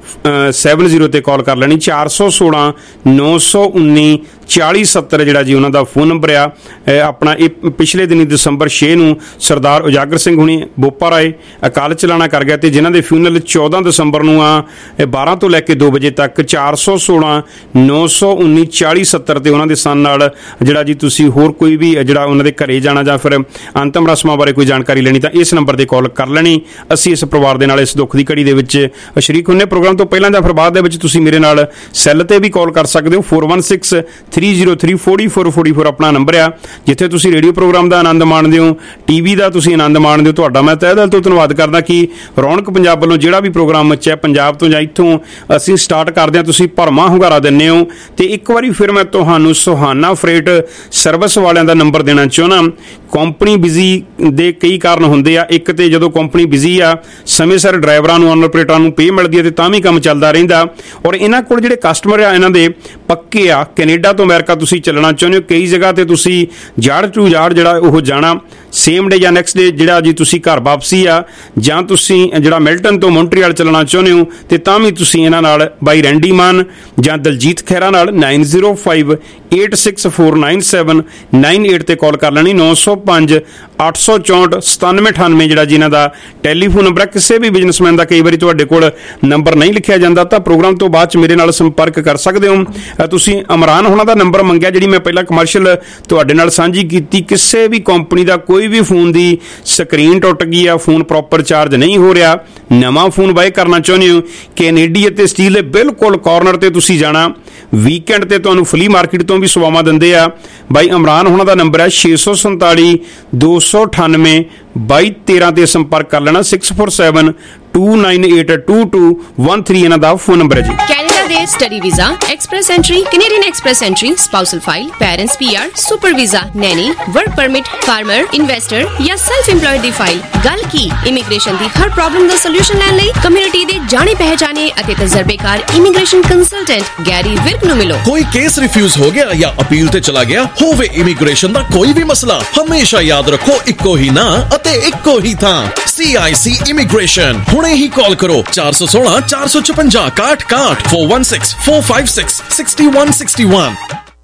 seven zero ਤੇ ਕਾਲ ਕਰ ਲੈਣੀ। ਚਾਰ ਸੌ ਸੋਲਾਂ ਨੌ ਸੌ ਉੱਨੀ ਚਾਲੀ ਸੱਤਰ ਜਿਹੜਾ ਜੀ ਉਹਨਾਂ ਦਾ ਫੋਨ ਨੰਬਰ ਆ। ਆਪਣਾ ਇਹ ਪਿਛਲੇ ਦਿਨੀ ਦਸੰਬਰ ਛੇ ਨੂੰ ਸਰਦਾਰ ਉਜਾਗਰ ਸਿੰਘ ਹੁਣੀ ਬੋਪਾ ਰਾਏ ਅਕਾਲ ਚਲਾਣਾ ਕਰ ਗਿਆ ਤੇ ਜਿਨ੍ਹਾਂ ਦੇ ਫਿਊਨਲ ਚੌਦਾਂ ਦਸੰਬਰ ਨੂੰ ਆ ਬਾਰਾਂ ਤੋਂ ਲੈ ਕੇ ਦੋ ਵਜੇ ਤੱਕ। ਚਾਰ ਸੌ ਸੋਲਾਂ ਨੌ ਸੌ ਉੱਨੀ ਚਾਲੀ ਸੱਤਰ ਤੇ ਉਹਨਾਂ ਦੇ ਸਨ ਨਾਲ ਜਿਹੜਾ ਜੀ ਤੁਸੀਂ ਹੋਰ ਕੋਈ ਵੀ ਜਿਹੜਾ ਉਹਨਾਂ ਦੇ ਘਰੇ ਜਾਣਾ ਜਾਂ ਫਿਰ ਅੰਤਮ ਰਸਮਾਂ ਬਾਰੇ ਕੋਈ ਜਾਣਕਾਰੀ ਲੈਣੀ ਤਾਂ ਇਸ ਨੰਬਰ ਤੇ ਕਾਲ ਕਰ ਲੈਣੀ। ਅਸੀਂ ਇਸ ਪਰਿਵਾਰ ਦੇ ਨਾਲ ਇਸ ਦੁੱਖ ਦੀ ਘੜੀ ਦੇ ਵਿੱਚ ਸ਼ਰੀਕ ਹੁੰਨੇ। ਪ੍ਰੋਗਰਾਮ ਤੋਂ ਪਹਿਲਾਂ ਜਾਂ ਫਿਰ ਬਾਅਦ ਦੇ ਵਿੱਚ ਤੁਸੀਂ ਮੇਰੇ ਨਾਲ ਸੈੱਲ ਤੇ ਵੀ ਕਾਲ ਕਰ ਸਕਦੇ ਹੋ। Four one six three zero three forty four forty four ਆਪਣਾ ਨੰਬਰ ਆ ਜਿੱਥੇ ਤੁਸੀਂ ਰੇਡੀਓ ਪ੍ਰੋਗਰਾਮ ਦਾ ਆਨੰਦ ਮਾਣਦੇ ਹੋ, ਟੀਵੀ ਦਾ ਤੁਸੀਂ ਆਨੰਦ ਮਾਣਦੇ ਹੋ। ਤੁਹਾਡਾ ਮੈਂ ਤਹਿ ਦਿਲ ਤੋਂ ਧੰਨਵਾਦ ਕਰਦਾ ਕਿ ਰੌਣਕ ਪੰਜਾਬ ਵੱਲੋਂ ਜਿਹੜਾ ਵੀ ਪ੍ਰੋਗਰਾਮ ਚਾਹੇ ਪੰਜਾਬ ਤੋਂ ਜਾਂ ਇੱਥੋਂ ਅਸੀਂ ਸਟਾਰਟ ਕਰਦੇ ਹਾਂ ਤੁਸੀਂ ਭਰਵਾਂ ਹੁੰਗਾਰਾ ਦਿੰਦੇ ਹੋ। ਤੇ ਇੱਕ ਵਾਰੀ ਫਿਰ ਮੈਂ ਤੁਹਾਨੂੰ ਸੁਹਾਨਾ ਫਰੇਟ ਸਰਵਿਸ ਵਾਲਿਆਂ ਦਾ ਨੰਬਰ ਦੇਣਾ ਚਾਹੁੰਦਾ। ਕੰਪਨੀ ਬਿਜ਼ੀ ਦੇ ਕਈ ਕਾਰਨ ਹੁੰਦੇ ਆ। ਇੱਕ ਤੇ ਜਦੋਂ ਕੰਪਨੀ ਬਿਜ਼ੀ ਆ ਸਮੇਂ ਸਿਰ ਡਰਾਈਵਰਾਂ ਨੂੰ ਓਨਰ ਆਪਰੇਟਰਾਂ ਨੂੰ ਪੇ ਮਿਲਦੀ ਹੈ ਤੇ ਤਾਂ ਵੀ ਕੰਮ ਚੱਲਦਾ ਰਹਿੰਦਾ। ਔਰ ਇਹਨਾਂ ਕੋਲ ਜਿਹੜੇ ਕਸਟਮਰ ਆ ਇਹਨਾਂ ਦੇ ਪੱਕੇ ਆ। ਕੈਨੇਡਾ ਤੋਂ ਅਮਰੀਕਾ ਤੁਸੀਂ ਚੱਲਣਾ ਚਾਹੁੰਦੇ ਹੋ, ਕਈ ਜਗ੍ਹਾ ਤੇ ਤੁਸੀਂ ਜਾੜ ਟੂ ਜਾੜ ਜਿਹੜਾ ਉਹ ਜਾਣਾ ਸੇਮ ਡੇ ਜਾਂ ਨੈਕਸਟ ਡੇ ਜਿਹੜਾ ਜੀ ਤੁਸੀਂ ਘਰ ਵਾਪਸੀ ਆ, ਜਾਂ ਤੁਸੀਂ ਜਿਹੜਾ ਮਿਲਟਨ ਤੋਂ ਮੌਂਟਰੀਅਲ ਚੱਲਣਾ ਚਾਹੁੰਦੇ ਹੋ ਤੇ ਤਾਂ ਵੀ ਤੁਸੀਂ ਇਹਨਾਂ ਨਾਲ ਬਾਈ ਰੈਂਡੀ ਮਾਨ ਜਾਂ ਦਲਜੀਤ ਖਹਿਰਾ ਨਾਲ nine zero five eight six four nine seven nine eight ਤੇ ਕਾਲ ਕਰ ਲੈਣੀ। ਨੌ ਸੌ ਪੰਜ ਅੱਠ ਸੌ ਚੌਂਹਠ ਸਤਾਨਵੇਂ ਅਠਾਨਵੇਂ ਜਿਹੜਾ ਜੀ ਇਹਨਾਂ ਦਾ ਟੈਲੀਫੋਨ ਨੰਬਰ ਹੈ। ਕਿਸੇ ਵੀ ਬਿਜ਼ਨਸਮੈਨ ਦਾ ਕਈ ਵਾਰੀ ਤੁਹਾਡੇ ਕੋਲ ਨੰਬਰ ਨਹੀਂ ਲਿਖਿਆ ਜਾਂਦਾ ਤਾਂ ਪ੍ਰੋਗਰਾਮ ਤੋਂ ਬਾਅਦ 'ਚ ਮੇਰੇ ਨਾਲ ਸੰਪਰਕ ਕਰ ਸਕਦੇ ਹੋ। ਤੁਸੀਂ ਇਮਰਾਨ ਹੋਣਾ ਦਾ ਨੰਬਰ ਮੰਗਿਆ, ਜਿਹੜੀ ਮੈਂ ਪਹਿਲਾਂ ਕਮਰਸ਼ੀਅਲ ਤੁਹਾਡੇ ਨਾਲ ਸਾਂਝੀ ਕੀਤੀ। ਕਿਸੇ ਵੀ ਕੰਪਨੀ ਦਾ ਕੋਈ ਵੀ ਫੋਨ ਦੀ ਸਕਰੀਨ ਟੁੱਟ ਗਈ ਆ, ਫੋਨ ਪ੍ਰੋਪਰ ਚਾਰਜ ਨਹੀਂ ਹੋ ਰਿਹਾ, ਨਵਾਂ ਫੋਨ ਬਾਏ ਕਰਨਾ ਚਾਹੁੰਦੇ ਹੋ, ਕੈਨੇਡੀ ਅਤੇ ਸਟੀਲ ਦੇ ਬਿਲਕੁਲ ਕਾਰਨਰ ਤੇ ਤੁਸੀਂ ਜਾਣਾ। ਵੀਕਐਂਡ ਤੇ ਤੁਹਾਨੂੰ ਫਲੀ ਮਾਰਕੀਟ ਤੋਂ ਵੀ ਸੇਵਾਵਾਂ ਦਿੰਦੇ ਆ। ਬਾਈ ਇਮਰਾਨ ਹੋਣਾ ਦਾ ਨੰਬਰ ਹੈ ਛੇ ਸੌ ਸੰਤਾਲੀ ਦੋ ਸੌ ਅਠਾਨਵੇਂ ਬਾਈ ਤੇਰਾਂ ਤੇ ਸੰਪਰਕ ਕਰ ਲੈਣਾ। Six four seven two nine eight two two one three ਇਹਨਾਂ ਦਾ ਫੋਨ ਨੰਬਰ ਹੈ ਜੀ। ਕੈਨੇਡਾ ਦੇ study visa, express entry, Canadian express entry, spousal file, parents PR, super visa, nanny, work permit, farmer, investor ਜਾਂ ਸੈਲਫ ਇੰਪਲੋਇਡ ਦੀ ਫਾਈਲ। ਗੱਲ ਕੀ ਇਮੀਗ੍ਰੇਸ਼ਨ ਦੀ ਹਰ ਪ੍ਰੋਬਲਮ ਦਾ ਸੋਲੂਸ਼ਨ ਲੈਣ ਲਈ ਕਮਿਊਨਿਟੀ ਦੇ ਜਾਣੇ ਪਹਿਚਾਣੇ ਅਤੇ ਤਜਰਬੇਕਾਰ ਇਮੀਗ੍ਰੇਸ਼ਨ ਕੰਸਲਟੈਂਟ ਗੈਰੀ ਵਿਰਕ ਨੂੰ ਮਿਲੋ। ਕੋਈ ਕੇਸ ਰਿਫਿਊਜ਼ ਹੋ ਗਿਆ ਜਾਂ ਅਪੀਲ ਤੇ ਚਲਾ ਗਿਆ ਹੋਵੇ, ਇਮੀਗ੍ਰੇਸ਼ਨ ਦਾ ਕੋਈ ਵੀ ਮਸਲਾ, ਹਮੇਸ਼ਾ ਯਾਦ ਰੱਖੋ ਇੱਕੋ ਹੀ ਨਾਂ ਅਤੇ ਇੱਕੋ ਹੀ ਥਾਂ, ਸੀ ਆਈ ਸੀ ਇਮੀਗ੍ਰੇਸ਼ਨ। ਹੁਣੇ ਹੀ ਕਾਲ ਕਰੋ ਚਾਰ ਸੌ ਸੋਲਾਂ ਚਾਰ ਸੌ ਛਪੰਜਾ ਇਕਾਹਠ ਇਕਾਹਠ four one six four five six six one six one.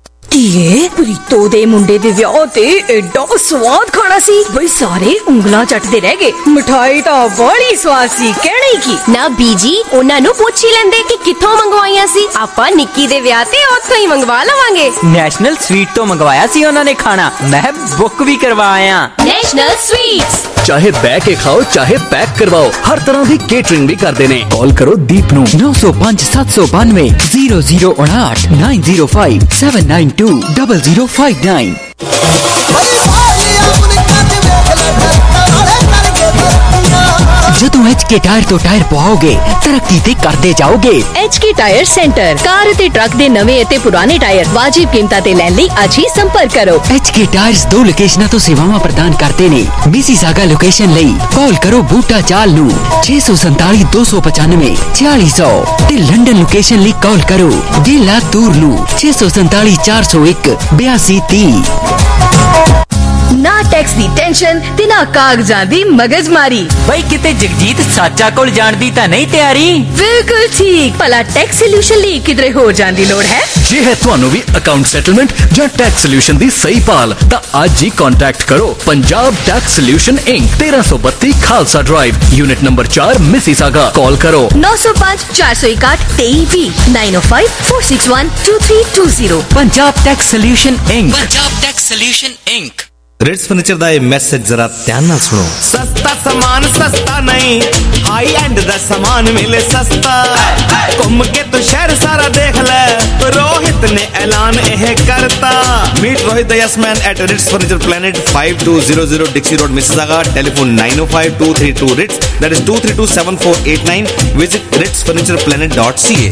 ਧੀਏ ਪ੍ਰੀਤੋ ਦੇ ਮੁੰਡੇ ਦੇ ਵਿਆਹ ਤੇ ਐਡਾ ਸਵਾਦ ਖਾਣਾ ਸੀ ਬਈ ਸਾਰੇ ਉਂਗਲਾਂ ਚੱਟਦੇ ਰਹਿ ਗਏ। ਮਿਠਾਈ ਤਾਂ ਬੜੀ ਸਵਾਦ ਸੀ, ਕਹਿਣਾ ਹੀ ਕੀ। ਨਾ ਬੀਜੀ ਉਹਨਾਂ ਨੂੰ ਪੁੱਛ ਹੀ ਲੈਂਦੇ ਕਿ ਕਿੱਥੋਂ ਮੰਗਵਾਈਆਂ ਸੀ। ਆਪਾਂ ਨਿੱਕੀ ਦੇ ਵਿਆਹ ਤੇ ਉੱਥੋਂ ਹੀ ਮੰਗਵਾ ਲਵਾਂਗੇ। ਨੈਸ਼ਨਲ ਸਵੀਟ ਤੋਂ ਮੰਗਵਾਇਆ ਸੀ ਉਹਨਾਂ ਨੇ ਖਾਣਾ, ਮੈਂ ਬੁੱਕ ਵੀ ਕਰਵਾਇਆ। ਨੈਸ਼ਨਲ ਸਵੀਟਸ ਚਾਹੇ ਬਹਿ ਕੇ ਖਾਓ ਚਾਹੇ ਪੈਕ ਕਰਵਾਓ, ਹਰ ਤਰ੍ਹਾਂ ਦੀ ਕੇਟਰਿੰਗ ਵੀ ਕਰਦੇ ਨੇ। ਕਾਲ ਕਰੋ ਦੀਪ ਨੂੰ ਨੌ ਸੌ ਪੰਜ ਸੱਤ ਸੌ ਬਾਨਵੇਂ ਜ਼ੀਰੋ ਜ਼ੀਰੋ ਉਨਾਹਠ nine zero five seven nine two double zero five nine. ਜਦੋਂ ਐਚ ਕੇ ਟਾਇਰ ਤੋਂ ਟਾਇਰ ਪਵਾਓਗੇ ਤਰੱਕੀ ਤੇ ਕਰਦੇ ਜਾਓਗੇ। H K tyre centre, car ਅਤੇ ਟਰੱਕ ਦੇ ਨਵੇਂ ਅਤੇ ਪੁਰਾਣੇ ਟਾਇਰ ਵਾਜਿਬ ਕੀਮਤਾਂ ਤੇ ਲੈਣ ਲਈ ਅੱਜ ਹੀ ਸੰਪਰਕ ਕਰੋ। ਐਚ ਕੇ ਟਾਇਰਸ ਦੋ ਲੋਕੇਸ਼ਨਾਂ ਤੋਂ ਸੇਵਾਵਾਂ ਪ੍ਰਦਾਨ ਕਰਦੇ ਨੇ। ਮਿਸੀਸਾਗਾ ਲੋਕੇਸ਼ਨ ਲਈ ਕਾਲ ਕਰੋ ਬੂਟਾ ਚਾਲ ਨੂੰ ਛੇ ਸੌ ਸੰਤਾਲੀ ਦੋ ਸੌ ਪਚਾਨਵੇਂ ਛਿਆਲੀ ਸੌ ਤੇ ਲੰਡਨ ਲੋਕੇਸ਼ਨ ਲਈ ਕਾਲ ਕਰੋ ਡੇਲਾ ਤੂਰ ਨੂੰ ਛੇ ਸੌ ਸੰਤਾਲੀ ਚਾਰ ਸੌ ਇੱਕ ਬਿਆਸੀ ਤੀਹ। ਨਾ ਟੈਕਸ ਦੀ ਟੈਨਸ਼ਨ ਤੇ ਨਾ ਕਾਗਜ਼ਾਂ ਦੀ ਮਗਜ਼ਮਾਰੀ। ਬਈ ਕਿਤੇ ਜਗਜੀਤ ਸਾਚਾ ਕੋਲ ਜਾਣ ਦੀ ਤਾਂ ਨਹੀਂ ਤਿਆਰੀ? ਬਿਲਕੁਲ ਠੀਕ। ਭਲਾ ਟੈਕਸ ਸੋਲੂਸ਼ਨ ਲਈ ਕਿਧਰੇ ਹੋਰ ਜਾਣ ਦੀ ਲੋੜ ਹੈ? ਜੇ ਹੈ ਤੁਹਾਨੂੰ ਵੀ ਅਕਾਊਂਟ ਸੈਟਲਮੈਂਟ ਜਾਂ ਟੈਕਸ ਸੋਲੂਸ਼ਨ ਦੀ ਸਹੀ ਭਾਲ ਤਾਂ ਅੱਜ ਹੀ ਕੰਟੈਕਟ ਕਰੋ ਪੰਜਾਬ ਟੈਕਸ ਸੋਲੂਸ਼ਨ ਇੰਕ ਤੇਰਾਂ ਸੌ ਬੱਤੀ ਖਾਲਸਾ ਡਰਾਈਵ ਯੂਨਿਟ ਨੰਬਰ ਚਾਰ ਮਿਸੀਸਾਗਾ। ਕਾਲ ਕਰੋ ਨੌ ਸੌ ਪੰਜ ਚਾਰ ਸੌ ਇਕਾਹਠ ਤੇਈ ਵੀਹ nine O five four six one two three two zero. Punjab tax solution Inc. Punjab tax solution Inc. Ritz furniture दा ये मैसेज जरा ध्यान नाल सुनो। सस्ता सामान सस्ता नहीं, हाई एंड दा सामान मिले सस्ता। घूम के तो शहर सारा देख ले, रोहित ने ऐलान यह करता। Meet Rohit the yes man at Ritz Furniture Planet five two zero zero Dixie Road Mississauga. Telephone nine O five two three two Ritz, that is two three two seven four eight nine. Visit Ritz Furniture Planet dot C A.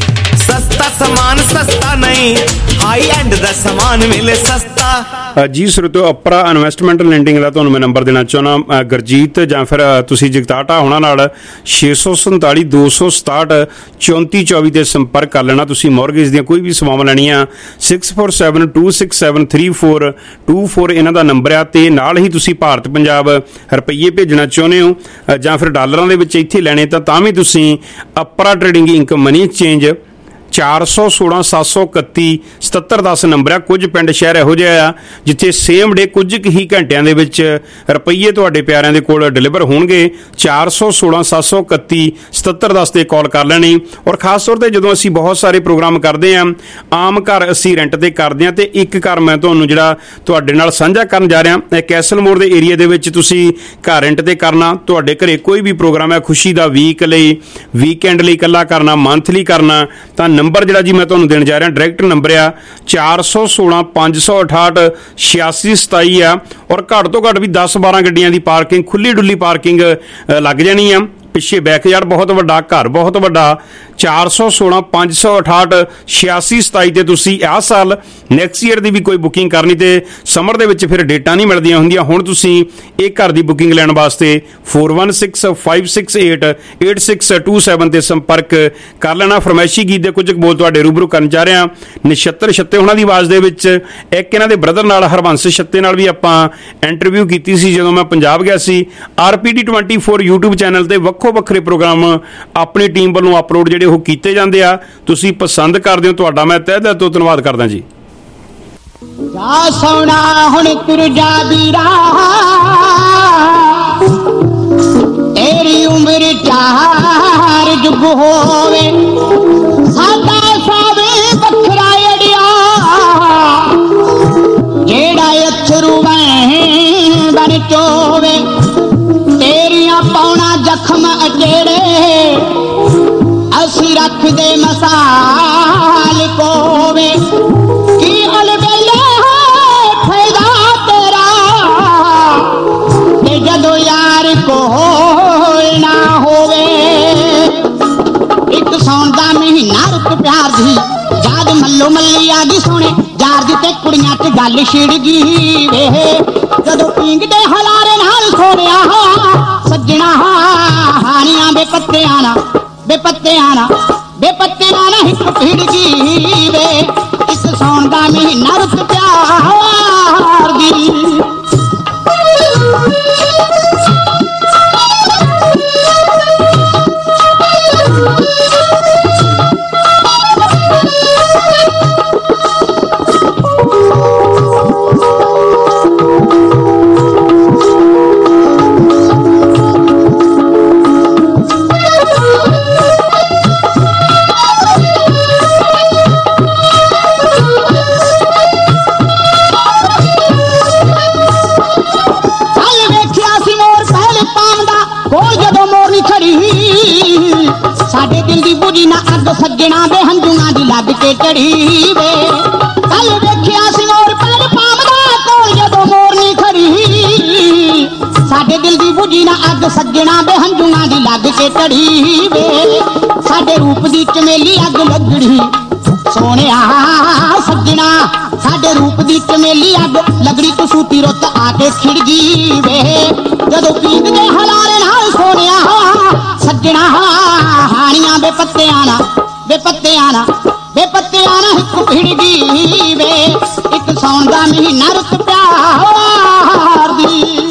सस्ता सामान सस्ता नहीं, हाई एंड दा सामान मिले सस्ता। जी श्रोतो, अपरा इन्वेस्टमेंट लैंडिंग का तुहानूं मैं नंबर देना चाहुंदा, गुरजीत जां फिर तुसीं जगताटा होना नाल छे सौ संताली दो सौ सताहठ चौंती चौबी ते संपर्क कर लेना। तुसीं मॉर्गेज दीआं कोई भी सेवावां लैणीआं six four seven two six seven three four two four इन्हां दा नंबर आ। ते नाल ही तुसीं भारत पंजाब रुपये भेजना चाहुंदे हो जां फिर डॉलरां दे विच इत्थे लैणे तां तां भी तुसीं अपरा ट्रेडिंग इंक मनी एक्सचेंज चार सौ सोलह सत्त सौ इकत्ती सतहत्तर दस नंबर आ। कुछ पिंड शहर इहो जिहा आ जिथे सेम डे कुछ ही घंटिਆਂ ਦੇ ਵਿੱਚ ਰੁਪਈਏ ਤੁਹਾਡੇ ਪਿਆਰਿਆਂ ਦੇ ਕੋਲ ਡਿਲੀਵਰ ਹੋਣਗੇ। ਚਾਰ ਸੌ ਸੋਲ੍ਹਾਂ ਸੱਤ ਸੌ ਇਕੱਤੀ ਸਤੱਤਰ ਦਸ ਤੇ ਕਾਲ ਕਰ ਲੈਣੀ। ਔਰ ਖਾਸ ਤੌਰ ਤੇ ਜਦੋਂ ਅਸੀਂ ਬਹੁਤ ਸਾਰੇ ਪ੍ਰੋਗਰਾਮ ਕਰਦੇ ਹਾਂ, ਆਮ ਘਰ ਅਸੀਂ ਰੈਂਟ ਤੇ ਕਰਦੇ ਹਾਂ, ਤੇ ਇੱਕ ਘਰ ਮੈਂ ਤੁਹਾਨੂੰ ਜਿਹੜਾ ਤੁਹਾਡੇ ਨਾਲ ਸਾਂਝਾ ਕਰਨ ਜਾ ਰਿਹਾ ਕੈਸਲ ਮੋੜ ਦੇ ਏਰੀਆ ਦੇ ਵਿੱਚ ਤੁਸੀਂ ਘਰ ਰੈਂਟ ਤੇ ਕਰਨਾ। ਤੁਹਾਡੇ ਘਰੇ ਕੋਈ ਵੀ ਪ੍ਰੋਗਰਾਮ ਹੈ ਖੁਸ਼ੀ ਦਾ, ਵੀਕ ਲਈ, ਵੀਕਐਂਡ ਲਈ ਇਕੱਲਾ ਕਰਨਾ, ਮੰਥਲੀ ਕਰਨਾ, ਤਾਂ ਨੰਬਰ ਜਿਹੜਾ ਜੀ ਮੈਂ ਤੁਹਾਨੂੰ ਦੇਣ ਜਾ ਰਿਹਾ ਡਾਇਰੈਕਟ ਨੰਬਰ ਆ ਚਾਰ ਸੌ ਸੋਲ੍ਹਾਂ ਪੰਜ ਸੌ ਅਠਾਹਠ ਛਿਆਸੀ ਸਤਾਈ ਆ। ਔਰ ਘੱਟ ਤੋਂ ਘੱਟ ਵੀ ਦਸ ਬਾਰਾਂ ਗੱਡੀਆਂ ਦੀ ਪਾਰਕਿੰਗ, ਖੁੱਲੀ ਡੁੱਲੀ ਪਾਰਕਿੰਗ ਲੱਗ ਜਾਣੀ ਆ। ਪਿੱਛੇ ਬੈਕਯਾਰਡ ਬਹੁਤ ਵੱਡਾ, ਘਰ ਬਹੁਤ ਵੱਡਾ। ਚਾਰ ਸੌ ਸੋਲ੍ਹਾਂ ਪੰਜ ਸੌ ਅਠਾਹਠ ਛਿਆਸੀ ਸਤਾਈ ਤੇ ਤੁਸੀਂ ਆਹ ਸਾਲ ਨੈਕਸਟ ਈਅਰ ਦੀ ਵੀ ਕੋਈ ਬੁਕਿੰਗ ਕਰਨੀ, ਤੇ ਸਮਰ ਦੇ ਵਿੱਚ ਫਿਰ ਡੇਟਾਂ ਨਹੀਂ ਮਿਲਦੀਆਂ ਹੁੰਦੀਆਂ। ਹੁਣ ਤੁਸੀਂ ਇਹ ਘਰ ਦੀ ਬੁਕਿੰਗ ਲੈਣ ਵਾਸਤੇ four one six five six eight eight six two seven ਤੇ ਸੰਪਰਕ ਕਰ ਲੈਣਾ। ਫਰਮਾਇਸ਼ੀ ਗੀਤ ਦੇ ਕੁਝ ਬੋਲ ਤੁਹਾਡੇ ਰੂਬਰੂ ਕਰਨ ਜਾ ਰਿਹਾ। ਨਛੱਤਰ ਛੱਤੇ ਉਹਨਾਂ ਦੀ ਆਵਾਜ਼ ਦੇ ਵਿੱਚ ਇੱਕ ਇਹਨਾਂ ਦੇ ਬ੍ਰਦਰ ਨਾਲ ਹਰਬੰਸ ਛੱਤੇ ਨਾਲ ਵੀ ਆਪਾਂ ਇੰਟਰਵਿਊ ਕੀਤੀ ਸੀ ਜਦੋਂ ਮੈਂ ਪੰਜਾਬ ਗਿਆ ਸੀ। R P D twenty four YouTube channel ਤੇ ਵੱਖੋ ਵੱਖਰੇ ਪ੍ਰੋਗਰਾਮ ਆਪਣੀ ਟੀਮ ਵੱਲੋਂ ਅਪਲੋਡ ਜਿਹੜੇ ਉਹ ਕੀਤੇ ਜਾਂਦੇ ਆ। ਤੁਸੀਂ ਪਸੰਦ ਕਰਦੇ ਹੋ, ਤੁਹਾਡਾ ਮੈਂ ਤਹਿ ਦਿਲ ਤੋਂ ਧੰਨਵਾਦ ਕਰਦਾ ਜੀ। ਜਾ ਸੋਣਾ ਹੁਣ ਤੁਰ ਜਾ ਵੀਰਾ, ਤੇਰੀ ਉਮਰ ਚਾਰ ਜੁਗ ਹੋਵੇ, ਸਾਡਾ ਸਾਵੇ ਵੱਖਰਾ ਅੜਿਆ, ਜਿਹੜਾ ਅਥਰੂ ਵਹਿ ਬਨ ਚੋਵੇ, ਤੇਰੀਆਂ ਪਾਉਣਾ ਜ਼ਖਮ ਅਜੇੜੇ ਅਸੀਂ ਰੱਖਦੇ ਮਸਾਲ ਕੋਵੇ, ਕੀ ਅਲਬੇਲੇ ਫਾਇਦਾ ਤੇਰਾ, ਤੇ ਜਦੋਂ ਯਾਰ ਕੋਲ ਨਾ ਹੋਵੇ। ਇੱਕ ਸੌਣ ਦਾ ਮਹੀਨਾ ਰੁੱਤ ਪਿਆਰ ਦੀ, ਜਦ ਮੱਲੋ ਮੱਲੀ ਆ ਗਈ ਸੋਹਣੇ ਯਾਰ ਦੀ, ਤੇ ਕੁੜੀਆਂ 'ਚ ਗੱਲ ਛਿੜ ਗਈ ਵੇ, ਜਦੋਂ ਪੀਂਘਦੇ ਹਲਾਰੇ ਨਾਲ ਸੋਹਣਿਆ ਸੱਜਣਾ ਹਾਨੀਆਂ ਬੇ ਪੱਤਿਆਂ ਨਾ ਬੇਪੱਤਿਆਂ ਨਾ ਬੇਪੱਤਿਆਂ ਨਾ ਹਿੱਕ ਭਿੜ ਗਈ ਵੇ, ਇਸ ਸੌਣ ਦਾ ਮਹੀਨਾ ਰੁੱਤ ਪਿਆਰ ਦੀ। ਸਾਡੇ ਦਿਲ ਦੀ ਬੁਝੀ ਨਾ ਅੱਗ ਸੱਜਣਾ ਦੇ ਹੰਝੂਆਂ ਦੀ ਲੱਗ ਕੇ ਚੜੀ ਵੇ, ਕੱਲ ਵੇਖਿਆ ਸੀ ਮੋਰ ਪਰ ਪਾਵਦਾ ਕੋਲ ਜਦੋਂ ਮੋਰਨੀ ਖੜੀ, ਸਾਡੇ ਦਿਲ ਦੀ ਬੁਝੀ ਨਾ ਅੱਗ ਸੱਜਣਾ ਦੇ ਹੰਝੂਆਂ ਦੀ ਲੱਗ ਕੇ ਚੜੀ ਵੇ, ਸਾਡੇ ਰੂਪ ਦੀ ਚਮੇਲੀ ਅੱਗ ਲੱਗੜੀ ਸੋਹਣਿਆ ਸੱਜਣਾ, ਸਾਡੇ ਰੂਪ ਦੀ ਚਮੇਲੀ ਅੱਗ ਲੱਗੜੀ ਤੂੰ ਸੂਤੀ ਰੁੱਤ ਆ ਕੇ ਖਿੜ ਗਈ ਵੇ, ਜਦੋਂ ਪੀਂਘਦੇ ਹਲਾਰੇ ਨਾਲ ਸੋਹਣਿਆ ਸੱਜਣਾ ਹਾਣੀਆਂ ਬੇਪੱਤਿਆਂ ਨਾ ਬੇਪੱਤਿਆਂ ਨਾ ਬੇਪੱਤਿਆਂ ਨਾ ਹਿੱਕ ਭਿੜ ਗਈ ਵੇ, ਇੱਕ ਸੌਣ ਦਾ ਮਹੀਨਾ ਰੁੱਤ ਪਿਆਰ ਦੀ।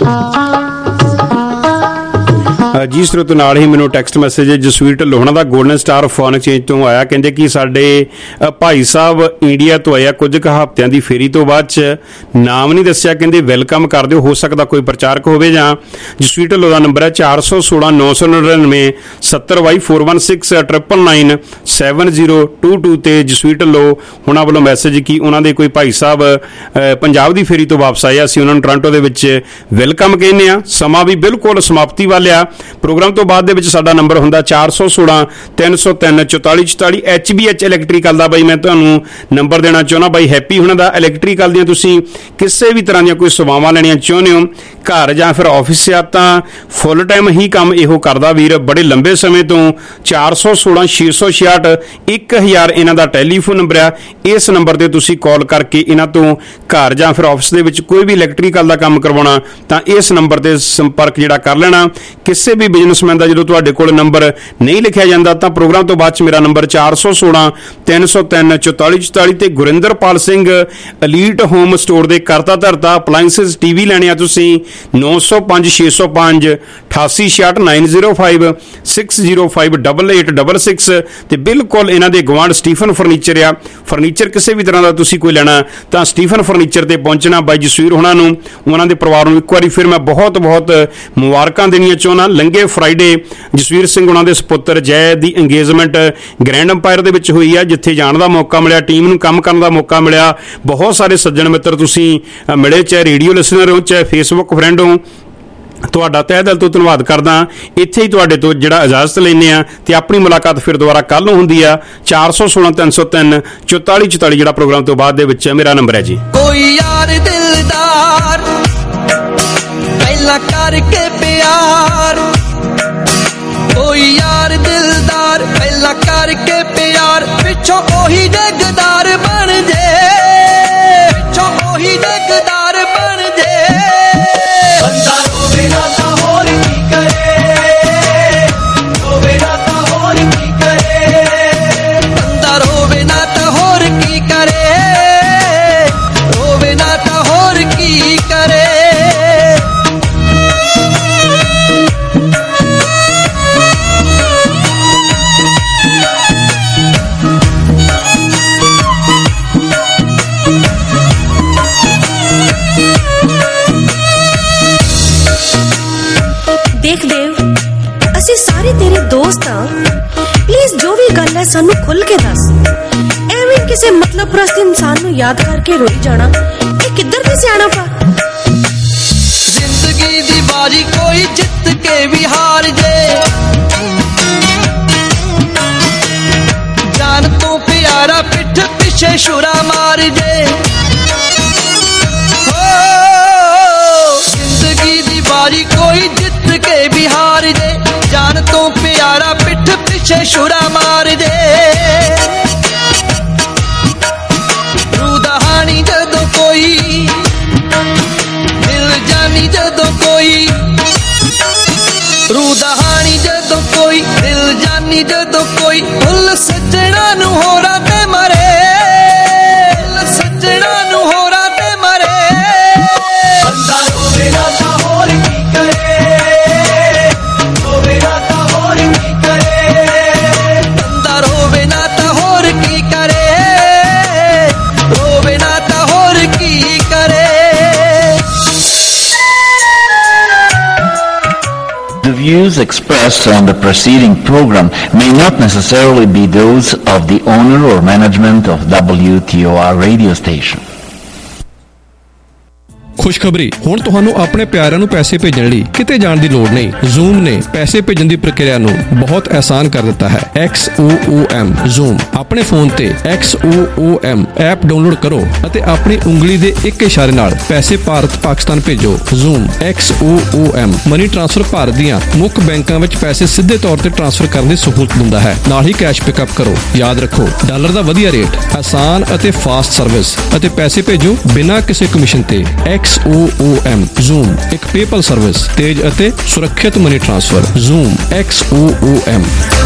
ਜੀ ਸਰੋਤ ਨਾਲ ਹੀ ਮੈਨੂੰ ਟੈਕਸਟ ਮੈਸੇਜ ਜਸਵੀਰ ਢਿੱਲੋਂ ਦਾ ਗੋਲਡਨ ਸਟਾਰ ਫੋਨ ਐਕਸਚੇਂਜ ਤੋਂ ਆਇਆ। ਕਹਿੰਦੇ ਕਿ ਸਾਡੇ ਭਾਈ ਸਾਹਿਬ ਇੰਡੀਆ ਤੋਂ ਆਇਆ, ਕੁਝ ਕੁ ਹਫ਼ਤਿਆਂ ਦੀ ਫੇਰੀ ਤੋਂ ਬਾਅਦ 'ਚ ਨਾਮ ਨਹੀਂ ਦੱਸਿਆ, ਕਹਿੰਦੇ ਵੈਲਕਮ ਕਰ ਦਿਓ, ਹੋ ਸਕਦਾ ਕੋਈ ਪ੍ਰਚਾਰਕ ਹੋਵੇ। ਜਾਂ ਜਸਵੀਰ ਢਿੱਲੋਂ ਦਾ ਨੰਬਰ ਹੈ ਚਾਰ ਸੌ ਸੋਲ੍ਹਾਂ ਨੌ ਸੌ ਨੜਿਨਵੇਂ ਸੱਤਰ ਵਾਈ four one six triple nine seven zero two two ਤੇ ਜਸਵੀਰ ਢਿੱਲੋਂ ਉਹਨਾਂ ਵੱਲੋਂ ਮੈਸੇਜ ਕਿ ਉਹਨਾਂ ਦੇ ਕੋਈ ਭਾਈ ਸਾਹਿਬ ਪੰਜਾਬ ਦੀ ਫੇਰੀ ਤੋਂ ਵਾਪਸ ਆਏ, ਅਸੀਂ ਉਹਨਾਂ ਨੂੰ ਟੋਰਾਂਟੋ ਦੇ ਵਿੱਚ ਵੈਲਕਮ ਕਹਿੰਦੇ ਹਾਂ। ਸਮਾਂ ਵੀ ਬਿਲਕੁਲ ਸਮਾਪਤੀ ਵੱਲ ਆ, ਪ੍ਰੋਗਰਾਮ ਤੋਂ ਬਾਅਦ ਦੇ ਵਿੱਚ ਸਾਡਾ ਨੰਬਰ ਹੁੰਦਾ ਚਾਰ ਸੌ ਸੋਲਾਂ ਤਿੰਨ ਸੌ ਤਿੰਨ ਚੁਤਾਲੀ ਚੁਤਾਲੀ। ਐਚ ਬੀ ਐਚ ਇਲੈਕਟ੍ਰੀਕਲ ਦਾ ਬਾਈ ਮੈਂ ਤੁਹਾਨੂੰ ਨੰਬਰ ਦੇਣਾ ਚਾਹੁੰਦਾ। ਬਾਈ ਹੈਪੀ ਹੁਣਾਂ ਦਾ ਇਲੈਕਟ੍ਰੀਕਲ ਦੀਆਂ ਤੁਸੀਂ ਕਿਸੇ ਵੀ ਤਰ੍ਹਾਂ ਦੀਆਂ ਕੋਈ ਸੇਵਾਵਾਂ ਲੈਣੀਆਂ ਚਾਹੁੰਦੇ ਹੋ, ਘਰ ਜਾਂ ਫਿਰ ਆਫਿਸ ਆ, ਤਾਂ ਫੁੱਲ ਟਾਈਮ ਹੀ ਕੰਮ ਇਹੋ ਕਰਦਾ ਵੀਰ ਬੜੇ ਲੰਬੇ ਸਮੇਂ ਤੋਂ। ਚਾਰ ਸੌ ਸੋਲਾਂ ਛੇ ਸੌ ਛਿਆਹਠ ਇੱਕ ਹਜ਼ਾਰ ਇਹਨਾਂ ਦਾ ਟੈਲੀਫੋਨ ਨੰਬਰ ਆ। ਇਸ ਨੰਬਰ ਤੇ ਤੁਸੀਂ ਕਾਲ ਕਰਕੇ ਇਹਨਾਂ ਤੋਂ ਘਰ ਜਾਂ ਫਿਰ ਆਫਿਸ ਦੇ ਵਿੱਚ ਕੋਈ ਵੀ ਇਲੈਕਟ੍ਰੀਕਲ ਦਾ ਕੰਮ ਕਰਵਾਉਣਾ ਤਾਂ ਇਸ ਨੰਬਰ ਤੇ ਸੰਪਰਕ ਜਿਹੜਾ ਕਰ ਲੈਣਾ। ਕਿਸੇ ਵੀ ਬਿਜ਼ਨਸਮੈਨ ਦਾ ਜਦੋਂ ਤੁਹਾਡੇ ਕੋਲ ਨੰਬਰ ਨਹੀਂ ਲਿਖਿਆ ਜਾਂਦਾ ਤਾਂ ਪ੍ਰੋਗਰਾਮ ਤੋਂ ਬਾਅਦ ਚ ਮੇਰਾ ਨੰਬਰ ਚਾਰ ਸੌ ਸੋਲਾਂ ਤਿੰਨ ਸੌ ਤਿੰਨ ਚੁਤਾਲੀ ਚੁਤਾਲੀ। ਤੇ Gurinderpal Singh Elite Home Store ਦੇ ਕਰਤਾ ਧਰਤਾ ਅਪਲਾਇੰਸਿਸ ਟੀਵੀ ਲੈਣੇ ਆ ਤੁਸੀਂ ਨੌ ਸੌ ਪੰਜ ਛੇ ਸੌ ਪੰਜ ਅਠਾਸੀ ਛਿਆਹਠ nine zero five six zero five double eight double six. ਤੇ ਬਿਲਕੁਲ ਇਹਨਾਂ ਦੇ ਗਵਾਂਢ ਸਟੀਫਨ ਫਰਨੀਚਰ ਆ। ਫਰਨੀਚਰ ਕਿਸੇ ਵੀ ਤਰ੍ਹਾਂ ਦਾ ਤੁਸੀਂ ਕੋਈ ਲੈਣਾ ਤਾਂ ਸਟੀਫਨ ਫਰਨੀਚਰ ਤੇ ਪਹੁੰਚਣਾ। ਬਾਈ ਜਸਵੀਰ ਹੋਣਾ ਨੂੰ, ਉਹਨਾਂ ਦੇ ਪਰਿਵਾਰ ਨੂੰ ਇੱਕ ਵਾਰੀ ਫਿਰ ਮੈਂ ਬਹੁਤ ਬਹੁਤ ਮੁਬਾਰਕਾਂ ਦੇਣੀਆਂ ਚਾਹੁੰਦਾ। ਲੰਘੇ ਫਰਾਈਡੇ ਜਸਵੀਰ ਸਿੰਘ ਉਹਨਾਂ ਦੇ ਸਪੁੱਤਰ ਜੈ ਦੀ ਇੰਗੇਜਮੈਂਟ ਗ੍ਰੈਂਡ ਅੰਪਾਇਰ ਦੇ ਵਿੱਚ ਹੋਈ ਆ, ਜਿੱਥੇ ਜਾਣ ਦਾ ਮੌਕਾ ਮਿਲਿਆ, ਟੀਮ ਨੂੰ ਕੰਮ ਕਰਨ ਦਾ ਮੌਕਾ ਮਿਲਿਆ। ਬਹੁਤ ਸਾਰੇ ਸੱਜਣ ਮਿੱਤਰ ਤੁਸੀਂ ਮਿਲੇ, ਚਾਹੇ ਰੇਡੀਓ ਲਿਸਨਰ ਹੋ ਚਾਹੇ ਫੇਸਬੁੱਕ ਫਰੈਂਡ ਹੋ। ਤੁਹਾਡਾ ਤਹਿ ਦਿਲ ਤੋਂ ਧੰਨਵਾਦ ਕਰਦਾ। ਇੱਥੇ ਹੀ ਤੁਹਾਡੇ ਤੋਂ ਜਿਹੜਾ ਇਜਾਜ਼ਤ ਲੈਂਦੇ ਆ ਤੇ ਆਪਣੀ ਮੁਲਾਕਾਤ ਫਿਰ ਦੁਬਾਰਾ ਕੱਲ ਨੂੰ ਹੁੰਦੀ ਆ। ਚਾਰ ਸੌ ਸੋਲਾਂ ਤਿੰਨ ਸੌ ਤਿੰਨ ਚੁਤਾਲੀ ਚੁਤਾਲੀ ਜਿਹੜਾ ਪ੍ਰੋਗਰਾਮ ਤੋਂ ਬਾਅਦ ਦੇ ਵਿੱਚ ਮੇਰਾ ਨੰਬਰ ਹੈ ਜੀ। ਕੋਈ ਯਾਰ ਦਿਲਦਾਰ ਪਹਿਲਾਂ ਕਰਕੇ ਪਿਆਰ, ਕੋਈ ਯਾਰ ਦਿਲਦਾਰ ਪਹਿਲਾਂ ਕਰਕੇ ਪਿਆਰ, ਪਿੱਛੋਂ ਉਹੀ ਜਗਦਾਰ ਬਣ ਜੇ, ਪਿੱਛੋਂ ਉਹੀ ਜਗਦਾਰ ਬਣ ਜੇ। ਬੰਦਾ ਰੋਵੇ ਨਾ ਤਾਂ ਹੋਰ ਕੀ ਕਰੇ, ਰੋਵੇ ਨਾ ਤਾਂ ਹੋਰ ਕੀ ਕਰੇ, ਬੰਦਾ ਰੋਵੇ ਨਾ ਤਾਂ ਹੋਰ ਕੀ ਕਰੇ, ਰੋਵੇ ਨਾ ਤਾਂ ਹੋਰ ਕੀ ਕਰੇ। ਦੇਖ ਦੇਵ, ਅਸੀਂ ਸਾਰੇ ਤੇਰੇ ਦੋਸਤ ਆ, ਪਲੀਜ਼ ਜੋ ਵੀ ਗੱਲ ਹੈ ਸਾਨੂੰ ਖੁੱਲ ਕੇ ਦੱਸ। ਐਵੇਂ ਕਿਸੇ ਮਤਲਬ ਪ੍ਰਸਤ ਇਨਸਾਨ ਨੂੰ ਯਾਦ ਕਰਕੇ ਰੋਈ ਜਾਣਾ, ਇਹ ਕਿੱਧਰ ਦੀ ਸਿਆਣਪ ਆ। ਜ਼ਿੰਦਗੀ ਦੀ ਬਾਜੀ ਕੋਈ ਜਿੱਤ ਕੇ ਵੀ ਹਾਰ ਜੇ, ਜਾਨ ਤੋਂ ਪਿਆਰਾ ਪਿੱਠ ਪਿੱਛੇ ਛੁਰਾ ਮਾਰ ਜੇ। ਜ਼ਿੰਦਗੀ ਦੀ ਬਾਜੀ ਕੋਈ ਜਿੱਤ ਕੇ ਵੀ ਹਾਰ ਜੇ, ਜਾਨ ਤੋਂ ਪਿਆਰਾ ਪਿੱਠ ਪਿੱਛੇ ਛੁਰਾ ਮਾਰ ਜੇ। ਰੂ ਦਾ ਹਾਣੀ ਜਦੋਂ ਕੋਈ, ਦਿਲ ਜਾਨੀ ਜਦੋਂ ਕੋਈ, ਰੂ ਦਾ ਹਾਣੀ ਜਦੋਂ ਕੋਈ, ਦਿਲ ਜਾਨੀ ਜਦੋਂ ਕੋਈ, ਭੁੱਲ ਸੱਜਣਾ ਨੂੰ ਹੋਰਾਂ ਤੇ ਮਰੇ, ਭੁੱਲ ਸੱਜਣਾ ਨੂੰ ਹੋਰਾਂ ਤੇ ਮਰੇ। ਬੰਦਾ ਰੋਵੇ ਨਾ ਤਾਂ ਹੋਰ ਕੀ ਕਰੇ, ਰੋਵੇ ਨਾ ਤਾਂ ਹੋਰ ਕੀ ਕਰੇ, ਬੰਦਾ ਰੋਵੇ ਨਾ ਤਾਂ ਹੋਰ ਕੀ ਕਰੇ, ਰੋਵੇ ਨਾ ਤਾਂ ਹੋਰ ਕੀ ਕਰੇ। The views expressed on the preceding program may not necessarily be those of the owner or management of W T O R radio station. ਖੁਸ਼ਖਬਰੀ, ਹੁਣ ਤੁਹਾਨੂੰ ਆਪਣੇ ਪਿਆਰਿਆਂ ਨੂੰ ਪੈਸੇ ਭੇਜਣ ਲਈ ਕਿਤੇ ਜਾਣ ਦੀ ਲੋੜ ਨਹੀਂ। ਜ਼ੂਮ ਨੇ ਪੈਸੇ ਭੇਜਣ ਦੀ ਪ੍ਰਕਿਰਿਆ ਨੂੰ ਬਹੁਤ ਆਸਾਨ ਕਰ ਦਿੱਤਾ ਹੈ। X O O M zoom ਆਪਣੇ ਫੋਨ ਤੇ X O O M app download ਕਰੋ ਅਤੇ ਆਪਣੀ ਉਂਗਲੀ ਦੇ ਇੱਕ ਇਸ਼ਾਰੇ ਨਾਲ ਪੈਸੇ ਭਾਰਤ ਪਾਕਿਸਤਾਨ ਭੇਜੋ। Zoom X O O M money transfer Bharat ਦੀਆਂ ਮੁੱਖ ਬੈਂਕਾਂ ਵਿੱਚ ਪੈਸੇ ਸਿੱਧੇ ਤੌਰ ਤੇ ਟ੍ਰਾਂਸਫਰ ਕਰਨ ਦੀ ਸਹੂਲਤ ਦਿੰਦਾ ਹੈ। ਨਾਲ ਹੀ ਕੈਸ਼ ਪਿਕਅਪ ਕਰੋ। ਯਾਦ ਰੱਖੋ, ਡਾਲਰ ਦਾ ਵਧੀਆ ਰੇਟ, ਆਸਾਨ ਅਤੇ ਫਾਸਟ ਸਰਵਿਸ ਅਤੇ ਪੈਸੇ ਭੇਜੋ ਬਿਨਾਂ ਕਿਸੇ ਕਮਿਸ਼ਨ ਤੇ। X O O M Zoom ਇੱਕ ਪੇਪਲ ਸਰਵਿਸ, ਤੇਜ਼ ਅਤੇ ਸੁਰੱਖਿਅਤ money transfer. Zoom X O O M.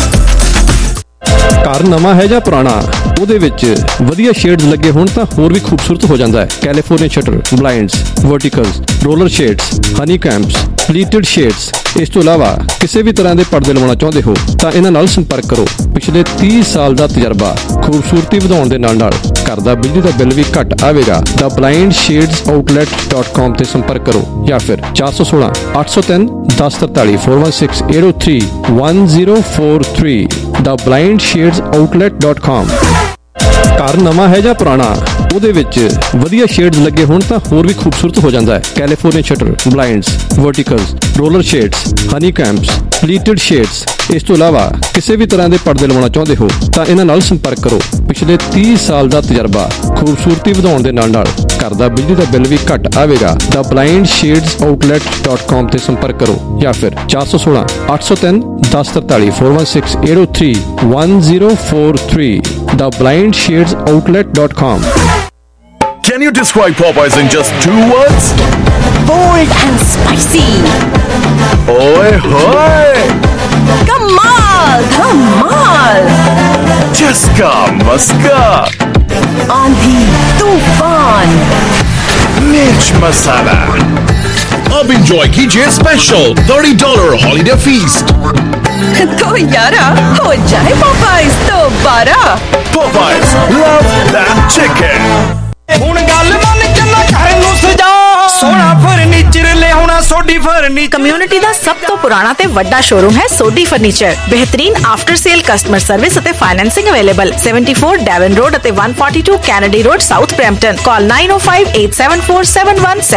ਘਰ ਨਵਾਂ ਹੈ ਜਾਂ ਪੁਰਾਣਾ, ਉਹਦੇ ਵਿੱਚ ਵਧੀਆ ਸ਼ੇਡਸ ਲੱਗੇ ਹੋਣ ਤਾਂ ਹੋਰ ਵੀ ਖੂਬਸੂਰਤ ਹੋ ਜਾਂਦਾ ਹੈ। California shutter, blinds, verticals, roller shades, honeycombs, pleated shades. ਇਸ ਤੋਂ ਇਲਾਵਾ ਕਿਸੇ ਵੀ ਤਰ੍ਹਾਂ ਦੇ ਪਰਦੇ ਲਵਾਉਣਾ ਚਾਹੁੰਦੇ ਹੋ ਤਾਂ ਇਹਨਾਂ ਨਾਲ ਸੰਪਰਕ ਕਰੋ। ਪਿਛਲੇ ਤੀਹ ਸਾਲ ਦਾ ਤਜਰਬਾ, ਖੂਬਸੂਰਤੀ ਵਧਾਉਣ ਦੇ ਨਾਲ ਨਾਲ ਘਰ ਦਾ ਬਿਜਲੀ ਦਾ ਬਿੱਲ ਵੀ ਘੱਟ ਆਵੇਗਾ। The blind shades outlet dot com ਤੇ ਸੰਪਰਕ ਕਰੋ ਜਾਂ ਫਿਰ ਚਾਰ ਸੌ ਸੋਲਾਂ ਅੱਠ ਸੌ ਤਿੰਨ ਦਸ ਤਰਤਾਲੀ four one six eight zero three one zero four three the blind shades outlet dot com. ਘਰ ਨਵਾਂ ਹੈ ਜਾਂ ਪੁਰਾਣਾ, ਉਹਦੇ ਵਿੱਚ ਵਧੀਆ ਸ਼ੇਡਸ ਲੱਗੇ ਹੋਣ ਤਾਂ ਹੋਰ ਵੀ ਖੂਬਸੂਰਤ ਹੋ ਜਾਂਦਾ ਹੈ। California shutter, blinds, verticals, roller shades, honeycombs, pleated shades. ਇਸ ਤੋਂ ਇਲਾਵਾ ਕਿਸੇ ਵੀ ਤਰ੍ਹਾਂ ਦੇ ਪਰਦੇ ਲਵਾਉਣਾ ਚਾਹੁੰਦੇ ਹੋ ਤਾਂ ਇਹਨਾਂ ਨਾਲ ਸੰਪਰਕ ਕਰੋ। ਪਿਛਲੇ ਤੀਹ ਸਾਲ ਦਾ ਤਜਰਬਾ, ਖੂਬਸੂਰਤੀ ਵਧਾਉਣ ਦੇ ਨਾਲ ਨਾਲ ਘਰ ਦਾ ਬਿਜਲੀ ਦਾ ਬਿੱਲ ਵੀ ਘੱਟ ਆਵੇਗਾ। The blind shades outlet dot com ਤੇ ਸੰਪਰਕ ਕਰੋ ਜਾਂ ਫਿਰ ਚਾਰ ਸੌ ਸੋਲਾਂ ਅੱਠ ਸੌ ਤਿੰਨ ਦਸ ਤਰਤਾਲੀ four one six eight zero three one zero four three the blind shades outlet dot com. Can you describe Popeyes in just two words? Bold and spicy. Oi hoy! Kamal, Kamal. Chaska Maska. Aandhi, Tufan. Mirch Masala. अब enjoy कीजिए special thirty dollar holiday feast. तो यारा हो जाए Popeyes दोबारा. Popeyes, love that chicken. ਹੁਣ ਗੱਲ ਮੰਨ ਕੇ ਨਾ ਘਰ ਨੂੰ ਸਜਾ ਸੋਹਣਾ ਫਰਨੀਚਰ ਲਿਆਉਣਾ ਸੋਡੀ ਫਰਨੀਚਰ। ਕਮਿਊਨਿਟੀ ਦਾ ਸਭ ਤੋਂ ਪੁਰਾਣਾ ਤੇ ਵੱਡਾ ਸ਼ੋਰੂਮ ਹੈ ਸੋਡੀ ਫਰਨੀਚਰ। ਬਿਹਤਰੀਨ ਆਫਟਰ ਸੇਲ ਕਸਟਮਰ ਸਰਵਿਸ ਅਤੇ financing available seventy-four Devon road ਅਤੇ one forty-two Kennedy road south Brampton. Call nine oh five eight seven four seven one seven